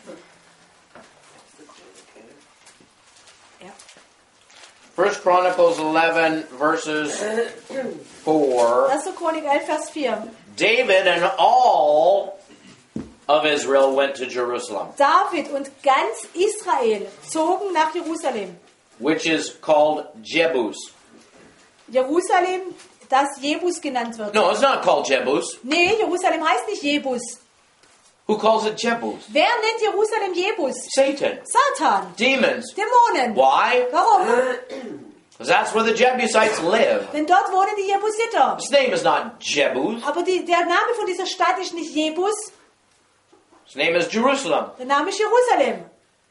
Ja. 1 Chronicles 11 verses 4. 1. Chronik 11, Vers 4. David and all of Israel went to Jerusalem, David und ganz Israel zogen nach Jerusalem. which is called Jebus. Jerusalem, das Jebus genannt wird. No, it's not called Jebus. Nee, Jerusalem heißt nicht Jebus. Who calls it Jebus? Wer nennt Jerusalem Jebus? Satan. Satan. Demons. Dämonen. Why? Warum? Because that's where the Jebusites live. Denn dort wohnen die Jebusiter. His name is not Jebus. Aber der Name von dieser Stadt ist nicht Jebus, His name is Jerusalem. der Name ist Jerusalem.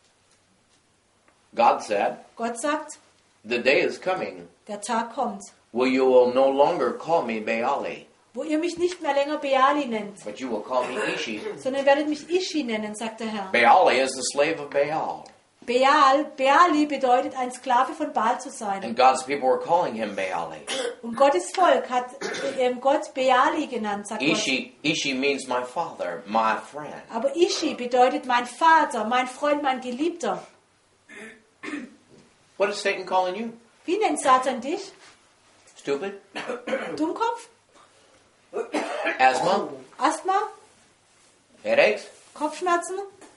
God said, Gott sagt, the day is coming der Tag kommt, where you will no longer call me Baali, wo ihr mich nicht mehr länger Beali nennt, but you will call me Ishi. sondern werdet mich Ishi nennen, sagt der Herr. Baali is the slave of Baal. Beali bedeutet, ein Sklave von Baal zu sein. And God's people were calling him Baali. Und Gottes Volk hat Gott Beali genannt, sagt Gott. Ishi means my father, my friend. Aber Ishi bedeutet mein Vater, mein Freund, mein Geliebter. What is Satan calling you? Wie nennt Satan dich? Stupid? Dummkopf? Asthma? Asthma? Headaches? Kopfschmerzen?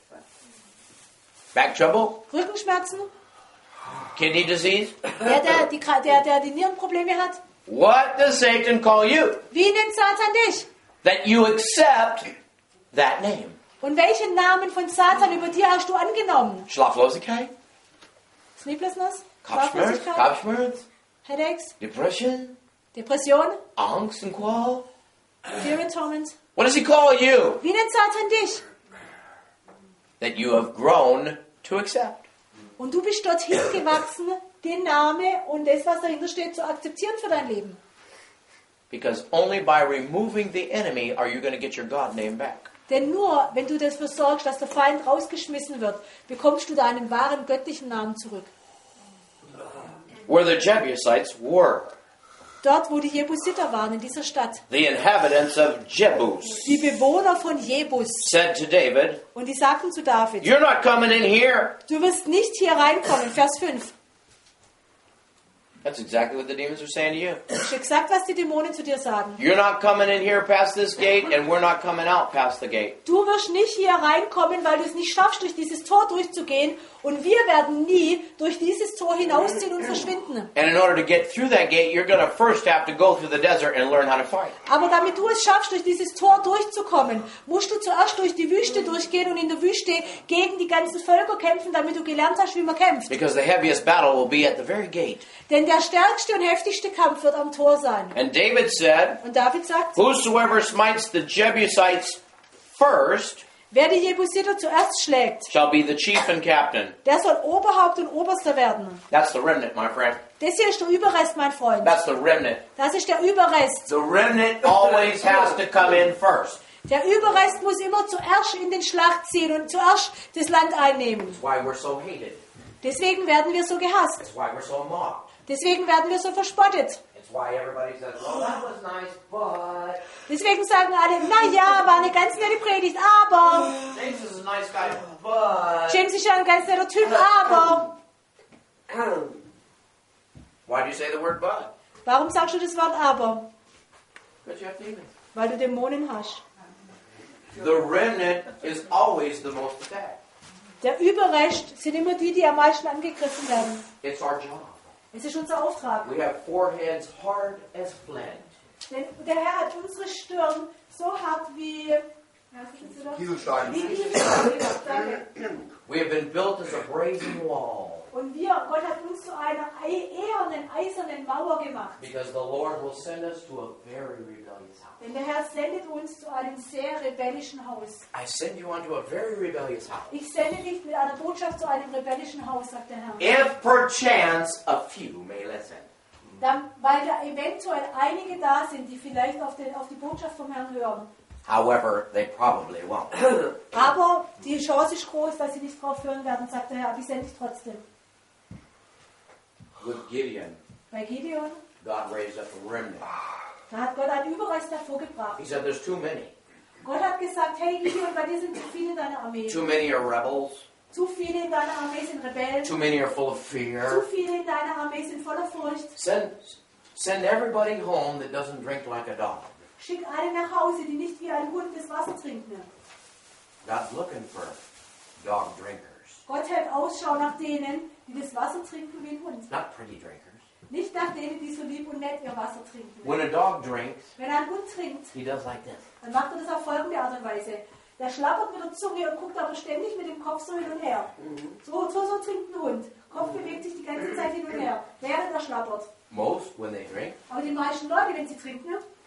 Back trouble? Rückenschmerzen? Kidney disease? Der die Nierenprobleme hat? What does Satan call you? Wie nennt Satan dich? That you accept that name. Und welchen Namen von Satan über dir hast du angenommen? Schlaflosigkeit? Sleeplessness? Kopfschmerz? Schlaflosigkeit? Kopfschmerz? Headaches? Depression? Depression? Angst and Qual? Fear and torment? What does he call you? Wie nennt Satan dich? That you have grown to accept. Und du bist dorthin gewachsen, den Namen und das, was dahinter steht, zu akzeptieren für dein Leben. Because only by removing the enemy are you going to get your God name back. Denn nur, wenn du dafür sorgst, dass der Feind rausgeschmissen wird, bekommst du deinen wahren göttlichen Namen zurück. Where the Jebusites were. Dort, wo die Jebusiter waren, in dieser Stadt. The inhabitants of Jebus Die Bewohner von Jebus. said to David, Und die sagten zu David, you're not coming in here. du wirst nicht hier reinkommen. Vers 5. That's exactly what the demons are saying to you. Das ist exakt, was die Dämonen zu dir sagen. You're not coming in here past this gate, and we're not coming out past the gate. Du wirst nicht hier reinkommen, weil du es nicht schaffst, durch dieses Tor durchzugehen. Und wir werden nie durch dieses Tor hinausziehen und verschwinden. And in order to get through that gate, you're going to first have to go through the desert and learn how to fight. Aber damit du es schaffst, durch dieses Tor durchzukommen, musst du zuerst durch die Wüste durchgehen und in der Wüste gegen die ganzen Völker kämpfen, damit du gelernt hast, wie man kämpft. Because the heaviest battle will be at the very gate. Denn der stärkste und heftigste Kampf wird am Tor sein. And David said, Und David sagt, whosoever smites the Jebusites first wer die Jebusiter zuerst schlägt, shall be the chief and captain. der soll Oberhaupt und Oberster werden. That's the remnant, my friend. Das hier ist der Überrest, mein Freund. That's the remnant. Das ist der Überrest. The remnant always has to come in first. Der Überrest muss immer zuerst in den Schlacht ziehen und zuerst das Land einnehmen. That's why we're so hated. Deswegen werden wir so gehasst. That's why we're so mocked. Deswegen werden wir so verspottet. It's why everybody says, well, that was nice, but... Deswegen sagen alle, na ja, war eine ganz nette Predigt, aber... James is a nice guy, but... James ist ja ein ganz netter Typ, aber... Why do you say the word but? Warum sagst du das Wort aber? Because you have demons. Weil du Dämonen hast. The remnant is always the most attacked. Der Überrest sind immer die, die am meisten angegriffen werden. It's our job. Es ist unser Auftrag. We have foreheads hard as flint. Denn der Herr hat unsere Stirn so hart wie... Kieselstein. Wie Kieselstein, danke. We have been built as a brazen wall. Und Gott hat uns zu einer ehernen, eisernen Mauer gemacht. Because the Lord will send us to a very rebellious house. Denn der Herr sendet uns zu einem sehr rebellischen Haus. I send you unto a very rebellious house. Ich sende dich mit einer Botschaft zu einem rebellischen Haus, sagt der Herr. If perchance a few may listen. Dann, weil da eventuell einige da sind, die vielleicht auf die Botschaft vom Herrn hören. However, they probably won't. Aber die Chance ist groß, dass sie nicht drauf hören werden, sagt der Herr. Aber ich sende dich trotzdem. With Gideon, Bei Gideon, God raised up a remnant. da hat Gott einen Überrest hervorgebracht. He said, there's too many. Gott hat gesagt, hey Gideon, bei dir sind zu viele in deiner Armee. Too many are rebels. Zu viele in deiner Armee sind Rebellen. Too many are full of Zu fear. viele in deiner Armee sind voller Furcht. Send everybody home that doesn't drink like a dog. Schick alle nach Hause, die nicht wie ein Hund das Wasser trinken. God's looking for dog drinkers. Gott hält Ausschau nach denen, die das Wasser trinken wie ein Hund. Not pretty drinkers. Nicht nach denen, die so lieb und nett ihr Wasser trinken. When a dog drinks, Wenn ein Hund trinkt, he does like this. dann macht er das auf folgende Art und Weise. Der schlappert mit der Zunge und guckt aber ständig mit dem Kopf so hin und her. So trinkt ein Hund. Kopf bewegt sich die ganze Zeit hin und her, während er schlappert. Most, when they drink, Aber die meisten Leute, wenn sie trinken,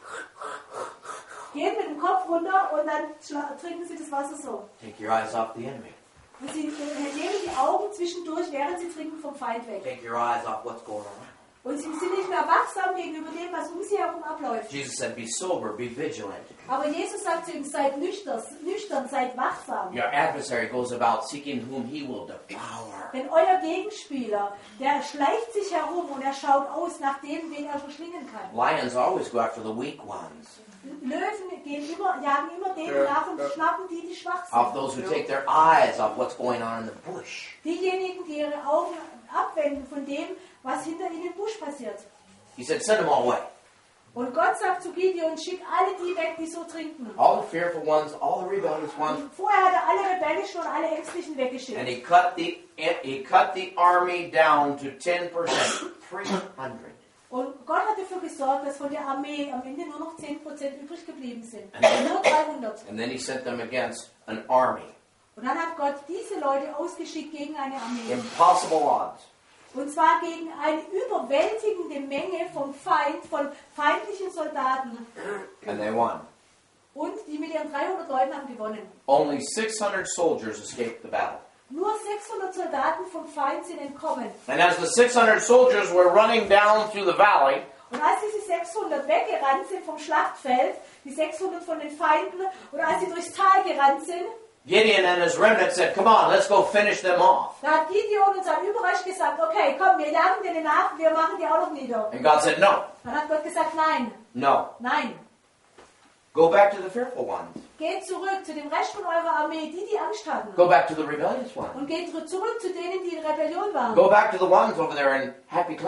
gehen mit dem Kopf runter und dann trinken sie das Wasser so. take your eyes off the enemy. Und sie nehmen die Augen zwischendurch, während sie trinken, vom Feind weg. Take your eyes off what's going on. Und sie sind nicht mehr wachsam gegenüber dem, was um sie herum abläuft. Jesus said, be sober, be vigilant. Aber Jesus sagt zu ihm, seid nüchtern, seid wachsam. Your adversary goes about seeking whom he will devour. Denn euer Gegenspieler, der schleicht sich herum und er schaut aus nach dem, wen er verschlingen kann. Lions always go after the weak ones. Löwen jagen immer denen nach und schnappen die, die schwach Of sind. those who take their eyes off what's going on in the bush. Diejenigen, die ihre Augen abwenden von dem, was hinter ihnen im Busch passiert. He said, send them all away. Und Gott sagt zu Gideon, schick alle die weg, die so trinken. All the fearful ones, all the rebellious ones. Und vorher hat er alle Rebellischen und alle Ängstlichen weggeschickt. And he cut the army down to 10%, 300. Und Gott hat dafür gesorgt, dass von der Armee am Ende nur noch 10% übrig geblieben sind. Nur 300. And then he sent them against an army. Und dann hat Gott diese Leute ausgeschickt gegen eine Armee. Impossible odds. Und zwar gegen eine überwältigende Menge vom Feind, von feindlichen Soldaten. And they won. Und die mit ihren 300 Leuten haben gewonnen. Only 600 soldiers escaped the battle. Nur 600 Soldaten vom Feind sind entkommen. And as the 600 soldiers were running down through the valley, Und als diese 600 weggerannt sind vom Schlachtfeld, die 600 von den Feinden, und als sie durchs Tal gerannt sind, Gideon and his remnant said, come on, let's go finish them off. da hat Gideon und sein Überrest gesagt, okay, komm, wir jagen denen nach, wir machen die auch noch nieder. And God said, no, Dann hat Gott gesagt, nein, no. nein. Go back to the fearful ones. Geht zurück zu dem Rest von eurer Armee, die Angst hatten. Go back to the rebellious ones. Und geht zurück zu denen, die in Rebellion waren. Go back to the ones over there in happy clappy.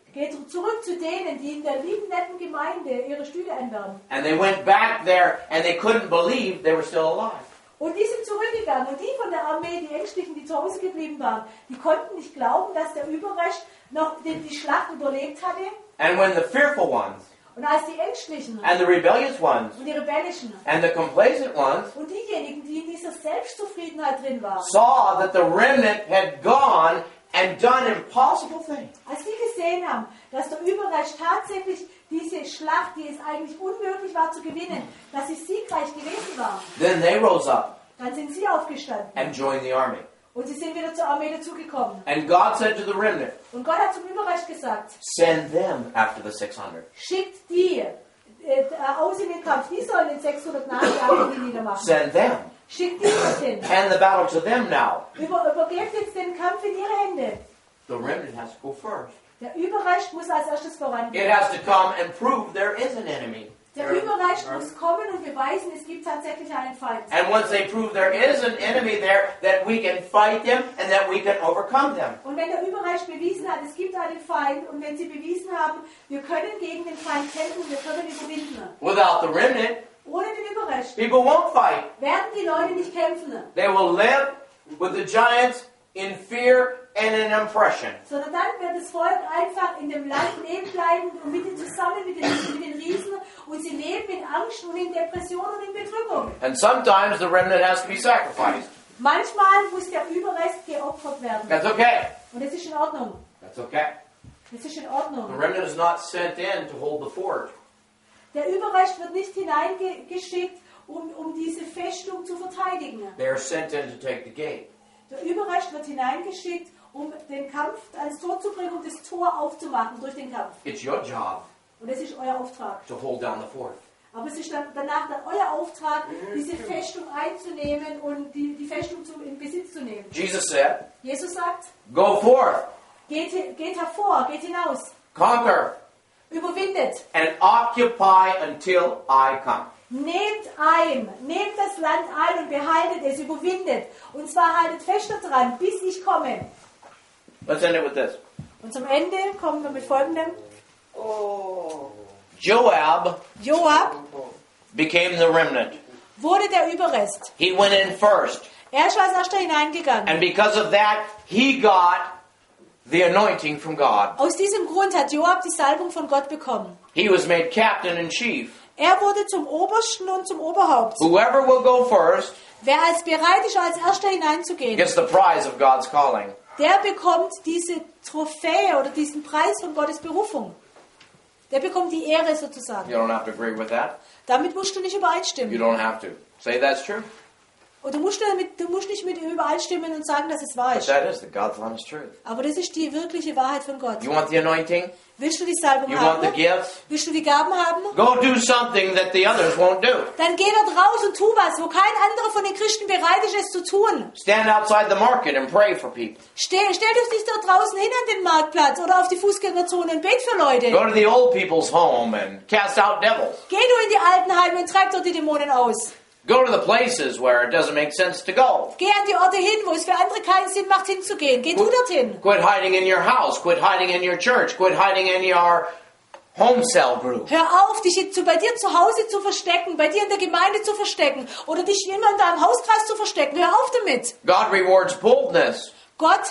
Geht zurück zu denen, die in der lieben, netten Gemeinde ihre Stühle einwärmen. And they went back there and they couldn't believe they were still alive. Und die sind zurückgegangen. Und die von der Armee, die Ängstlichen, die zu Hause geblieben waren, die konnten nicht glauben, dass der Überrest noch die Schlacht überlebt hatte. And when the fearful ones Und als die Ängstlichen and the rebellious ones und die Rebellischen and the complacent ones und diejenigen, die in dieser Selbstzufriedenheit drin waren, saw that the remnant had gone and done impossible things, als die gesehen haben, dass der Überrest tatsächlich diese Schlacht, die es eigentlich unmöglich war zu gewinnen, dass sie siegreich gewesen war, then they rose up dann sind sie aufgestanden. and joined the army. Und sie sind wieder zur Armee dazugekommen. And God said to the remnant, Und Gott hat zum Überrest gesagt, send them after the 600. schickt die aus in den Kampf. Die sollen den 600 nachjagen, die niedermachen. Send them. Schickt die dorthin. Hand the battle to them now. Übergebt jetzt den Kampf in ihre Hände. The remnant has to go first. Der Überrest muss als erstes It vorangehen. has to come and prove there is an enemy. Der Überrest muss kommen und beweisen, es gibt tatsächlich einen Feind. And once they prove there is an enemy there, that we can fight them and that we can overcome them. Und wenn der Überrest bewiesen hat, es gibt einen Feind, und wenn sie bewiesen haben, wir können gegen den Feind kämpfen, wir können überwinden. Without the remnant, Ohne den Überrest people won't fight. werden die Leute nicht kämpfen, They will live with the giants in fear and in oppression. sondern dann wird das Volk einfach in dem Land leben bleiben und zusammen mit den Riesen, und sie leben in Angst und in Depression und in Bedrückung. And sometimes the remnant has to be sacrificed. Manchmal muss der Überrest geopfert werden. That's okay. Und das ist in Ordnung. That's okay. Das ist in The Ordnung. remnant is not sent in to hold the fort. Der Überrest wird nicht hineingeschickt, um diese Festung zu verteidigen. They are sent in to take the gate. Der Überrest wird hineingeschickt, um den Kampf ans Tor zu bringen, um das Tor aufzumachen durch den Kampf. It's your job Und das ist euer Auftrag. to hold down the fort. Aber es ist danach dann euer Auftrag, diese Festung einzunehmen und die Festung in Besitz zu nehmen. Jesus said, Jesus sagt, go forth, geht hervor, geht hinaus, conquer, überwindet, and occupy until I come. nehmt das Land ein und behaltet es, überwindet. Und zwar haltet fest daran, bis ich komme. Let's end it with this. Und zum Ende kommen wir mit folgendem. Joab Joab became the remnant. wurde der Überrest. He went in first. Er ist als erster hineingegangen. And because of that, he got the anointing from God. Aus diesem Grund hat Joab die Salbung von Gott bekommen. He was made captain in chief. Er wurde zum Obersten und zum Oberhaupt. Whoever will go first Wer als bereit ist, als erster hineinzugehen, gets the prize of God's calling. der bekommt diese Trophäe oder diesen Preis von Gottes Berufung. Der bekommt die Ehre sozusagen. You don't have to agree with that. Damit musst du nicht You übereinstimmen. don't have to say that's true. Und du musst nicht mit ihm übereinstimmen und sagen, dass es wahr But ist. that is the God's honest truth. Aber das ist die wirkliche Wahrheit von Gott. You want the anointing? Willst du die Salbung You want the haben? gifts? Willst du die Gaben haben? Go do something that the others won't do. Dann geh dort raus und tu was, wo kein anderer von den Christen bereit ist, es zu tun. Stand outside the market and pray for people. Stell dich dort draußen hin an den Marktplatz oder auf die Fußgängerzone und bet für Leute. Go to the old people's home and cast out devils. Geh du in die Altenheime und treib dort die Dämonen aus. Go to the places where it doesn't make sense to go. Geh an die Orte hin, wo es für andere keinen Sinn macht, hinzugehen. Geh du dorthin. Quit hiding in your house. Quit hiding in your church. Quit hiding in your home cell group. Hör auf, dich bei dir zu Hause zu verstecken, bei dir in der Gemeinde zu verstecken oder dich immer in deinem Hauskreis zu verstecken. Hör auf damit. God rewards boldness. Gott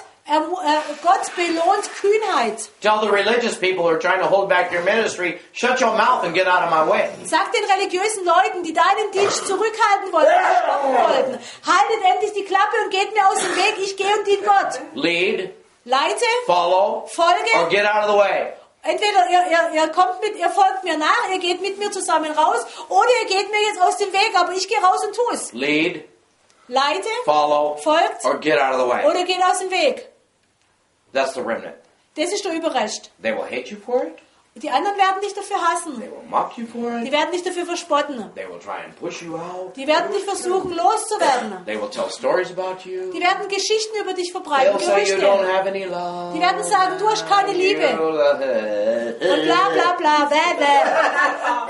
belohnt Kühnheit. Tell the religious people who are trying to hold back your ministry, shut your mouth and get out of my way. Sag den religiösen Leuten, die deinen Dienst zurückhalten wollen, stoppen wollten, haltet endlich die Klappe und geht mir aus dem Weg, ich gehe und diene Gott. Lead, Leite, follow, or folge. get out of the way. Entweder ihr folgt mir nach, ihr geht mit mir zusammen raus, oder ihr geht mir jetzt aus dem Weg, aber ich gehe raus und tue es. Lead, Leite, follow, folgt, or get out of the way. oder geht aus dem Weg. That's the remnant. Das ist der Überrest. They will hate you for it. Die anderen werden dich dafür hassen. They will mock you for Die it. werden dich dafür verspotten. They will try and push you out. Die werden dich versuchen loszuwerden. They will tell stories about you. Die werden Geschichten über dich verbreiten, They'll say you don't Gerüchte. have any love. Die werden sagen, du hast keine Liebe. Und bla bla bla,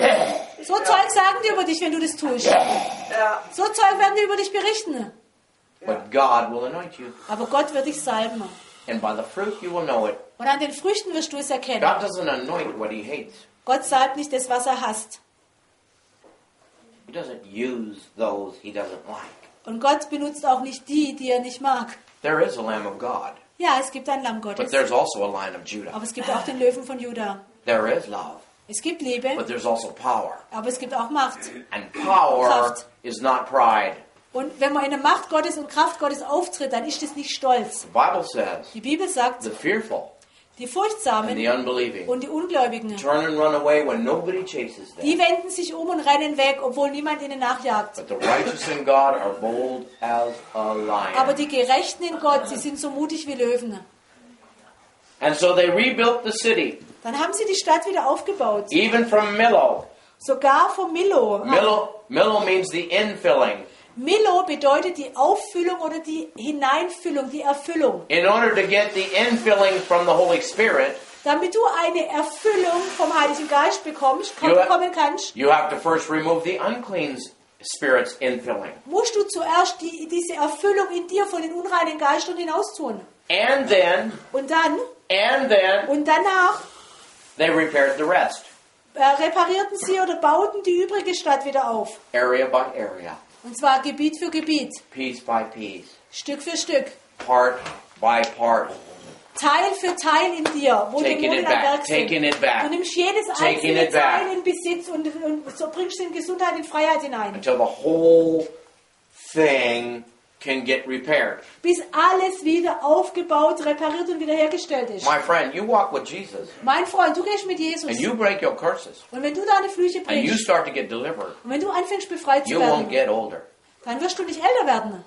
bäh. So Zeug sagen die über dich, wenn du das tust. So Zeug werden die über dich berichten. But God will anoint you. Aber Gott wird dich salben. And by the fruit you will know it. Und an den Früchten wirst du es erkennen. God doesn't anoint what he hates. Gott salbt nicht das, was er hasst. He doesn't use those he doesn't like. Und Gott benutzt auch nicht die, die er nicht mag. There is a Lamb of God. Ja, es gibt ein Lamm But Gottes. there's also a Lion of Judah. Aber es gibt auch den Löwen von Juda. There is love. Es gibt Liebe, But there's also power. aber es gibt auch Macht. And power Kraft. is not pride. Und wenn man in der Macht Gottes und Kraft Gottes auftritt, dann ist es nicht Stolz. The Bible says Die Bibel sagt, the fearful die and Furchtsamen the unbelieving und die Ungläubigen, turn and run away when nobody chases die them. wenden sich um und rennen weg, obwohl niemand ihnen nachjagt. But the righteous in God are bold as a Aber lion. die Gerechten in Gott, sie sind so mutig wie Löwen. And so they rebuilt the city, Dann haben sie die Stadt wieder aufgebaut. even from Millo. Sogar vom Milo. Millo means the infilling. Milo bedeutet die Auffüllung oder die Hineinfüllung, die Erfüllung. In order to get the infilling from the Holy Spirit, Damit du eine Erfüllung vom Heiligen Geist bekommen kannst, you have to first remove the unclean spirit's infilling. musst du zuerst diese Erfüllung in dir von den unreinen Geistern hinaustun. And then, Und dann, und danach they repaired the rest, reparierten sie oder bauten die übrige Stadt wieder auf. area by area, Und zwar Gebiet für Gebiet, piece by piece, Stück für Stück, part by part, Teil für Teil in dir, wo Taking Dämonen it am back, Werk sind. taking it back, Du nimmst jedes taking einzelne it back. Teil in Besitz und so bringst du in Gesundheit, in Freiheit hinein. until the whole thing can get repaired. Bis alles wieder aufgebaut, repariert und wiederhergestellt ist. My friend, you walk with Jesus, Mein Freund, du gehst mit Jesus. and you break your curses, Und wenn du deine Flüche and you bringst start to get delivered, und wenn du anfängst befreit zu you won't werden, get older. dann wirst du nicht älter werden.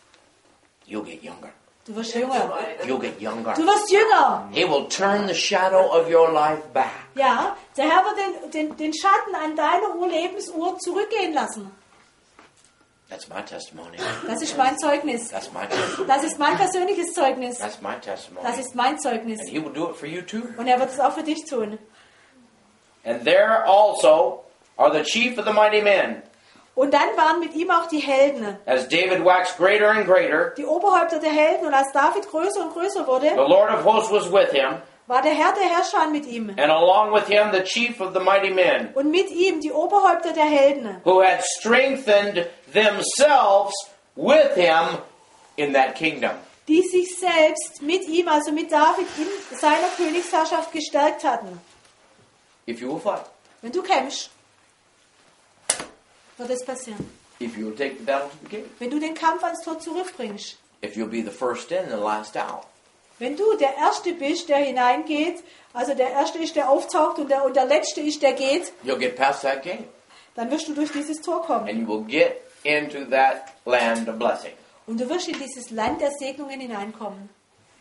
You'll get younger. Du wirst jünger. You'll get younger. Du wirst jünger. He will turn the shadow of your life back. Ja, der Herr wird den Schatten an deiner Lebensuhr zurückgehen lassen. That's my testimony. Das ist mein Zeugnis. That's my testimony. Das ist mein persönliches Zeugnis. That's my testimony. Das ist mein Zeugnis. And he will do it for you too. Und er wird es auch für dich tun. And there also are the chief of the mighty men. Und dann waren mit ihm auch die Helden. As David waxed greater and greater, Die Oberhäupter der Helden. Und als David größer und größer wurde, the Lord of hosts was with him, war der Herr der Herrscher mit ihm. and along with him the chief of the mighty men, Und mit ihm die Oberhäupter der Helden, who had strengthened themselves with him in that kingdom. die sich selbst mit ihm, also mit David, in seiner Königsherrschaft gestärkt hatten. If you will fight, Wenn du kämpfst, wird es passieren. if you will take the battle to the king, Wenn du den Kampf ans Tor zurückbringst. if you'll be the first in, the last out. Wenn du der Erste bist, der hineingeht, also der Erste ist, der auftaucht und der Letzte ist, der geht, You'll get past that gate, dann wirst du durch dieses Tor kommen. and you will get into that land of blessing. Und du wirst in dieses Land der Segnungen hineinkommen.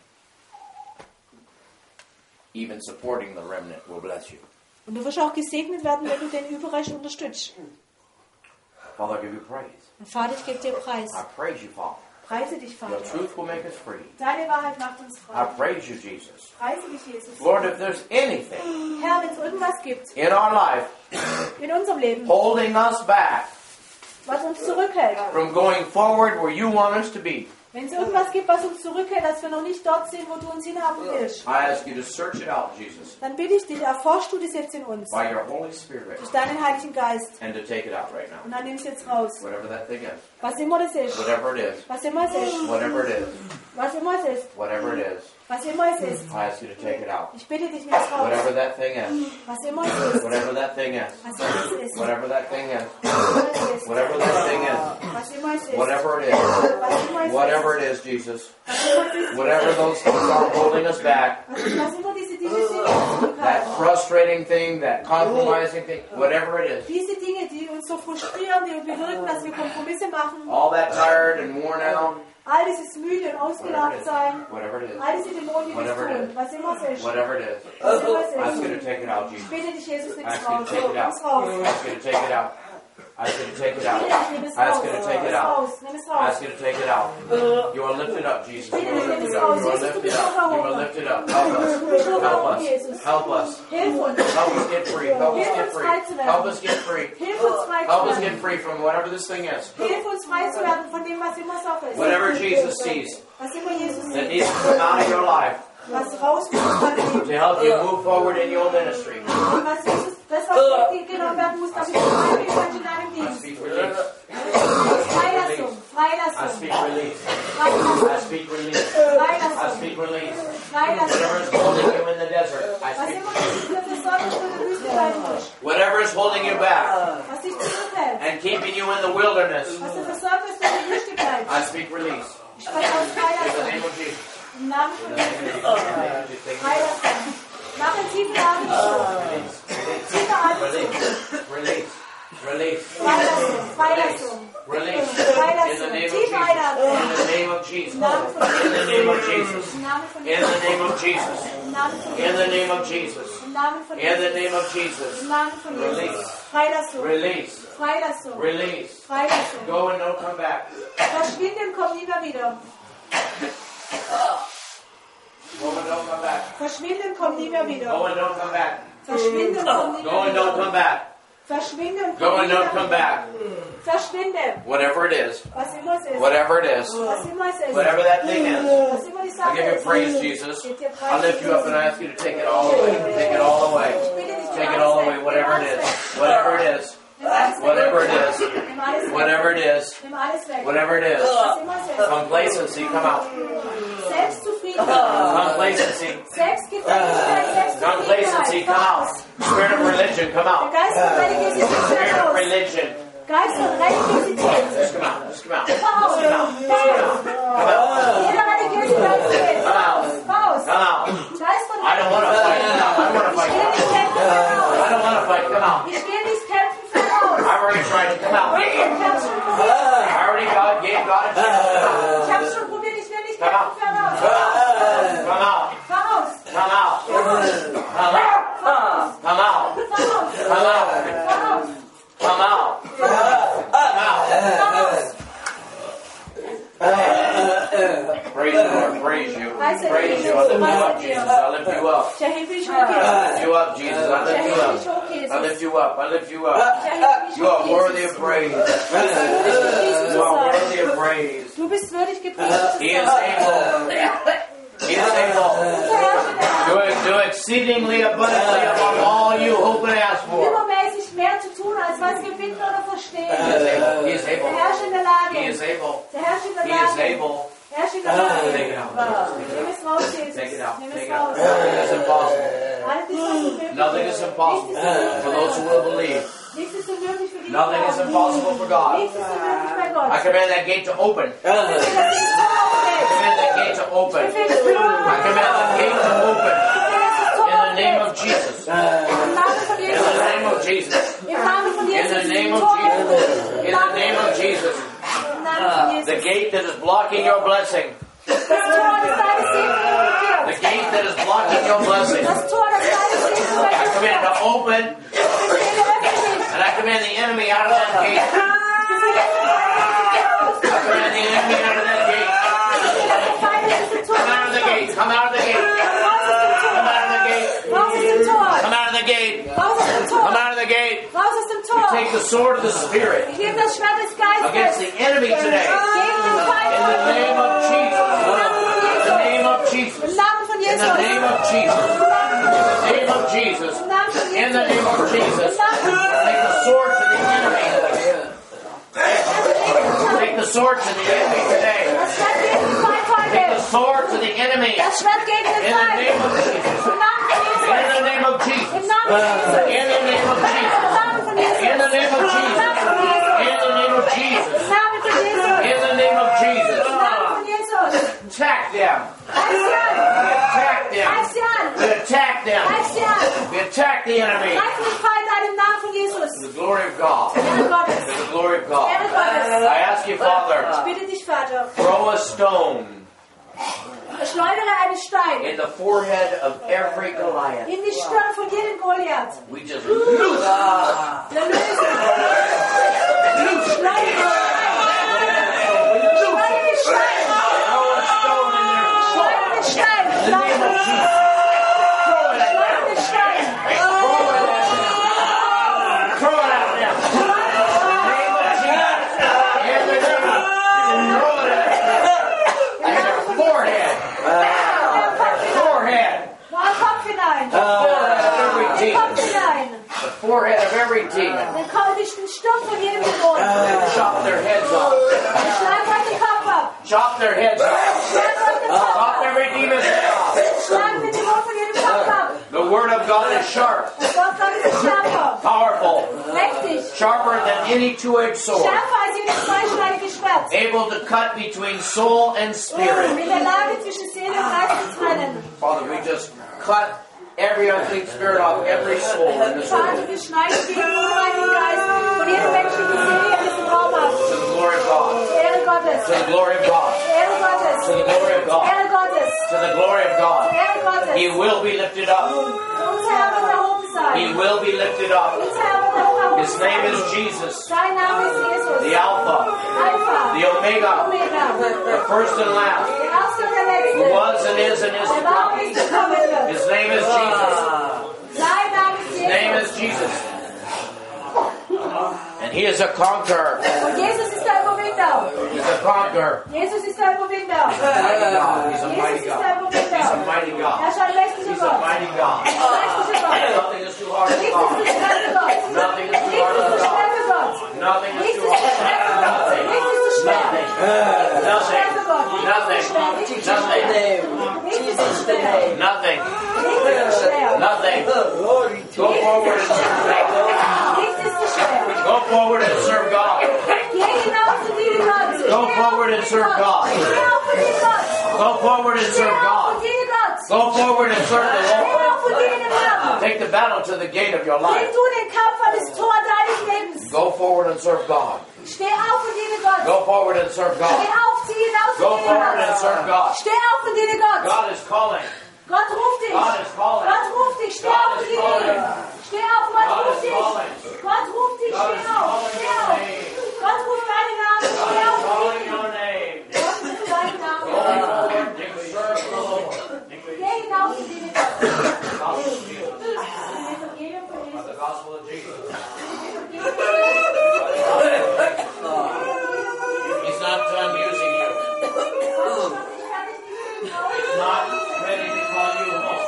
Even supporting the remnant will bless you. Und du wirst auch gesegnet werden, wenn du den Überrest unterstützt. Father, I give you praise. Und Vater, ich gebe dir Preis. I praise you, Father. Preise dich, Your Vater. truth will make us free. Deine Wahrheit macht uns I frei. praise you, Jesus. Preise dich, Jesus. Lord, if there's anything Herr, wenn es irgendwas gibt in our life in unserem Leben, holding us back was uns zurückhält, from going forward where you want us to be, wenn es irgendwas gibt, was uns zurückhält, dass wir noch nicht dort sind, wo du uns hinhaben willst, I ask you to search it out, Jesus, dann bitte ich dich, erforschst du das jetzt in uns, by your Holy Spirit, durch deinen Heiligen Geist. and to take it out right now. Und dann nimm es jetzt raus. Whatever that thing is. Was immer das ist. Whatever it is. Was immer es ist. Whatever it is. Was immer es ist. Whatever it is. Was immer es ist. I ask you to take it out. Ich bitte dich, nimm es raus. Whatever that thing is. Was immer es ist. Whatever that thing is. Was immer es ist. Whatever that thing is. Was immer es ist. Whatever that thing is. Was immer es ist. Whatever it is. Was immer es ist. Whatever it is, Jesus. Was immer es ist. Whatever those things are holding us back. Was immer diese Dinge sind, die uns That zurückhalten. frustrating thing, that compromising thing, whatever it is. Diese Dinge, die uns so frustrieren, die bewirken, dass wir Kompromisse machen. All that tired and worn out. All dieses müde und Whatever ausgelaugt it is. sein. Whatever it is. All diese Dämonen, die das Whatever it tun. is. Was immer es ist. Whatever it is. Was immer I ask es you to ist. take it out, Ich Jesus. bitte dich, Jesus, I nimm es ask you to raus. take it out. Nimm's raus. I ask you to take it out. Ask you to take it out. Nimm es Ask raus. you to take it Nimm es out. raus. Nimm es Ask raus. you to take it out. You are lifted up, Jesus. You are lifted up. You are lifted up. You are lifted up. Help us. Help us. Help us. Hilf uns. Help us get free. Help us get free. Help us get free. Hilf uns frei zu Help us werden. get free from whatever this thing is. Hilf uns frei zu werden von dem, was immer Sache ist. Whatever Jesus sees Was immer Jesus that sieht. needs to come out of your life Was rauskommt von dem. to help you move forward in your ministry. Und was Jesus, das, was genommen werden muss, damit du reingehen kannst in deinem I Dienst. speak release. Freilassung. I Freilassung. speak release. I Freilassung. speak release. I Freilassung. speak release. Freilassung. Whatever is holding you in the desert, I Was speak immer release. dich dafür sorgt, dass du in der Wüste bleiben musst. Whatever is holding you back Was dich zurückhält. and keeping you in the wilderness, Was dafür sorgt, dass du in der Wüste bleibst. I speak release. Ich spreche aus In the Freilassung. name of Jesus. Im Namen von Jesus. Freilassung. Mach einen tiefen Atemzug. Tiefer Atemzug. Release. Release. Freilassung. Freilassung. Release. In the Freilassung. name of Tief Jesus. einatmen. In the name of Jesus. Im Namen von In the name of Jesus. Jesus. Im Namen von In the name of Jesus. Jesus. Im Namen von In the Jesus. name of Jesus. Im Namen von In the Jesus. name of Jesus. Im Namen von Release. Jesus. Freilassung. Release. Freilassung. Release. Freilassung. Go and don't come back. Verschwinden kommt nie mehr wieder. Go and don't come back. Verschwinden kommt nie mehr Go wieder. and don't come back. Verschwinden kommt nie Go mehr and don't wieder. come back. Verschwinden Go kommt and nie don't mehr come wieder. back. Verschwinden. Whatever it is. Was immer es ist. Whatever it is. Was immer es ist. Whatever that thing is. Was immer die I Sache give you ist. praise, Jesus. Gib dir I Preis, lift you up and I ask you to take it all away. Take it all away. Bitte dich, Take it all away. Whatever it is. Whatever it is. Whatever it is. Nimm alles weg. Whatever it is. Nimm alles weg. Whatever it is. Was immer es ist. Complacency, come out. Selbstzufriedenheit. Complacency. Selbstgefälligkeit. Complacency, come out. Spirit of religion, come Der out. Geist von Religiosität Spirit of raus. religion. Geist von Religiosität. Just come out. Just come out. Raus. Come out. Jeder Religiosität. Come out. Raus. Come out. Geist von I don't want to fight. I don't want to Ich will fight. nicht kämpfen für raus. I don't want to fight. Come out. Ich will nicht kämpfen für raus. I've already tried to come out. Ich hab's schon probiert. I already gave God a chance. Ich hab's schon probiert. Ich will nicht Come out. kämpfen für raus. Come out. Raus. Come out. Come out. Raus. Come out. Raus. Come out. Raus. Come out. Come out. Raus. Praise the Lord. Praise you. Praise you. I lift you up, Jesus. I lift you up. Ich erhebe dich I hoch. lift you up, Jesus. I lift you up. I lift you up. I lift you up. You are worthy of praise. You are worthy of praise. Du bist würdig gepriesen He zu is sein. able. He is able to do exceedingly abundantly above all you hope and ask for. Übermäßig mehr zu tun, als was wir finden oder verstehen. He is Der able. Herr ist in der Lage. He is able. Der Herr ist in der He is Lage. able. Er ist in der Lage. Take it out. Nimm es raus, Jesus. Take it out. Nimm Take es it out. raus. Nothing is impossible. Alles ist unmöglich. Nothing is impossible for those who will believe. Nichts ist unmöglich für die, die Nothing is glauben. impossible for God. Nichts ist unmöglich bei I Gott. command that gate to open. I Ich will, dass dieses Tor aufgeht. command that gate to open. Ich will, dass das Tor I command the aufgeht. gate to open. Ich will, dass das Tor In the name of aufgeht. Jesus. Im Namen von In Jesus. the name of Jesus. Im Namen von In Jesus. the name of Tor Jesus. aufgeht. In the name of Jesus. Im Namen von The Jesus. gate that is blocking your blessing. Das Tor, das deine Segnung The blockiert. gate that is blocking your blessing. Das Tor, das deine Segnung I command to blockiert. open. Befehle öffentlich. And I command the enemy out of that gate. I command the enemy out of that gate. Come out of the gate. Come out of the gate. Come out of the gate. Raus aus dem Tor! Come out of the gate. Raus aus dem Tor! Come out of the gate. Raus aus dem We Tor! take the sword of the Spirit Ich nehme das Schwert des against Geistes the enemy today. gegen den Feind In the name of Jesus. In the name of Im Jesus. Namen von In Jesus! the name of Jesus. In the name of Jesus. Im Namen von In the name of Jesus. Im Namen von Take the sword to the enemy. Take the sword to the enemy today. Das Schwert gegen den Feind Take the heute! sword to the enemy. Das Schwert gegen den In the Feind! name of Jesus. Im Namen von In Jesus! the name of Jesus. Im Namen von Jesus! In the name of Im Jesus. Namen von Jesus! In the name of Im Jesus. Namen von Jesus! In the name of Jesus. Im Namen von Jesus! In the name of Jesus. Im Namen von Jesus! Attack them. Greif sie an! We attack them. Greif sie an! We attack them. Greif sie an! We attack the enemy. Greif den Feind an im Namen von Jesus! To the glory of God. Ehre Gottes! To the glory of God. Ehre Gottes! I ask you, Father, Ich bitte dich, Vater, throw a stone schleudere einen Stein in the forehead of every Goliath. in die Stirn von jedem Goliath. We just loose. Wir lösen Forehead of every demon. Dann kaufe ich den Stock von jedem Dämon. Chop their heads off. Schlag euch den Kopf ab. Chop their heads off. Schlag euch den Kopf Chop ab. every demon's head off. Schlag den Dämon von jedem Kopf ab. The word of God is sharp, Das Wort Gottes ist schärfer. powerful, Mächtig. sharper than any two-edged sword, Schärfer als jedes zweischneidige Schwert. able to cut between soul and spirit. In der Lage zwischen Seele und Geist zu trennen. Father, we just cut every unclean spirit off every soul in this Vater, room. wir schneiden jeden unreinen Geist von jedem menschlichen Seele in diesem Raum ab. To the glory of God. Ehre Gottes. To the glory of God. Ehre Gottes. To the glory of God. Ehre Gottes. To the glory of God. Ehre Gottes. He will be lifted up. Unser Herr wird erhoben He sein. will be lifted up. Unser Herr wird erhoben His name sein. is Jesus, Sein Name ist Jesus. the Alpha, Alpha. the Omega, Omega. the first and last, Der Erste und der who Letzte. was and is to Der war und come. ist gekommen wird. His name is Jesus. Sein Name ist His name Jesus. is Jesus. And he is a conqueror. Und Jesus ist der Überwinder. He's a conqueror. Jesus ist der Überwinder. Mighty God. He's a Jesus mighty ist der God. He's a Überwinder. mighty Er God. ist ein mächtiger He's a Gott. mighty God. Ein mächtiger Gott. Nothing is too hard to Nichts ist conquer. zu schwer für Gott. Nothing is too Nichts hard ist to zu schwer conquer. für Gott. Nothing is Nichts too ist zu hard. schwer für Gott. Nothing. Nichts ist zu schwer. Nothing. Nichts ist zu schwer für Gott. Nothing. Nichts ist zu schwer. Nothing. Nichts ist zu schwer. Nothing. Nichts ist zu schwer. Nothing. Go forward and serve God. Nichts ist zu schwer. Go forward and serve God. Geh hinaus und diene Gott. Go forward and serve God. Steh auf und diene Gott. Go forward and Steh serve auf und God. diene Gott. Go forward and serve the Steh Lord. auf und diene dem Herrn. Take the battle to the gate of your Bring life. du den Kampf an das Tor deines Lebens. Go forward and serve God. Steh auf und diene Gott. Go forward and serve Steh God. auf, zieh hinaus Go und diene forward and serve Gott. God. Steh auf und diene Gott. God is calling. Gott ruft dich. God is calling. Gott ruft dich. Steh God auf und is diene calling. ihm. Steh auf, Gott God ruft is dich. calling. Gott ruft dich. God Steh is auf. calling Steh your auf. name. Gott ruft deinen Namen. God Steh is auf und calling diene ihm. your name. Gott ruft deinen Namen. Go forward and serve the Lord. Geh hinaus und diene Gott. Gospel of Jesus. Das Evangelium von The Jesus. gospel of Jesus. He's not done using you. He's not ready to call you home.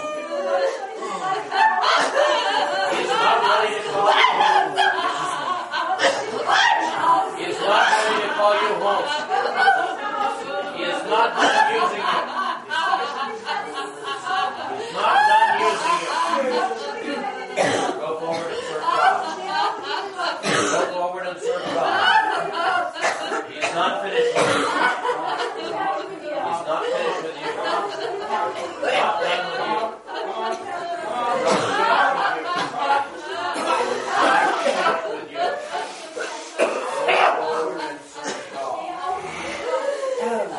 He's not ready to call you home. He is not ready to call you home. He is not done using you. He's not done using you. Go forward and serve God. Go forward and serve God. He is not finished with you. He's not finished with you. Not done with you. With you. Go forward and serve God.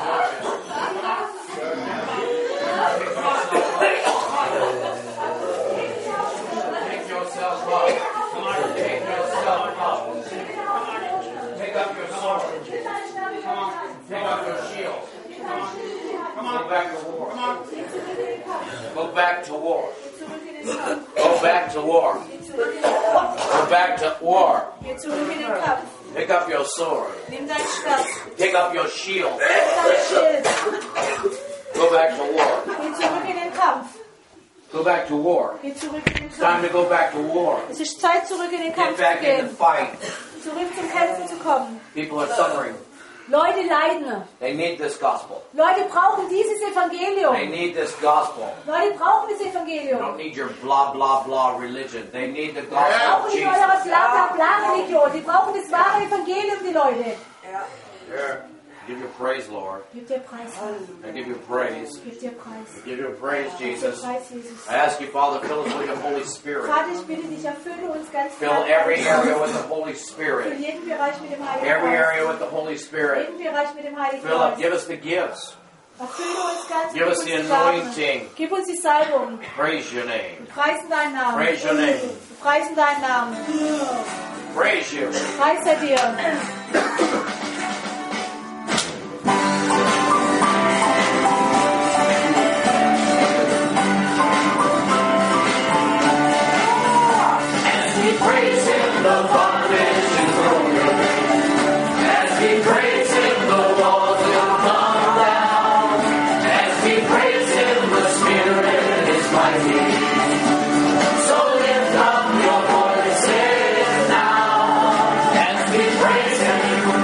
Take yourself up. Take yourself up. Take up your sword. Take up your shield. Go back to war. Go back to war. Go back to war. Go back to war. Geh zurück in den Kampf. Pick up your sword. Nimm dein Schwert. Pick up your shield. Dein Schild. Go back to war. Geh zurück in den Kampf. Go back to war. Geh zurück in den It's time Kampf. to go back to war. Es ist Zeit, zurück in den Get Kampf zu back in the gehen. fight. Zurück zum Kämpfen zu kommen. People are suffering. Leute leiden. They need this gospel. Leute brauchen dieses They Evangelium. need this gospel. Leute brauchen das They Evangelium. don't need your blah blah blah religion. They need the Die gospel brauchen of nicht Jesus. eure Bla-Bla-Bla-Religion. Die brauchen das wahre Evangelium, die Leute. Give you praise, Lord. Gib dir Preis, Herr. I give you praise. Gib dir Preis. Give you praise, Gib dir Jesus. Preis, Jesus. I ask you, Father, fill us with your Holy Spirit. Vater, ich bitte dich, erfülle uns ganz Fill every area with the Holy Für Spirit. jeden Bereich mit dem Heiligen Every Geist. area with the Holy Spirit. Jeden Bereich mit dem Heiligen Fill up. Geist. Give us the gifts. Erfülle uns ganz Give mit us the uns Gaben. anointing. Gib uns die Salbung. Praise your name. Wir preisen deinen Namen. Praise your name. Wir preisen deinen Namen. Praise you. Preis er dir. As we praise him, the bondage is broken. As we praise him, the walls will come down. As we praise him, the Spirit is mighty. So lift up your voices now. As we praise him,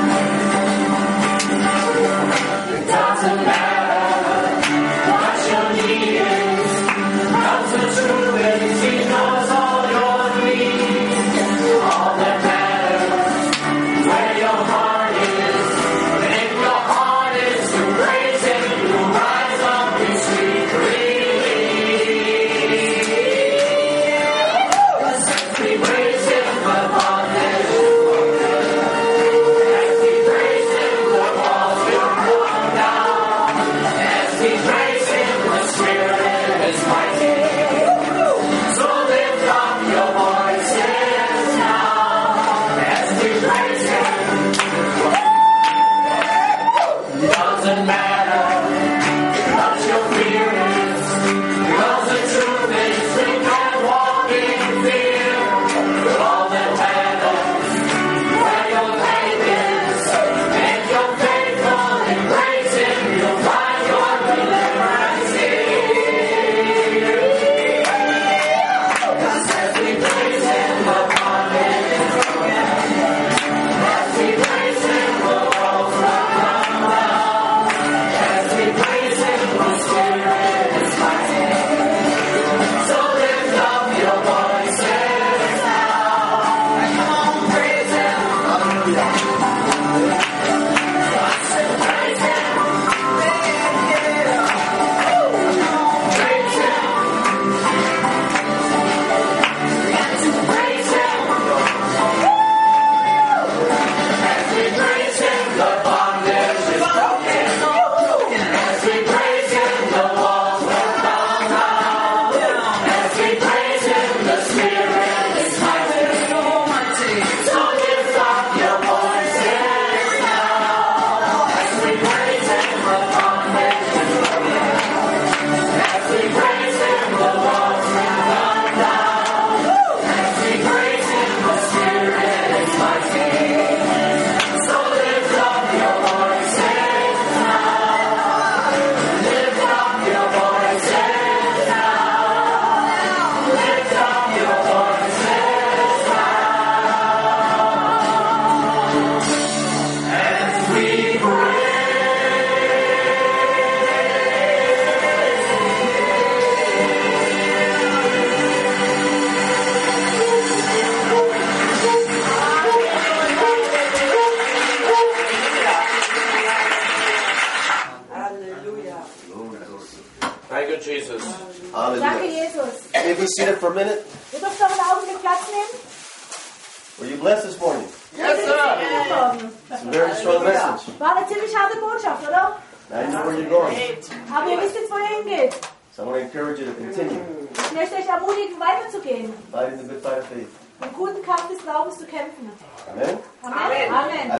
it doesn't matter what your need is. Comes the truth is he knows all your needs. All that matters where your heart is. And if your heart is to praise him, you rise up and speak freely. As we praise him, the bondage is broken. As we praise him, the walls will come down. As we praise him, the Spirit is mighty. So lift up your voices now. As we praise him, doesn't matter what your fear is, because the truth is we can walk in fear. All that matters where your faith is, if you're faithful in praising, you'll find your deliverance here. 'Cause as we praise him, the bondage is broken. As we praise him, the walls will come down. As we praise him, the Spirit is mighty. So lift up your voices now. Come on, praise him. I said praise him. Praise him. Got to praise him. As we praise him, the bondage is broken. As we praise him, the walls will come down. As we praise him, the Spirit is mighty. So lift up your voices now. As we praise him, the bondage is broken. As we praise him, the walls will come down. As we praise him, the Spirit is mighty. So lift up your voices now. Lift up your voices now. Lift up your voices now. As we praise. Hallelujah. Thank you, Jesus. Danke, Hallelujah. Jesus. May we be seated for a minute? Wir dürfen noch einen Augenblick Platz nehmen. Were you blessed this morning? Yes, sir. It's a very strong message. War eine ziemlich harte Botschaft, oder? Now you know where you're going. Aber ihr wisst jetzt, wo ihr hingeht. So I want to encourage you to continue Ich möchte euch ermutigen, weiterzugehen. fighting the good fight of faith. Den guten Kampf des Glaubens zu kämpfen. Amen? Amen. Amen.